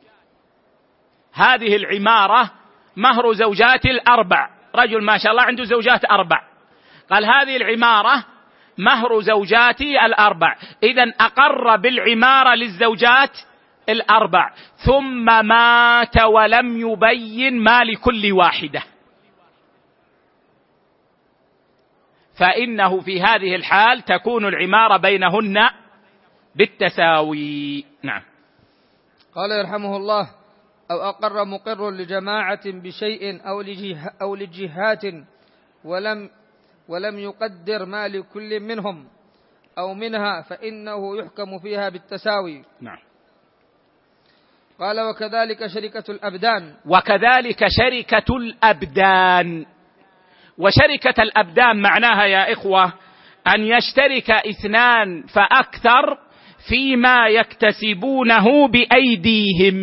هذه العمارة مهر زوجاتي 4، رجل ما شاء الله عنده زوجات 4، قال هذه العمارة مهر زوجاتي 4، إذن أقر بالعمارة للزوجات 4، ثم مات ولم يبين ما لكل واحدة، فإنه في هذه الحال تكون العمارة بينهن بالتساوي. نعم. قال يرحمه الله: أو أقر مقر لجماعة بشيء أو لجهات ولم يقدر ما لكل منهم أو منها، فإنه يحكم فيها بالتساوي. نعم. قال: وكذلك شركة الأبدان. وكذلك شركة الأبدان. وشركة الأبدان معناها يا إخوة أن يشترك 2 فأكثر فيما يكتسبونه بأيديهم.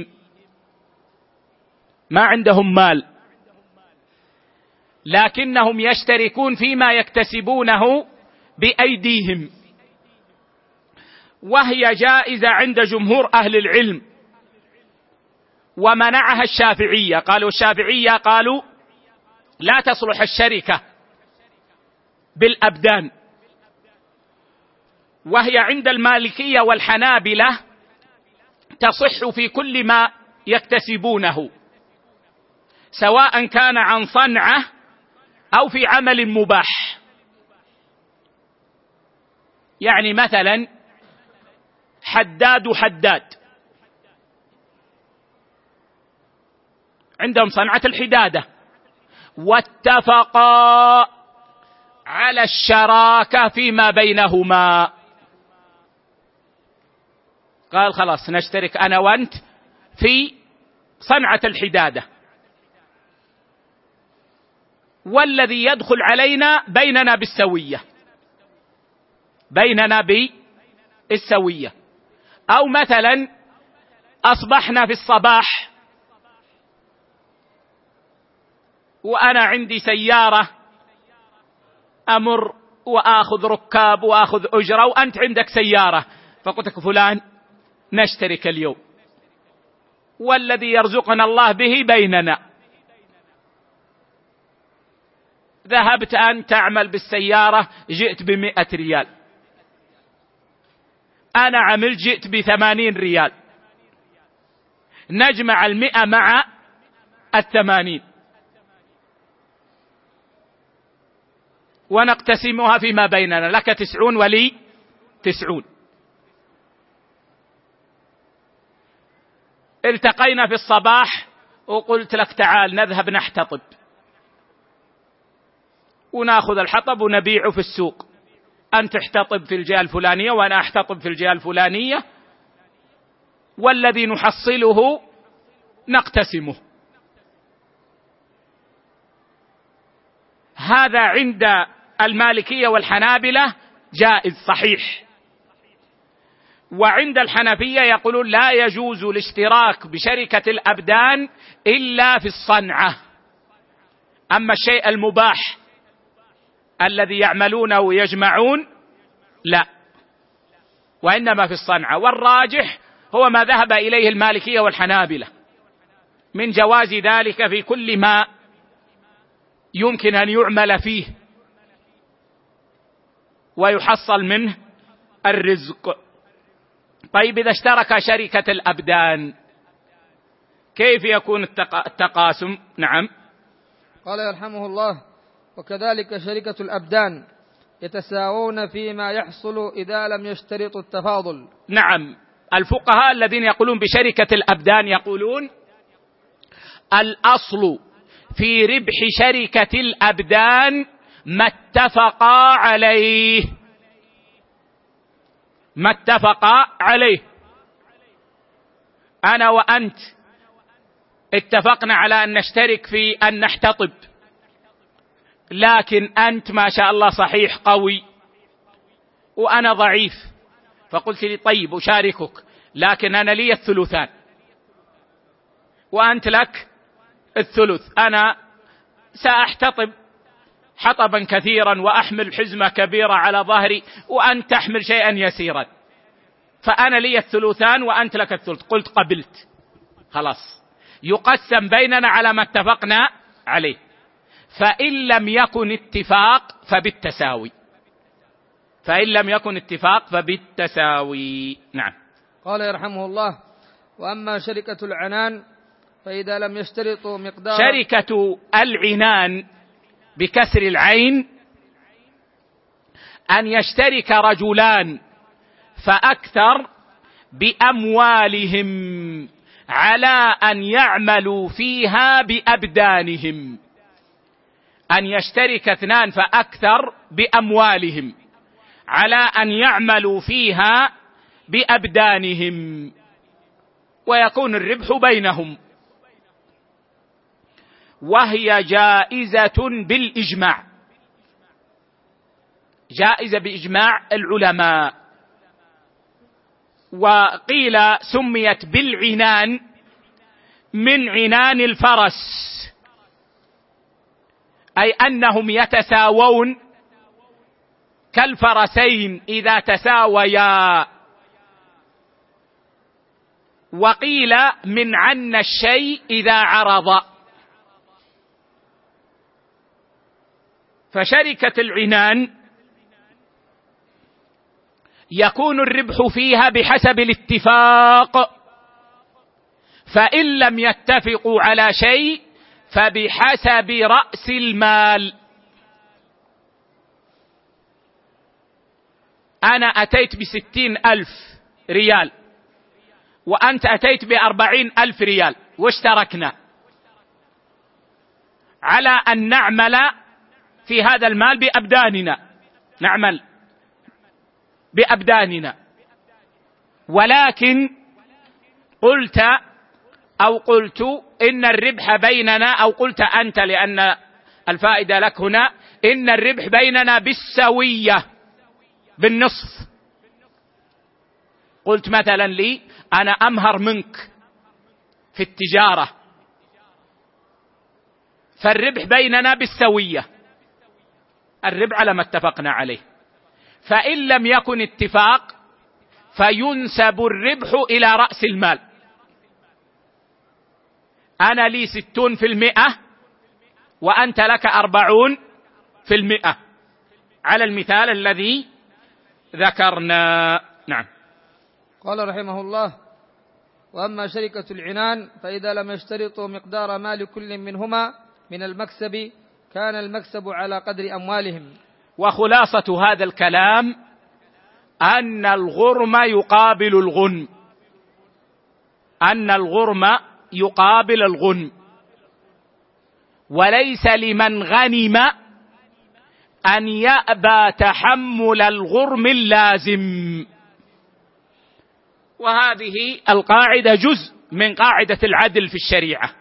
ما عندهم مال لكنهم يشتركون فيما يكتسبونه بأيديهم، وهي جائزة عند جمهور أهل العلم، ومنعها الشافعية. الشافعية قالوا لا تصلح الشركة بالأبدان، وهي عند المالكية والحنابلة تصح في كل ما يكتسبونه، سواء كان عن صنعة أو في عمل مباح. يعني مثلا حداد عندهم صنعة الحدادة، واتفقا على الشراكة فيما بينهما، قال خلاص نشترك أنا وأنت في صنعة الحدادة، والذي يدخل علينا بيننا بالسوية. أو مثلا أصبحنا في الصباح وأنا عندي سيارة أمر وآخذ ركاب وآخذ أجرة، وأنت عندك سيارة، فقلت لك فلان نشترك اليوم، والذي يرزقنا الله به بيننا. ذهبت أن تعمل بالسيارة جئت ب100 ريال، أنا عملت جئت ب80 ريال، نجمع 100 مع 80 ونقتسمها فيما بيننا، لك 90 ولي 90. التقينا في الصباح وقلت لك تعال نذهب نحتطب وناخذ الحطب ونبيعه في السوق، أنت تحتطب في الجهة الفلانية وأنا أحتطب في الجهة الفلانية، والذي نحصله نقتسمه. هذا عند المالكية والحنابلة جائز صحيح، وعند الحنفية يقولون لا يجوز الاشتراك بشركة الأبدان إلا في الصنعة، أما الشيء المباح الذي يعملونه ويجمعون لا، وإنما في الصنعة. والراجح هو ما ذهب إليه المالكية والحنابلة من جواز ذلك في كل ما يمكن أن يعمل فيه ويحصل منه الرزق. طيب إذا اشترك شركة الأبدان كيف يكون التقاسم؟ نعم. قال يرحمه الله: وكذلك شركة الأبدان يتساوون فيما يحصل إذا لم يشترطوا التفاضل. نعم، الفقهاء الذين يقولون بشركة الأبدان يقولون الأصل في ربح شركة الأبدان ما اتفقا عليه. أنا وأنت اتفقنا على أن نشترك في أن نحتطب، لكن أنت ما شاء الله صحيح قوي وأنا ضعيف، فقلت لي طيب أشاركك، لكن أنا لي الثلثان وأنت لك الثلث. أنا سأحتطب حطبا كثيرا وأحمل حزمة كبيرة على ظهري وأنت تحمل شيئا يسيرا، فأنا لي الثلثان وأنت لك الثلث. قلت قبلت، خلاص يقسم بيننا على ما اتفقنا عليه. فإن لم يكن اتفاق فبالتساوي. نعم. قال يرحمه الله: وأما شركة العنان فإذا لم يشترطوا مقدار. شركة العنان بكسر العين أن يشترك رجلان فأكثر بأموالهم على أن يعملوا فيها بأبدانهم. أن يشترك 2 فأكثر بأموالهم على أن يعملوا فيها بأبدانهم، ويكون الربح بينهم، وهي جائزة بالإجماع، جائزة بإجماع العلماء. وقيل سميت بالعنان من عنان الفرس، أي أنهم يتساوون كالفرسين إذا تساويا. وقيل من عن الشيء إذا عرض. فشركة العنان يكون الربح فيها بحسب الاتفاق، فإن لم يتفقوا على شيء فبحسب رأس المال. أنا أتيت ب60,000 ريال وأنت أتيت ب40,000 ريال، واشتركنا على أن نعمل في هذا المال بأبداننا، نعمل بأبداننا، ولكن قلت إن الربح بيننا، أو قلت أنت لأن الفائدة لك هنا، إن الربح بيننا بالسوية، بالنصف. قلت مثلا لي أنا أمهر منك في التجارة، فالربح بيننا بالسوية، الربح على ما اتفقنا عليه. فإن لم يكن اتفاق فينسب الربح إلى رأس المال. أنا لي 60% وأنت لك 40%، على المثال الذي ذكرنا. نعم. قال رحمه الله: وأما شركة العنان فإذا لم يشترطوا مقدار مال كل منهما من المكسب كان المكسب على قدر أموالهم. وخلاصة هذا الكلام أن الغرم يقابل الغنم، أن الغرم يقابل الغنم، وليس لمن غنم أن يأبى تحمل الغرم اللازم. وهذه القاعدة جزء من قاعدة العدل في الشريعة،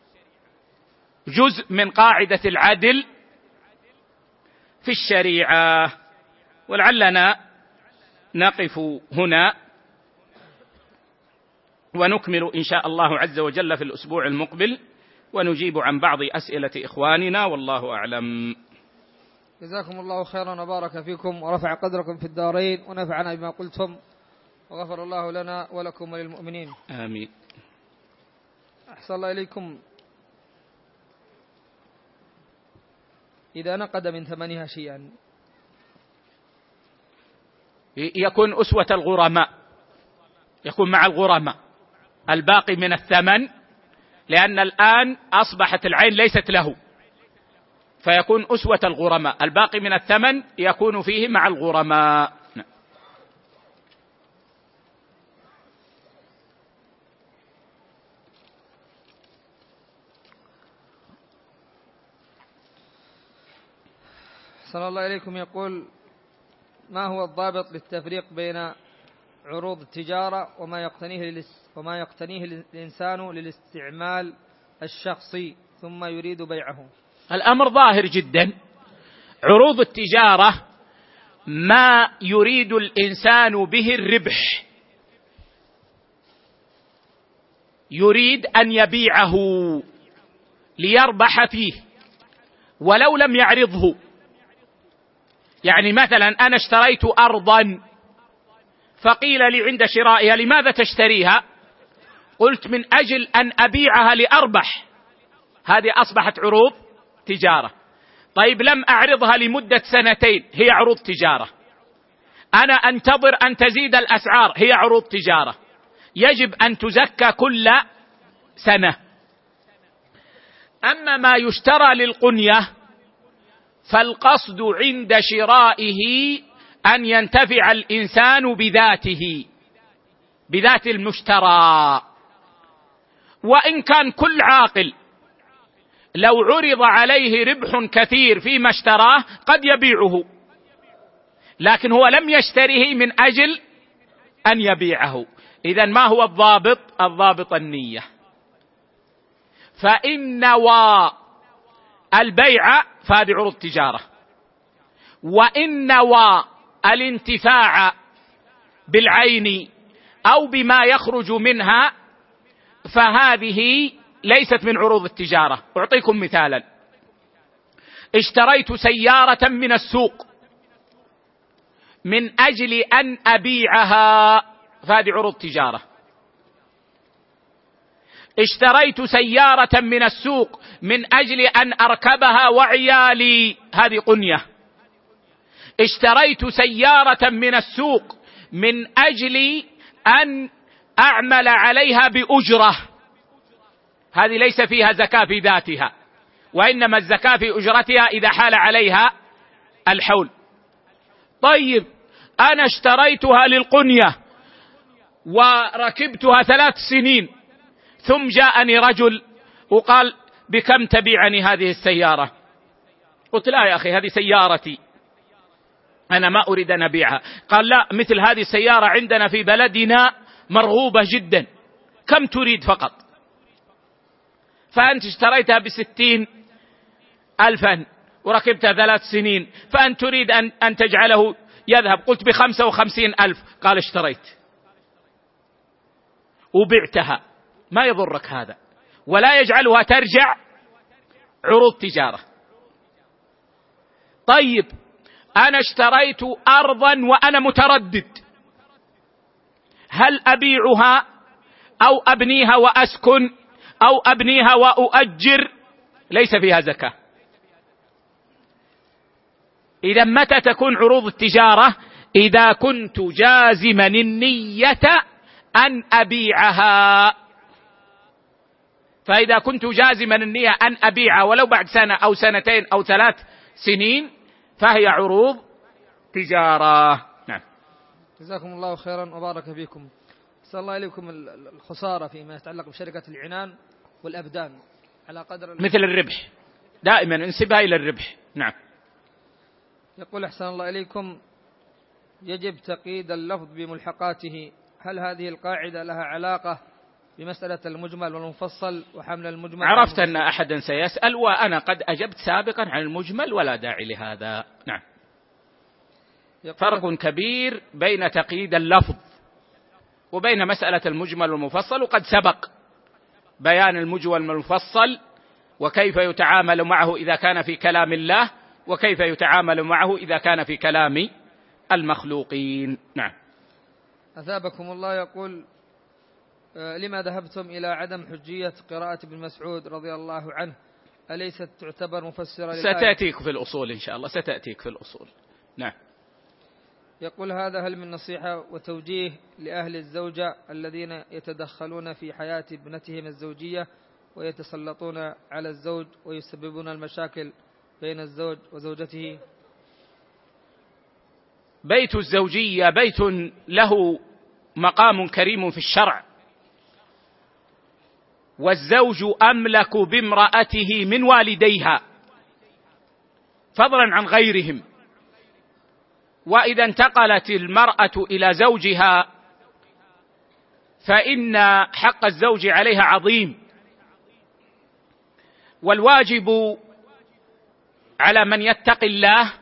جزء من قاعدة العدل في الشريعة. ولعلنا نقف هنا ونكمل إن شاء الله عز وجل في الأسبوع المقبل، ونجيب عن بعض أسئلة إخواننا، والله أعلم. جزاكم الله خيرا وبارك فيكم ورفع قدركم في الدارين ونفعنا بما قلتم، وغفر الله لنا ولكم وللمؤمنين. آمين. أحسن الله إليكم. إذا نقد من ثمنها شيئا يكون أسوة الغرماء، يكون مع الغرماء الباقي من الثمن، لأن الآن أصبحت العين ليست له، فيكون أسوة الغرماء، الباقي من الثمن يكون فيه مع الغرماء. صلى الله عليكم. يقول: ما هو الضابط للتفريق بين عروض التجارة وما يقتنيه الإنسان للاستعمال الشخصي ثم يريد بيعه؟ الأمر ظاهر جدا. عروض التجارة ما يريد الإنسان به الربح، يريد أن يبيعه ليربح فيه ولو لم يعرضه. يعني مثلا أنا اشتريت أرضا فقيل لي عند شرائها: لماذا تشتريها؟ قلت: من أجل أن أبيعها لأربح. هذه أصبحت عروض تجارة. طيب لم أعرضها لمدة 2 هي عروض تجارة. أنا أنتظر أن تزيد الأسعار، هي عروض تجارة. يجب أن تزكى كل سنة. أما ما يشترى للقنية فالقصد عند شرائه أن ينتفع الإنسان بذاته، بذات المشترى. وإن كان كل عاقل لو عرض عليه ربح كثير فيما اشتراه قد يبيعه، لكن هو لم يشتريه من أجل أن يبيعه. إذن ما هو الضابط؟ الضابط النية. فإن نوى البيع فهذه عروض تجارة، وإن نوى الانتفاع بالعين أو بما يخرج منها، فهذه ليست من عروض التجارة. أعطيكم مثالا: اشتريت سيارة من السوق من أجل أن أبيعها، فهذه عروض تجارة. اشتريت سيارة من السوق من أجل أن أركبها وعيالي، هذه قنية. اشتريت سيارة من السوق من أجل أن أعمل عليها بأجرة، هذه ليس فيها زكاة في ذاتها، وإنما الزكاة في أجرتها إذا حال عليها الحول. طيب، أنا اشتريتها للقنية وركبتها 3 سنين، ثم جاءني رجل وقال: بكم تبيعني هذه السيارة؟ قلت: لا يا أخي، هذه سيارتي، أنا ما أريد أن أبيعها. قال: لا، مثل هذه السيارة عندنا في بلدنا مرغوبة جدا، كم تريد فقط؟ فأنت اشتريتها ب60,000 وركبتها 3 سنين، فأنت تريد أن تجعله يذهب. قلت: ب55,000. قال: اشتريت وبعتها، ما يضرك هذا، ولا يجعلها ترجع عروض تجارة. طيب، أنا اشتريت أرضا وأنا متردد، هل أبيعها أو أبنيها وأسكن أو أبنيها وأؤجر؟ ليس فيها زكاة. إذا متى تكون عروض التجارة؟ إذا كنت جازما النية أن أبيعها. فإذا كنت جازما النية أن أبيعها ولو بعد 1 أو 2 أو 3 سنين، فهي عروض تجارة. نعم. جزاكم الله خيرا وبارك فيكم. أسأل الله إليكم الخسارة فيما يتعلق بشركة العنان والأبدان على قدر مثل الربح، دائما انسبها إلى الربح. نعم. يقول: أحسن الله إليكم، يجب تقييد اللفظ بملحقاته، هل هذه القاعدة لها علاقة بمسألة المجمل والمفصل وحمل المجمل؟ عرفت أن أحدا سيسأل، وأنا قد أجبت سابقا عن المجمل ولا داعي لهذا. نعم. فرق كبير بين تقييد اللفظ وبين مسألة المجمل والمفصل، وقد سبق بيان المجمل والمفصل وكيف يتعامل معه إذا كان في كلام الله، وكيف يتعامل معه إذا كان في كلام المخلوقين. نعم. أثابكم الله. يقول: لما ذهبتم إلى عدم حجية قراءة ابن مسعود رضي الله عنه؟ أليست تعتبر مفسرة للآية؟ ستأتيك في الأصول إن شاء الله، ستأتيك في الأصول. نعم. يقول: هذا هل من نصيحة وتوجيه لأهل الزوجة الذين يتدخلون في حياة ابنتهم الزوجية ويتسلطون على الزوج ويسببون المشاكل بين الزوج وزوجته؟ بيت الزوجية بيت له مقام كريم في الشرع، والزوج أملك بامرأته من والديها فضلا عن غيرهم. وإذا انتقلت المرأة إلى زوجها فإن حق الزوج عليها عظيم، والواجب على من يتقي الله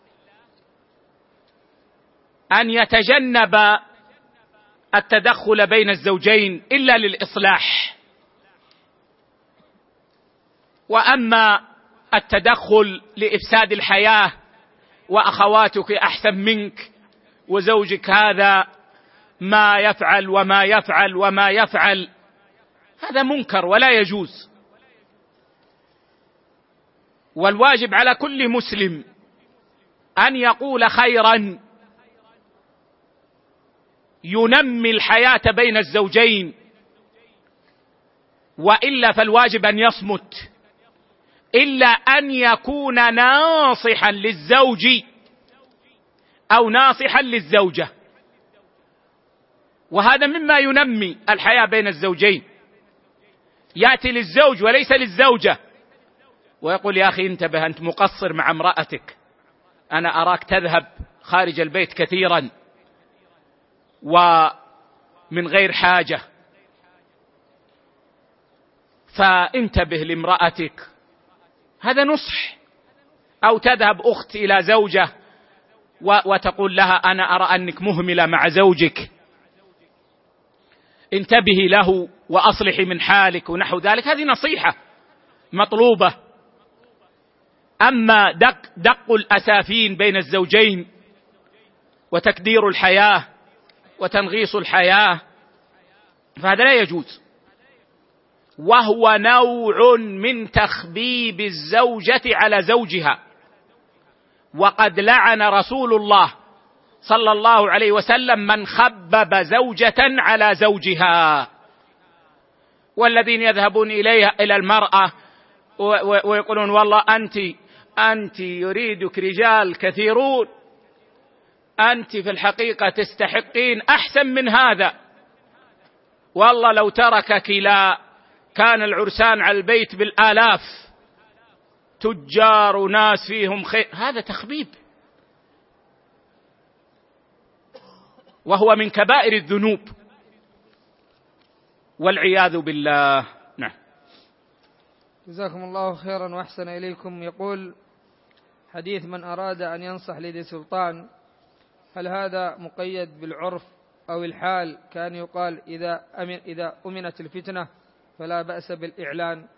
أن يتجنب التدخل بين الزوجين إلا للإصلاح. وأما التدخل لإفساد الحياة وأخواتك أحسن منك وزوجك هذا ما يفعل وما يفعل وما يفعل، هذا منكر ولا يجوز. والواجب على كل مسلم أن يقول خيرا ينمي الحياة بين الزوجين، وإلا فالواجب أن يصمت، إلا أن يكون ناصحا للزوج أو ناصحا للزوجة، وهذا مما ينمي الحياة بين الزوجين. يأتي للزوج وليس للزوجة ويقول: يا أخي انتبه، أنت مقصر مع امرأتك، أنا أراك تذهب خارج البيت كثيرا ومن غير حاجة، فانتبه لامرأتك. هذا نصح. أو تذهب أخت إلى زوجة وتقول لها: أنا أرى أنك مهملة مع زوجك، انتبهي له وأصلحي من حالك ونحو ذلك، هذه نصيحة مطلوبة. أما دق الأسافين بين الزوجين وتكدير الحياة وتنغيص الحياة فهذا لا يجوز، وهو نوع من تخبيب الزوجة على زوجها. وقد لعن رسول الله صلى الله عليه وسلم من خبب زوجة على زوجها. والذين يذهبون إلى المرأة ويقولون والله أنت يريدك رجال كثيرون، أنت في الحقيقة تستحقين أحسن من هذا، والله لو تركك لا كان العرسان على البيت بالآلاف، تجار وناس فيهم خير. هذا تخبيب، وهو من كبائر الذنوب والعياذ بالله. نعم. جزاكم الله خيرا وأحسن إليكم. يقول: حديث من أراد أن ينصح لذي سلطان، هل هذا مقيد بالعرف أو الحال؟ كان يقال إذا أمنت الفتنة فلا بأس بالإعلان.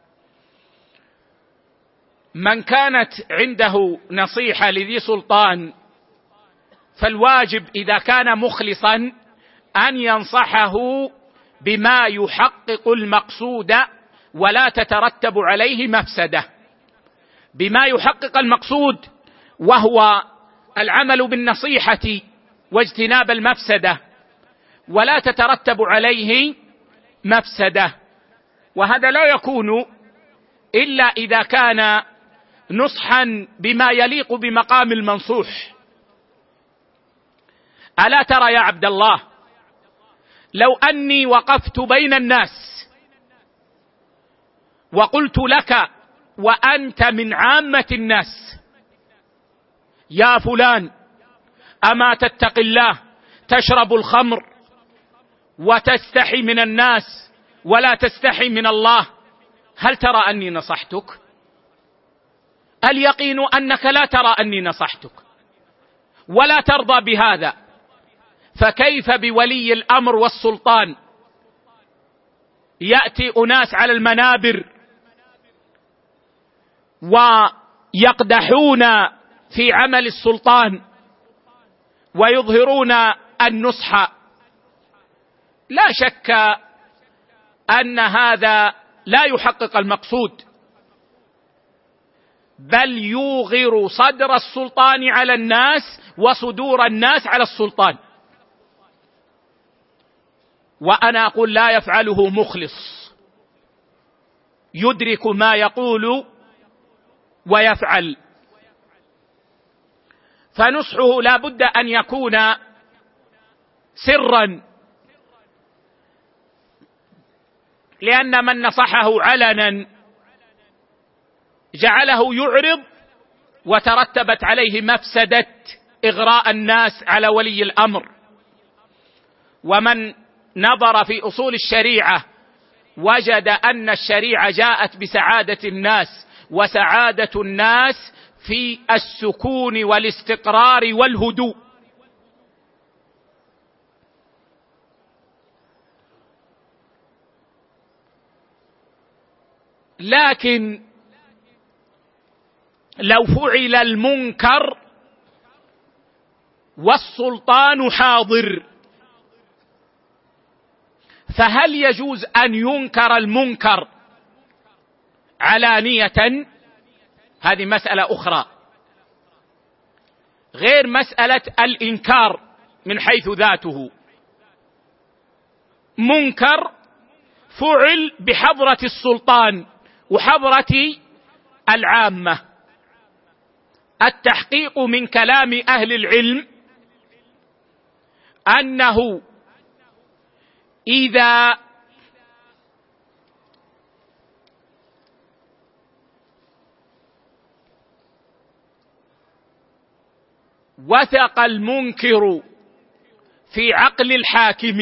من كانت عنده نصيحة لذي سلطان فالواجب إذا كان مخلصا أن ينصحه بما يحقق المقصود ولا تترتب عليه مفسدة، بما يحقق المقصود وهو العمل بالنصيحة واجتناب المفسدة ولا تترتب عليه مفسدة. وهذا لا يكون إلا إذا كان نصحا بما يليق بمقام المنصوح. ألا ترى يا عبد الله لو أني وقفت بين الناس وقلت لك وأنت من عامة الناس: يا فلان أما تتق الله، تشرب الخمر وتستحي من الناس ولا تستحي من الله، هل ترى أني نصحتك؟ اليقين أنك لا ترى أني نصحتك ولا ترضى بهذا، فكيف بولي الأمر والسلطان؟ يأتي أناس على المنابر ويقدحون في عمل السلطان ويظهرون النصح. لا شك أن هذا لا يحقق المقصود، بل يوغر صدر السلطان على الناس وصدور الناس على السلطان. وأنا أقول لا يفعله مخلص يدرك ما يقول ويفعل. فنصحه لا بد أن يكون سرا، لأن من نصحه علنا جعله يعرض وترتبت عليه مفسدة إغراء الناس على ولي الأمر. ومن نظر في أصول الشريعة وجد أن الشريعة جاءت بسعادة الناس، وسعادة الناس في السكون والاستقرار والهدوء. لكن لو فعل المنكر والسلطان حاضر فهل يجوز أن ينكر المنكر علانية؟ هذه مسألة أخرى غير مسألة الإنكار من حيث ذاته. منكر فعل بحضرة السلطان وحضرة العامة. التحقيق من كلام أهل العلم أنه إذا وثق المنكر في عقل الحاكم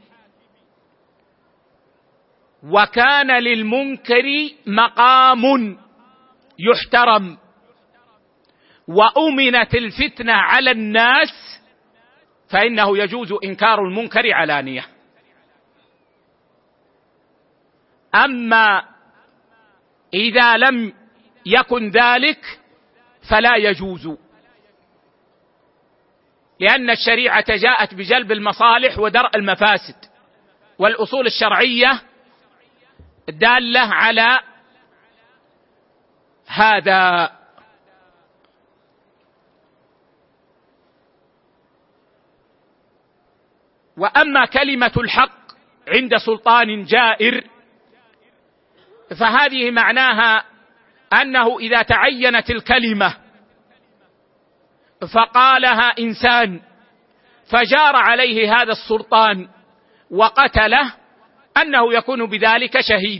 وكان للمنكر مقام يحترم وأمنت الفتنة على الناس فإنه يجوز إنكار المنكر علانية. أما إذا لم يكن ذلك فلا يجوز، لأن الشريعة جاءت بجلب المصالح ودرء المفاسد، والأصول الشرعية دالة على هذا. وأما كلمة الحق عند سلطان جائر فهذه معناها أنه إذا تعينت الكلمة فقالها إنسان فجار عليه هذا السلطان وقتله أنه يكون بذلك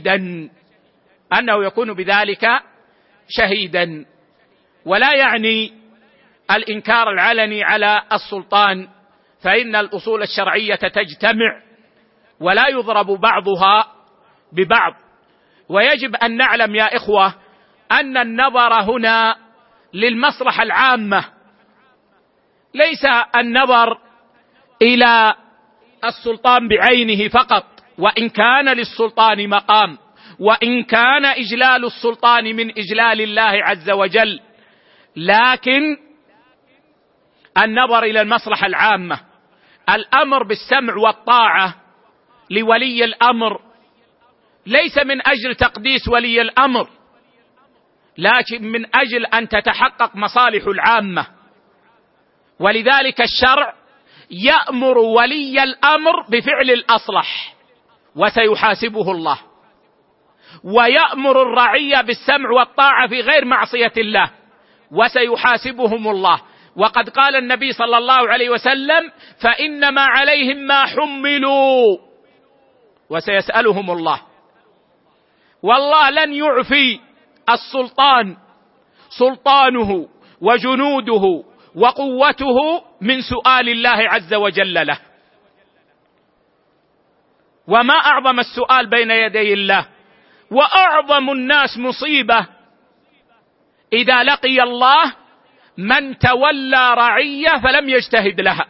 شهيدا، ولا يعني الإنكار العلني على السلطان، فإن الأصول الشرعية تجتمع ولا يضرب بعضها ببعض. ويجب أن نعلم يا إخوة أن النظر هنا للمصلحة العامة، ليس النظر إلى السلطان بعينه فقط، وإن كان للسلطان مقام، وإن كان إجلال السلطان من إجلال الله عز وجل، لكن النظر إلى المصلحة العامة. الأمر بالسمع والطاعة لولي الأمر ليس من أجل تقديس ولي الأمر، لكن من أجل أن تتحقق مصالح العامة. ولذلك الشرع يأمر ولي الأمر بفعل الأصلح وسيحاسبه الله، ويأمر الرعية بالسمع والطاعة في غير معصية الله وسيحاسبهم الله. وقد قال النبي صلى الله عليه وسلم: فإنما عليهم ما حملوا وسيسألهم الله. والله لن يعفي السلطان سلطانه وجنوده وقوته من سؤال الله عز وجل له. وما أعظم السؤال بين يدي الله، وأعظم الناس مصيبة إذا لقي الله من تولى رعية فلم يجتهد لها.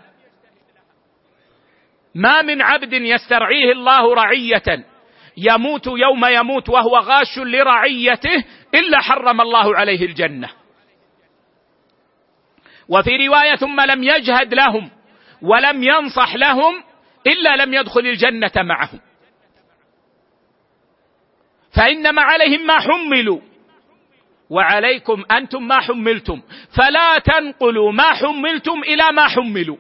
ما من عبد يسترعيه الله رعية يموت يوم يموت وهو غاش لرعيته إلا حرم الله عليه الجنة. وفي رواية: ثم لم يجهد لهم ولم ينصح لهم إلا لم يدخل الجنة معهم. فإنما عليهم ما حملوا وعليكم أنتم ما حملتم، فلا تنقلوا ما حملتم إلى ما حملوا،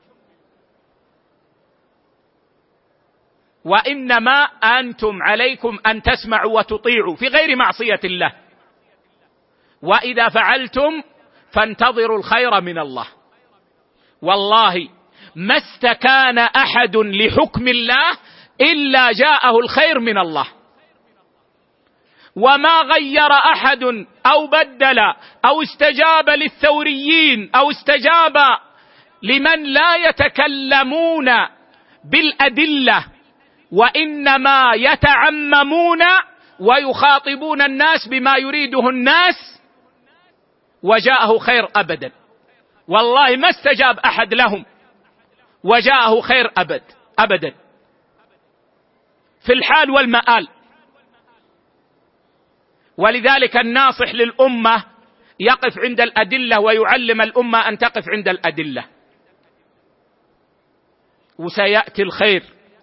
وإنما أنتم عليكم أن تسمعوا وتطيعوا في غير معصية الله، وإذا فعلتم فانتظروا الخير من الله. والله ما استكان أحد لحكم الله إلا جاءه الخير من الله، وما غير أحد أو بدل أو استجاب للثوريين أو استجاب لمن لا يتكلمون بالأدلة، وإنما يتعممون ويخاطبون الناس بما يريده الناس، وجاءه خير أبدا. والله ما استجاب أحد لهم وجاءه خير أبدا في الحال والمآل. ولذلك الناصح للأمة يقف عند الأدلة ويعلم الأمة أن تقف عند الأدلة، وسيأتي الخير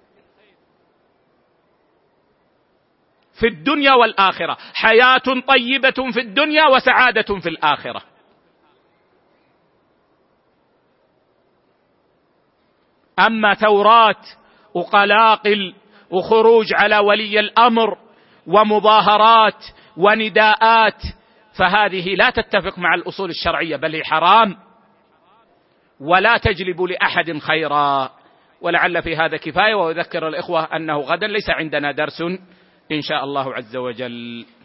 في الدنيا والآخرة، حياة طيبة في الدنيا وسعادة في الآخرة. أما ثورات وقلاقل وخروج على ولي الأمر ومظاهرات ونداءات فهذه لا تتفق مع الأصول الشرعية، بل هي حرام ولا تجلب لأحد خيرا. ولعل في هذا كفاية، وأذكر الإخوة أنه غدا ليس عندنا درس إن شاء الله عز وجل.